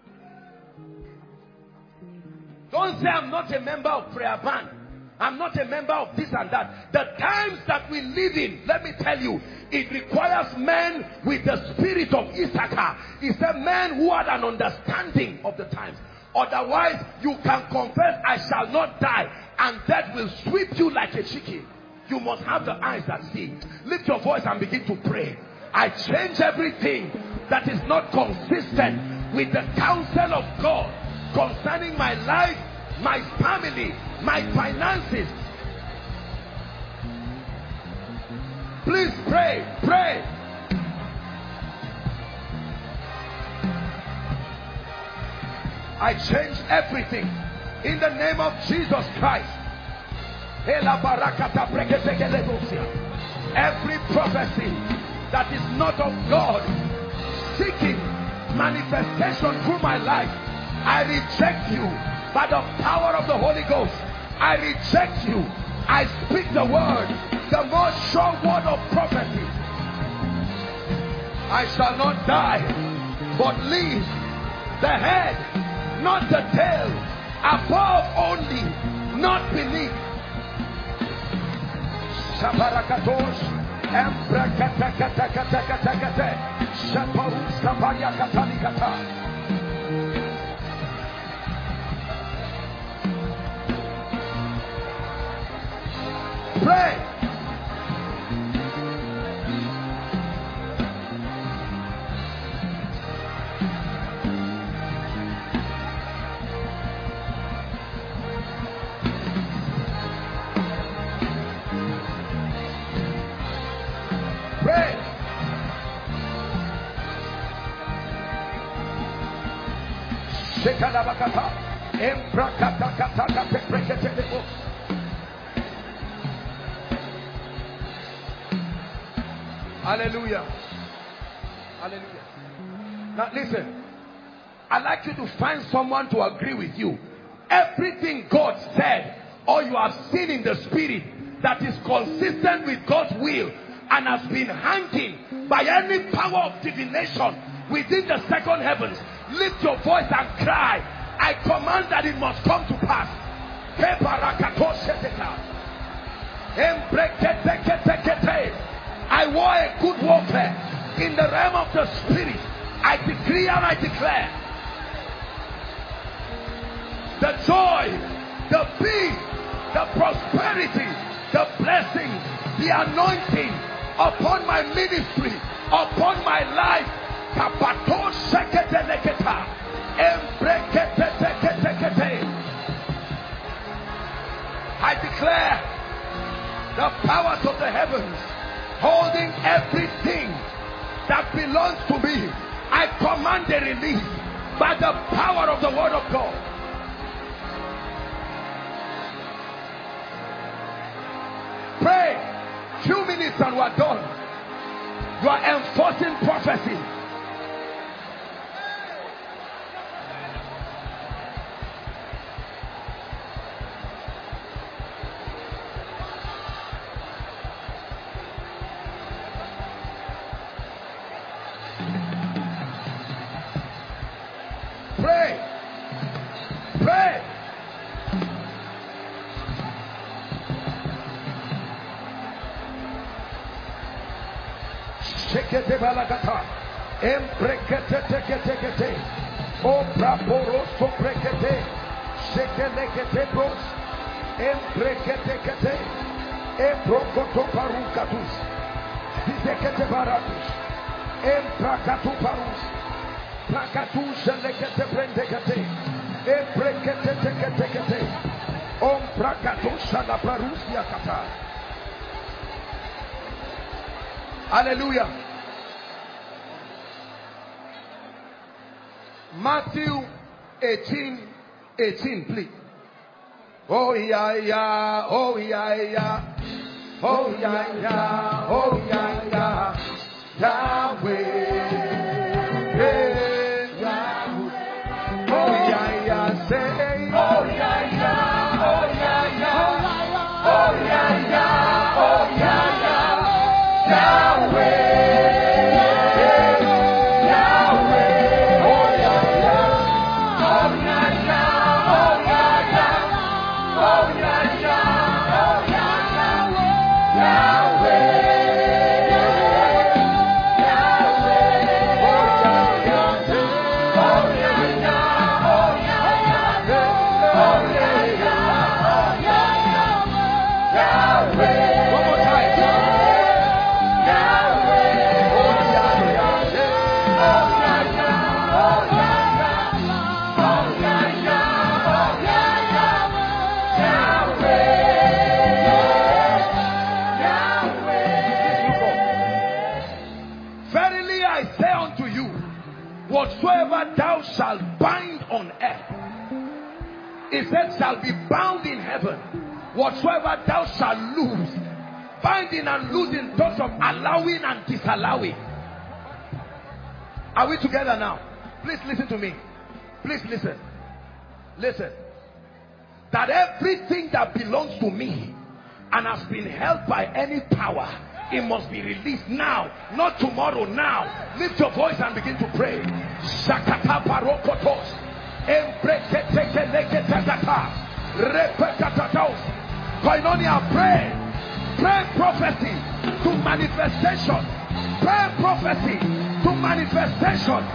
Don't say, I'm not a member of prayer band. I'm not a member of this and that. The times that we live in, let me tell you, it requires men with the spirit of Issachar. It's a man who had an understanding of the times. Otherwise, you can confess, I shall not die, and death will sweep you like a chicken. You must have the eyes that see. Lift your voice and begin to pray. I change everything that is not consistent with the counsel of God concerning my life, my family, my finances. Please pray, pray. I change everything in the name of Jesus Christ. Every prophecy that is not of God seeking manifestation through my life, I reject you by the power of the Holy Ghost. I reject you. I speak the word, the most sure word of prophecy. I shall not die, but live, the head, not the tail, above only, not beneath. Shabarakatos, Embrakatakatakatakatakate, Shaparus Kabayakatanikata. Pray. Pray. Shekalabakata, Embrakatakatakatepreketebo. Hallelujah. Hallelujah. Now listen. I'd like you to find someone to agree with you. Everything God said or you have seen in the spirit that is consistent with God's will and has been hanging by any power of divination within the second heavens, lift your voice and cry. I command that it must come to pass. I war a good warfare in the realm of the spirit. I decree and I declare the joy, the peace, the prosperity, the blessing, the anointing upon my ministry, upon my life. I declare the powers of the heavens holding everything that belongs to me. I command a release by the power of the word of God. Pray. Few minutes and we're done. You are enforcing prophecy. Pray. Pray. Shekete balagata. Embrekete tekete tekete. Obra poroso brekete. Shekelekete bros. Embrekete kete. Ebrokoto parukatus. Dizekete baratus. Embrakatu parus. Plakatus lekete brendekete. Embrekete tekete kete. Ombrakatus la parusia kata. Hallelujah. Matthew eighteen, eighteen, please. Oh yeah, yeah, oh yeah, yeah, oh yeah, yeah, oh yeah, yeah, Yahweh, hey, Yahweh, oh yeah, yeah, say, oh yeah, yeah, oh yeah, yeah, oh yeah, yeah, oh yeah, yeah, Yahweh. whatsoever thou shalt bind on earth, it said, shall be bound in heaven. Whatsoever thou shalt loose, binding and loosing in terms of allowing and disallowing. Are we together now? Please listen to me. Please listen. Listen. That everything that belongs to me and has been held by any power, it must be released now, not tomorrow, now. Lift your voice and begin to pray. Shakata parokotos. Koinonia, pray. Pray prophecy to manifestation. Pray prophecy to manifestation.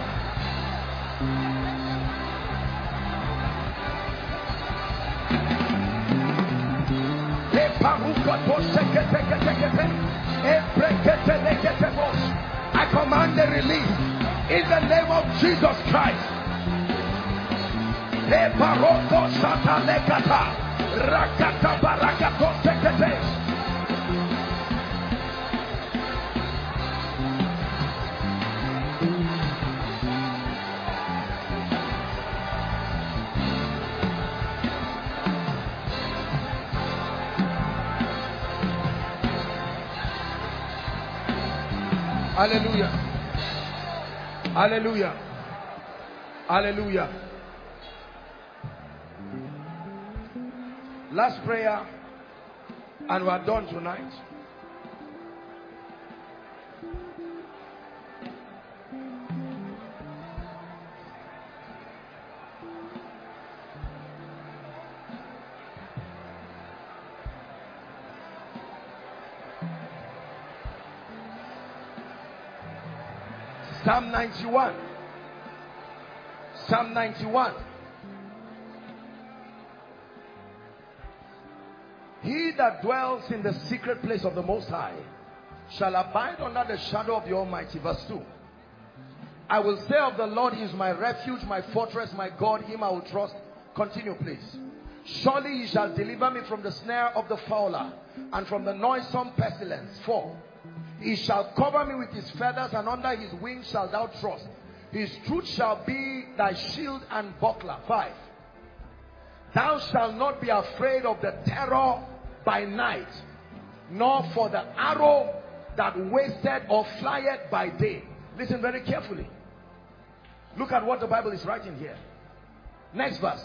I command the release in the name of Jesus Christ. Hallelujah. Hallelujah. Hallelujah. Last prayer and we're done tonight. Psalm ninety-one. Psalm ninety-one. He that dwells in the secret place of the Most High shall abide under the shadow of the Almighty. Verse two. I will say of the Lord, He is my refuge, my fortress, my God, Him I will trust. Continue, please. Surely He shall deliver me from the snare of the fowler and from the noisome pestilence. Four. He shall cover me with His feathers, and under His wings shalt thou trust. His truth shall be thy shield and buckler. Five. Thou shalt not be afraid of the terror by night, nor for the arrow that wasteth or flieth by day. Listen very carefully. Look at what the Bible is writing here. Next verse.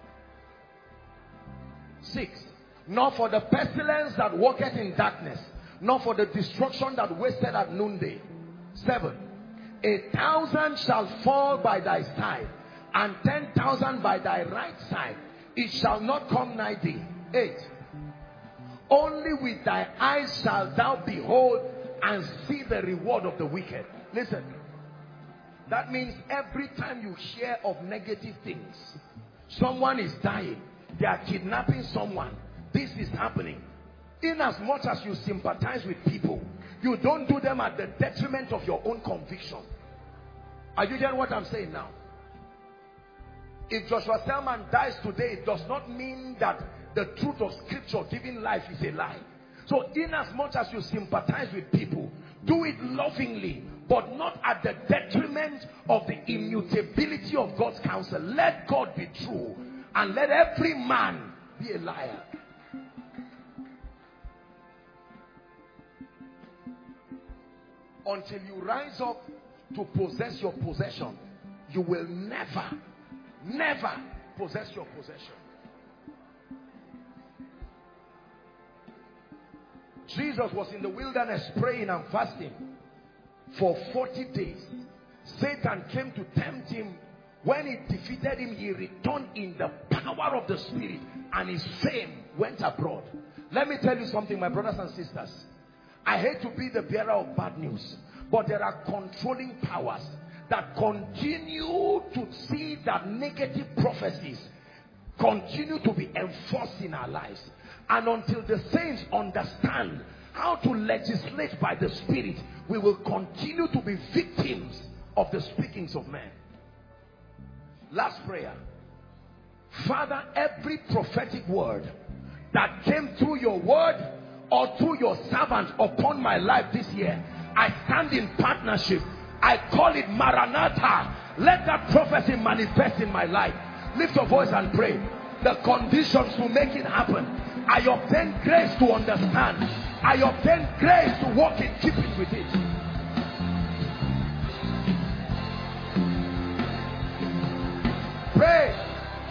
Six. Nor for the pestilence that walketh in darkness, nor for the destruction that wasted at noonday. Seven. A thousand shall fall by thy side, and ten thousand by thy right side. It shall not come nigh thee. Eight. Only with thy eyes shalt thou behold and see the reward of the wicked. Listen. That means every time you hear of negative things, someone is dying, they are kidnapping someone, this is happening. In as much as you sympathize with people, you don't do them at the detriment of your own conviction. Are you hearing what I'm saying now? If Joshua Selman dies today, it does not mean that the truth of scripture giving life is a lie. So in as much as you sympathize with people, do it lovingly, but not at the detriment of the immutability of God's counsel. Let God be true and let every man be a liar. Until you rise up to possess your possession, you will never, never possess your possession. Jesus was in the wilderness praying and fasting for forty days. Satan came to tempt him. When he defeated him, he returned in the power of the Spirit, and his fame went abroad. Let me tell you something, my brothers and sisters. I hate to be the bearer of bad news, but there are controlling powers that continue to see that negative prophecies continue to be enforced in our lives. And until the saints understand how to legislate by the Spirit, we will continue to be victims of the speakings of men. Last prayer. Father, every prophetic word that came through your word or through your servant upon my life this year, I stand in partnership I call it Maranatha. Let that prophecy manifest in my life. Lift your voice and pray. The conditions to make it happen. I obtain grace to understand. I obtain grace to walk in keeping with it. Pray.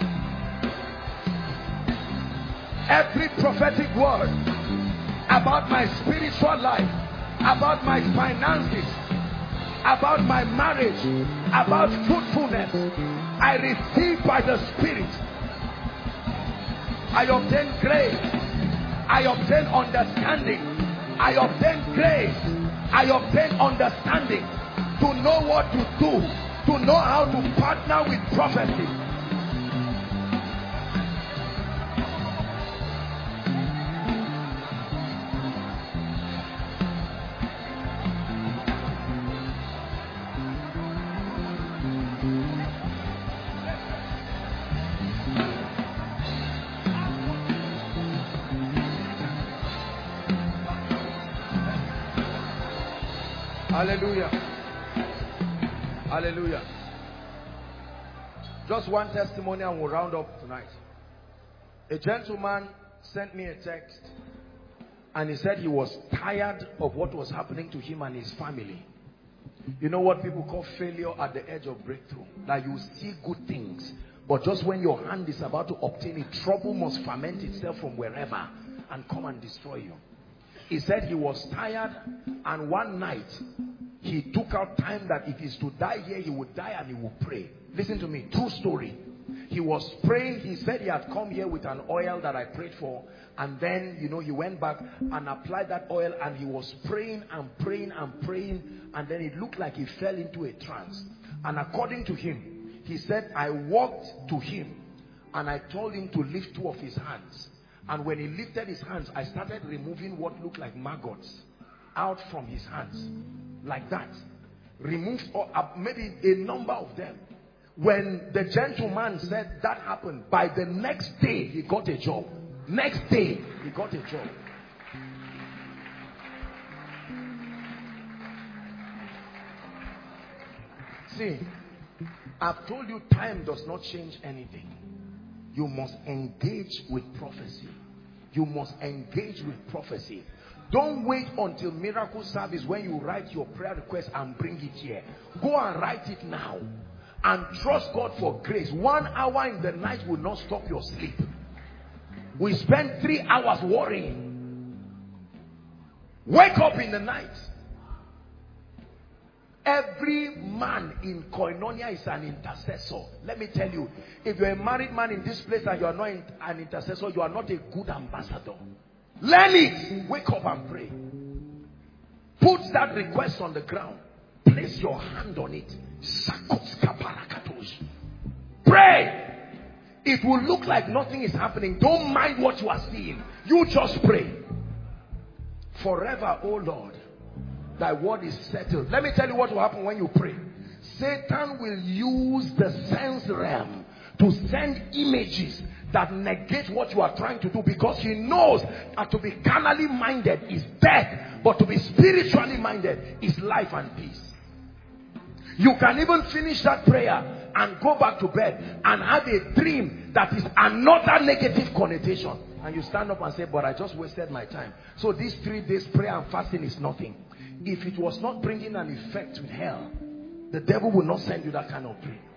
Every prophetic word about my spiritual life, about my finances, about my marriage, about fruitfulness, I receive by the Spirit. I obtain grace. I obtain understanding. I obtain grace. I obtain understanding to know what to do, to know how to partner with prophecy. Hallelujah. Hallelujah. Just one testimony and we'll round up tonight. A gentleman sent me a text and he said he was tired of what was happening to him and his family. You know what people call failure at the edge of breakthrough? That you see good things, but just when your hand is about to obtain it, trouble must ferment itself from wherever and come and destroy you. He said he was tired, and one night he took out time that if he's to die here, he would die and he would pray. Listen to me, true story. He was praying. He said he had come here with an oil that I prayed for, and then, you know, he went back and applied that oil, and he was praying and praying and praying, and then it looked like he fell into a trance. And according to him, he said, I walked to him and I told him to lift two of his hands. And when he lifted his hands, I started removing what looked like maggots out from his hands. Like that. Removed or, uh, maybe a number of them. When the gentleman said that happened, by the next day he got a job. Next day he got a job. See, I've told you time does not change anything. You must engage with prophecy. You must engage with prophecy. Don't wait until miracle service when you write your prayer request and bring it here. Go and write it now. And trust God for grace. One hour in the night will not stop your sleep. We spend three hours worrying. Wake up in the night. Every man in Koinonia is an intercessor. Let me tell you, if you're a married man in this place and you are not an intercessor, you are not a good ambassador. Learn it. Wake up and pray. Put that request on the ground. Place your hand on it. Pray. It will look like nothing is happening. Don't mind what you are seeing. You just pray. Forever, oh Lord, thy word is settled. Let me tell you what will happen when you pray. Satan will use the sense realm to send images that negate what you are trying to do, because he knows that to be carnally minded is death, but to be spiritually minded is life and peace. You can even finish that prayer and go back to bed and have a dream that is another negative connotation, and you stand up and say, but I just wasted my time. So these three days prayer and fasting is nothing. If it was not bringing an effect with hell, the devil will not send you that kind of dream.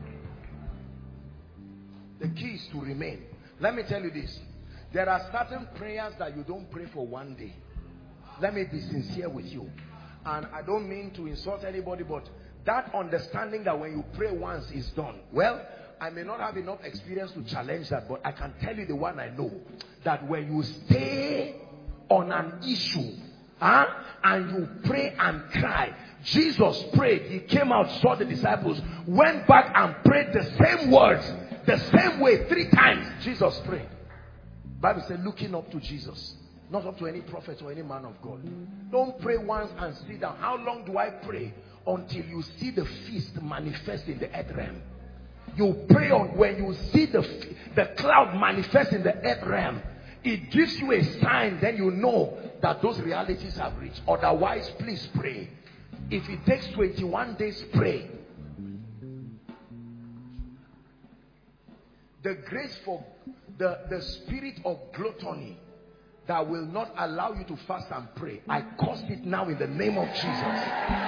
The key is to remain. Let me tell you this. There are certain prayers that you don't pray for one day. Let me be sincere with you. And I don't mean to insult anybody, but that understanding that when you pray once is done. Well, I may not have enough experience to challenge that, but I can tell you the one I know. That when you stay on an issue, huh, and you pray and cry. Jesus prayed. He came out, saw the disciples, went back and prayed the same words. The same way, three times Jesus prayed. Bible said looking up to Jesus, not up to any prophet or any man of God. Don't pray once and sit down. How long do I pray? Until you see the feast manifest in the earth realm. You pray on when you see the, the cloud manifest in the earth realm. It gives you a sign, then you know that those realities have reached. Otherwise, please pray. If it takes twenty-one days, pray. The grace for the, the spirit of gluttony that will not allow you to fast and pray, I curse it now in the name of Jesus.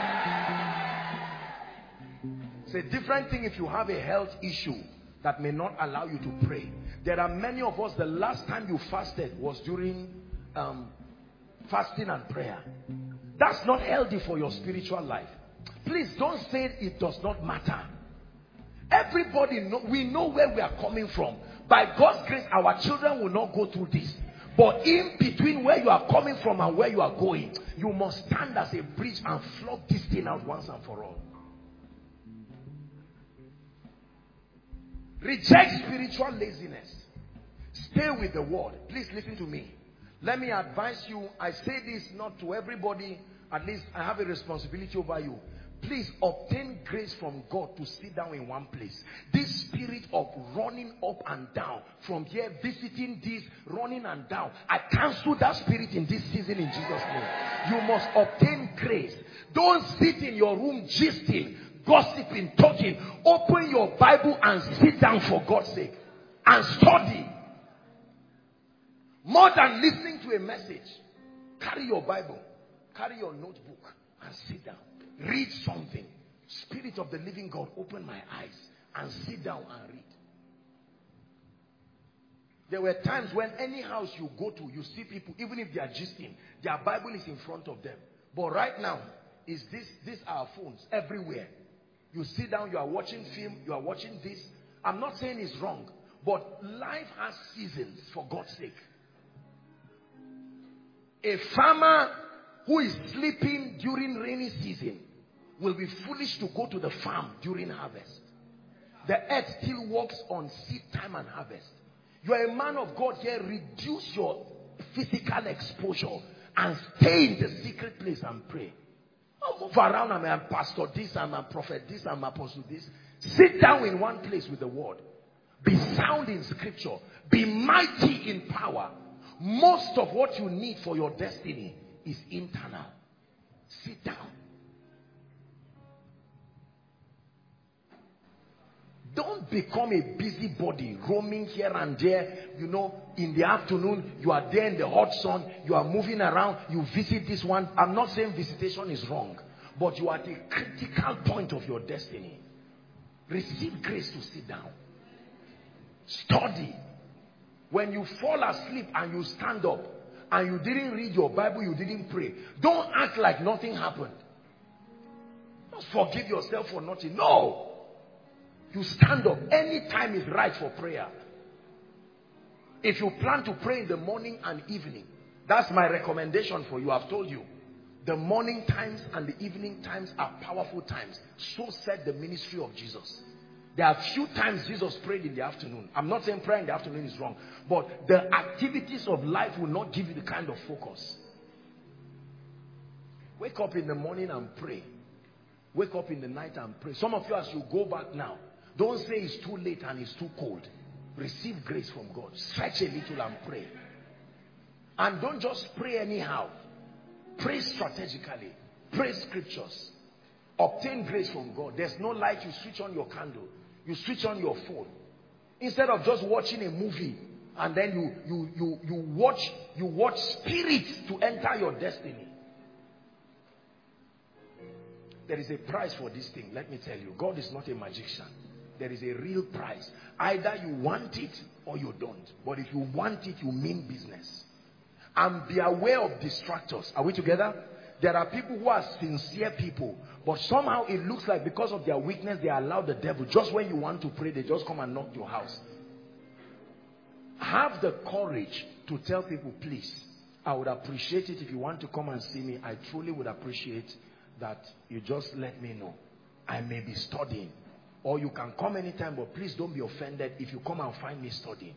It's a different thing if you have a health issue that may not allow you to pray. There are many of us, the last time you fasted was during um, fasting and prayer. That's not healthy for your spiritual life. Please don't say it does not matter. Everybody know, we know where we are coming from. By God's grace, our children will not go through this. But in between where you are coming from and where you are going, you must stand as a bridge and flog this thing out once and for all. Reject spiritual laziness. Stay with the word. Please listen to me. Let me advise you. I say this not to everybody. At least I have a responsibility over you. Please obtain grace from God to sit down in one place. This spirit of running up and down, from here visiting this, running and down, I cancel that spirit in this season in Jesus' name. You must obtain grace. Don't sit in your room gisting, gossiping, talking. Open your Bible and sit down for God's sake and study. More than listening to a message, carry your Bible, carry your notebook and sit down. Read something. Spirit of the living God, open my eyes and sit down and read. There were times when any house you go to, you see people, even if they are gisting, their Bible is in front of them. But right now, is this, these are phones everywhere. You sit down, you are watching film, you are watching this. I'm not saying it's wrong, but life has seasons, for God's sake. A farmer who is sleeping during rainy season will be foolish to go to the farm during harvest. The earth still works on seed time and harvest. You are a man of God here. Reduce your physical exposure and stay in the secret place and pray. Don't move around. I'm a pastor this, I'm a prophet this, I'm a apostle this. Sit down in one place with the word. Be sound in scripture. Be mighty in power. Most of what you need for your destiny is internal. Sit down. Don't become a busybody roaming here and there. You know, in the afternoon, you are there in the hot sun. You are moving around. You visit this one. I'm not saying visitation is wrong, but you are at a critical point of your destiny. Receive grace to sit down. Study. When you fall asleep and you stand up and you didn't read your Bible, you didn't pray, don't act like nothing happened. Don't forgive yourself for nothing. No. You stand up. Any time is right for prayer. If you plan to pray in the morning and evening, that's my recommendation for you. I've told you. The morning times and the evening times are powerful times. So said the ministry of Jesus. There are few times Jesus prayed in the afternoon. I'm not saying prayer in the afternoon is wrong, but the activities of life will not give you the kind of focus. Wake up in the morning and pray. Wake up in the night and pray. Some of you, as you go back now, don't say it's too late and it's too cold. Receive grace from God. Stretch a little and pray. And don't just pray anyhow. Pray strategically. Pray scriptures. Obtain grace from God. There's no light. You switch on your candle. You switch on your phone. Instead of just watching a movie and then you you you you watch you watch spirits to enter your destiny. There is a price for this thing. Let me tell you. God is not a magician. There is a real price. Either you want it or you don't. But if you want it, you mean business. And be aware of distractors. Are we together? There are people who are sincere people, but somehow it looks like because of their weakness, they allow the devil. Just when you want to pray, they just come and knock your house. Have the courage to tell people, please, I would appreciate it if you want to come and see me. I truly would appreciate that you just let me know. I may be studying. Or you can come anytime, but please don't be offended if you come and find me studying.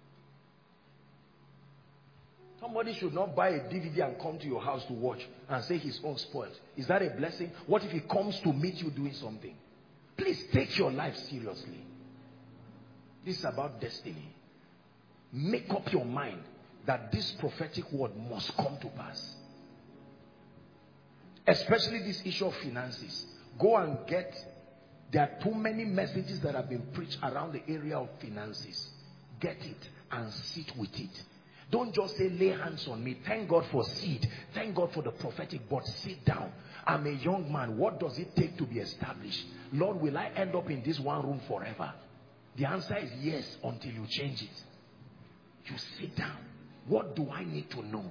Somebody should not buy a D V D and come to your house to watch and say his own spoiled. Is that a blessing? What if he comes to meet you doing something? Please take your life seriously. This is about destiny. Make up your mind that this prophetic word must come to pass. Especially this issue of finances. Go and get, there are too many messages that have been preached around the area of finances. Get it and sit with it. Don't just say, lay hands on me. Thank God for seed. Thank God for the prophetic. But sit down. I'm a young man. What does it take to be established? Lord, will I end up in this one room forever? The answer is yes, until you change it. You sit down. What do I need to know?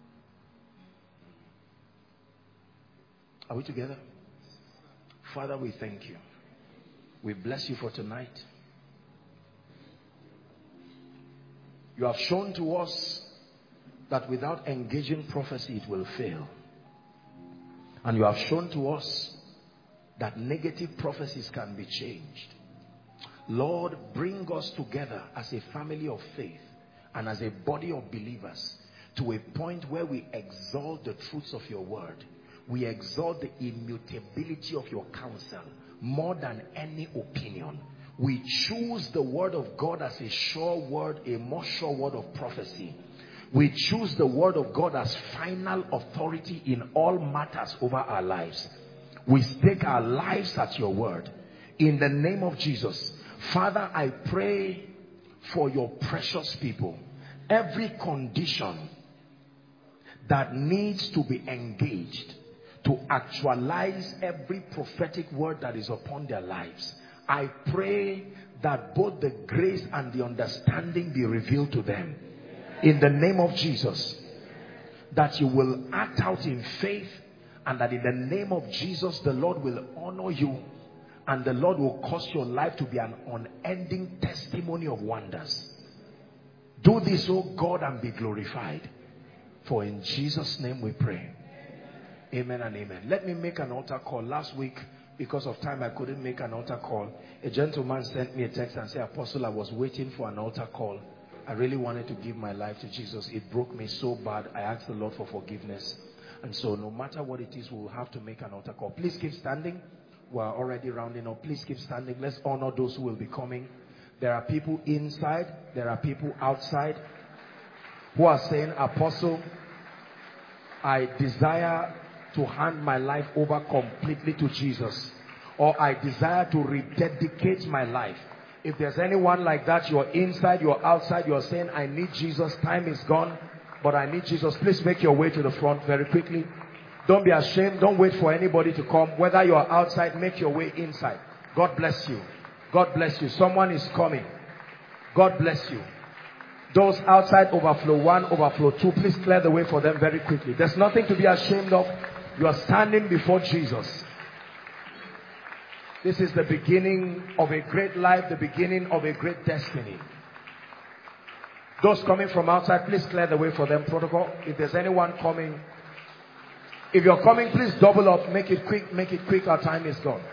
Are we together? Father, we thank you. We bless you for tonight. You have shown to us that without engaging prophecy, it will fail. And you have shown to us that negative prophecies can be changed. Lord, bring us together as a family of faith and as a body of believers to a point where we exalt the truths of your word. We exalt the immutability of your counsel more than any opinion. We choose the word of God as a sure word, a more sure word of prophecy. We choose the word of God as final authority in all matters over our lives. We stake our lives at your word. In the name of Jesus, Father, I pray for your precious people. Every condition that needs to be engaged to actualize every prophetic word that is upon their lives, I pray that both the grace and the understanding be revealed to them. In the name of Jesus, that you will act out in faith, and that in the name of Jesus, the Lord will honor you, and the Lord will cause your life to be an unending testimony of wonders. Do this, oh God, and be glorified. For in Jesus' name we pray. Amen and amen. Let me make an altar call. Last week, because of time, I couldn't make an altar call. A gentleman sent me a text and said, Apostle, I was waiting for an altar call. I really wanted to give my life to Jesus. It broke me so bad. I asked the Lord for forgiveness. And so no matter what it is, we will have to make an altar call. Please keep standing. We're already rounding up. Please keep standing. Let's honor those who will be coming. There are people inside. There are people outside who are saying, Apostle, I desire to hand my life over completely to Jesus, or I desire to rededicate my life. If there's anyone like that, you're inside, you're outside, you're saying, I need Jesus, time is gone, but I need Jesus, please make your way to the front very quickly. Don't be ashamed. Don't wait for anybody to come. Whether you're outside, make your way inside. God bless you. God bless you. Someone is coming. God bless you. Those outside, overflow one, overflow two, please clear the way for them very quickly. There's nothing to be ashamed of. You are standing before Jesus. This is the beginning of a great life, the beginning of a great destiny. Those coming from outside, please clear the way for them. Protocol. If there's anyone coming, if you're coming, please double up. Make it quick. Make it quick. Our time is gone.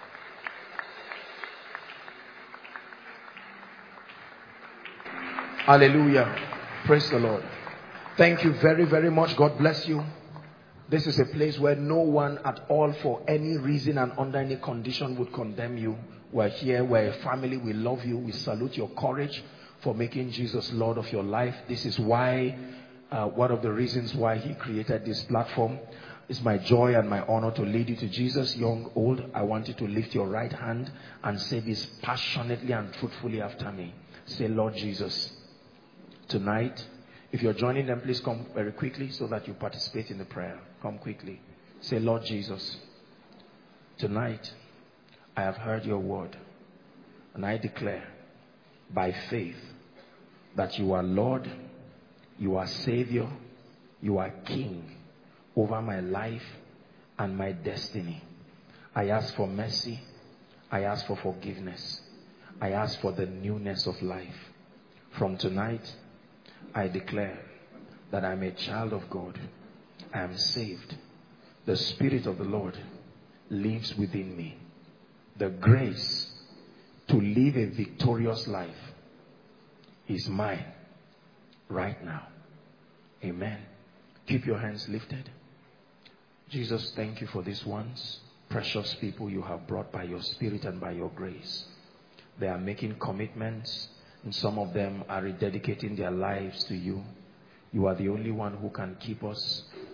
Hallelujah. Praise the Lord. Thank you very, very much. God bless you. This is a place where no one at all, for any reason and under any condition, would condemn you. We're here. We're a family. We love you. We salute your courage for making Jesus Lord of your life. This is why, uh, one of the reasons why he created this platform. It's my joy and my honor to lead you to Jesus. Young, old, I want you to lift your right hand and say this passionately and truthfully after me. Say, Lord Jesus, tonight, if you're joining them, please come very quickly so that you participate in the prayer. Come quickly. Say, Lord Jesus, tonight I have heard your word, and I declare by faith that you are Lord, you are Savior, you are King over my life and my destiny. I ask for mercy. I ask for forgiveness. I ask for the newness of life. From tonight, I declare that I'm a child of God. I am saved. The Spirit of the Lord lives within me. The grace to live a victorious life is mine right now. Amen. Keep your hands lifted. Jesus, thank you for these ones, precious people you have brought by your Spirit and by your grace. They are making commitments, and some of them are rededicating their lives to you. You are the only one who can keep us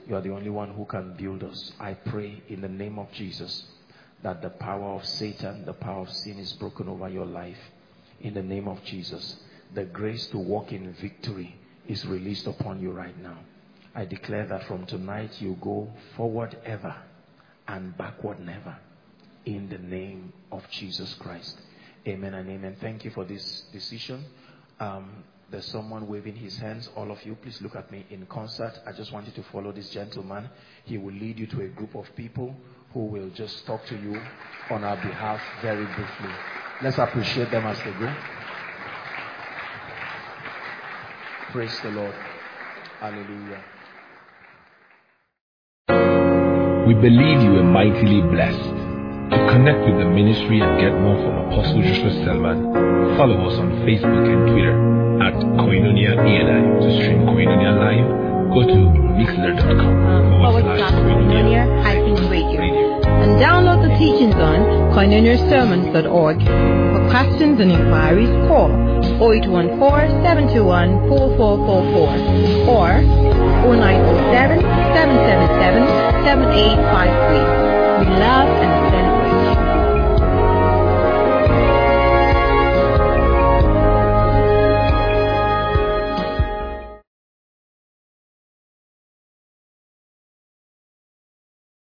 You are the only one who can build us. I pray in the name of Jesus that the power of Satan, the power of sin is broken over your life. In the name of Jesus, the grace to walk in victory is released upon you right now. I declare that from tonight you go forward ever and backward never. In the name of Jesus Christ. Amen and amen. Thank you for this decision. Um, there's someone waving his hands. All of you, please look at me in concert. I just want you to follow this gentleman. He will lead you to a group of people who will just talk to you on our behalf very briefly. Let's appreciate them as they go. Praise the Lord. Hallelujah. We believe you are mightily blessed. To connect with the ministry and get more from Apostle Joshua Selman, follow us on Facebook and Twitter at Koinonia A N I. To stream Koinonia live, go to mixler dot com forward slash Koinonia radio. And download the teachings on koinonia sermons dot org. For questions and inquiries, call oh eight one four, seven two one, four four four four or oh nine oh seven, seven seven seven, seven eight five three. We love and celebrate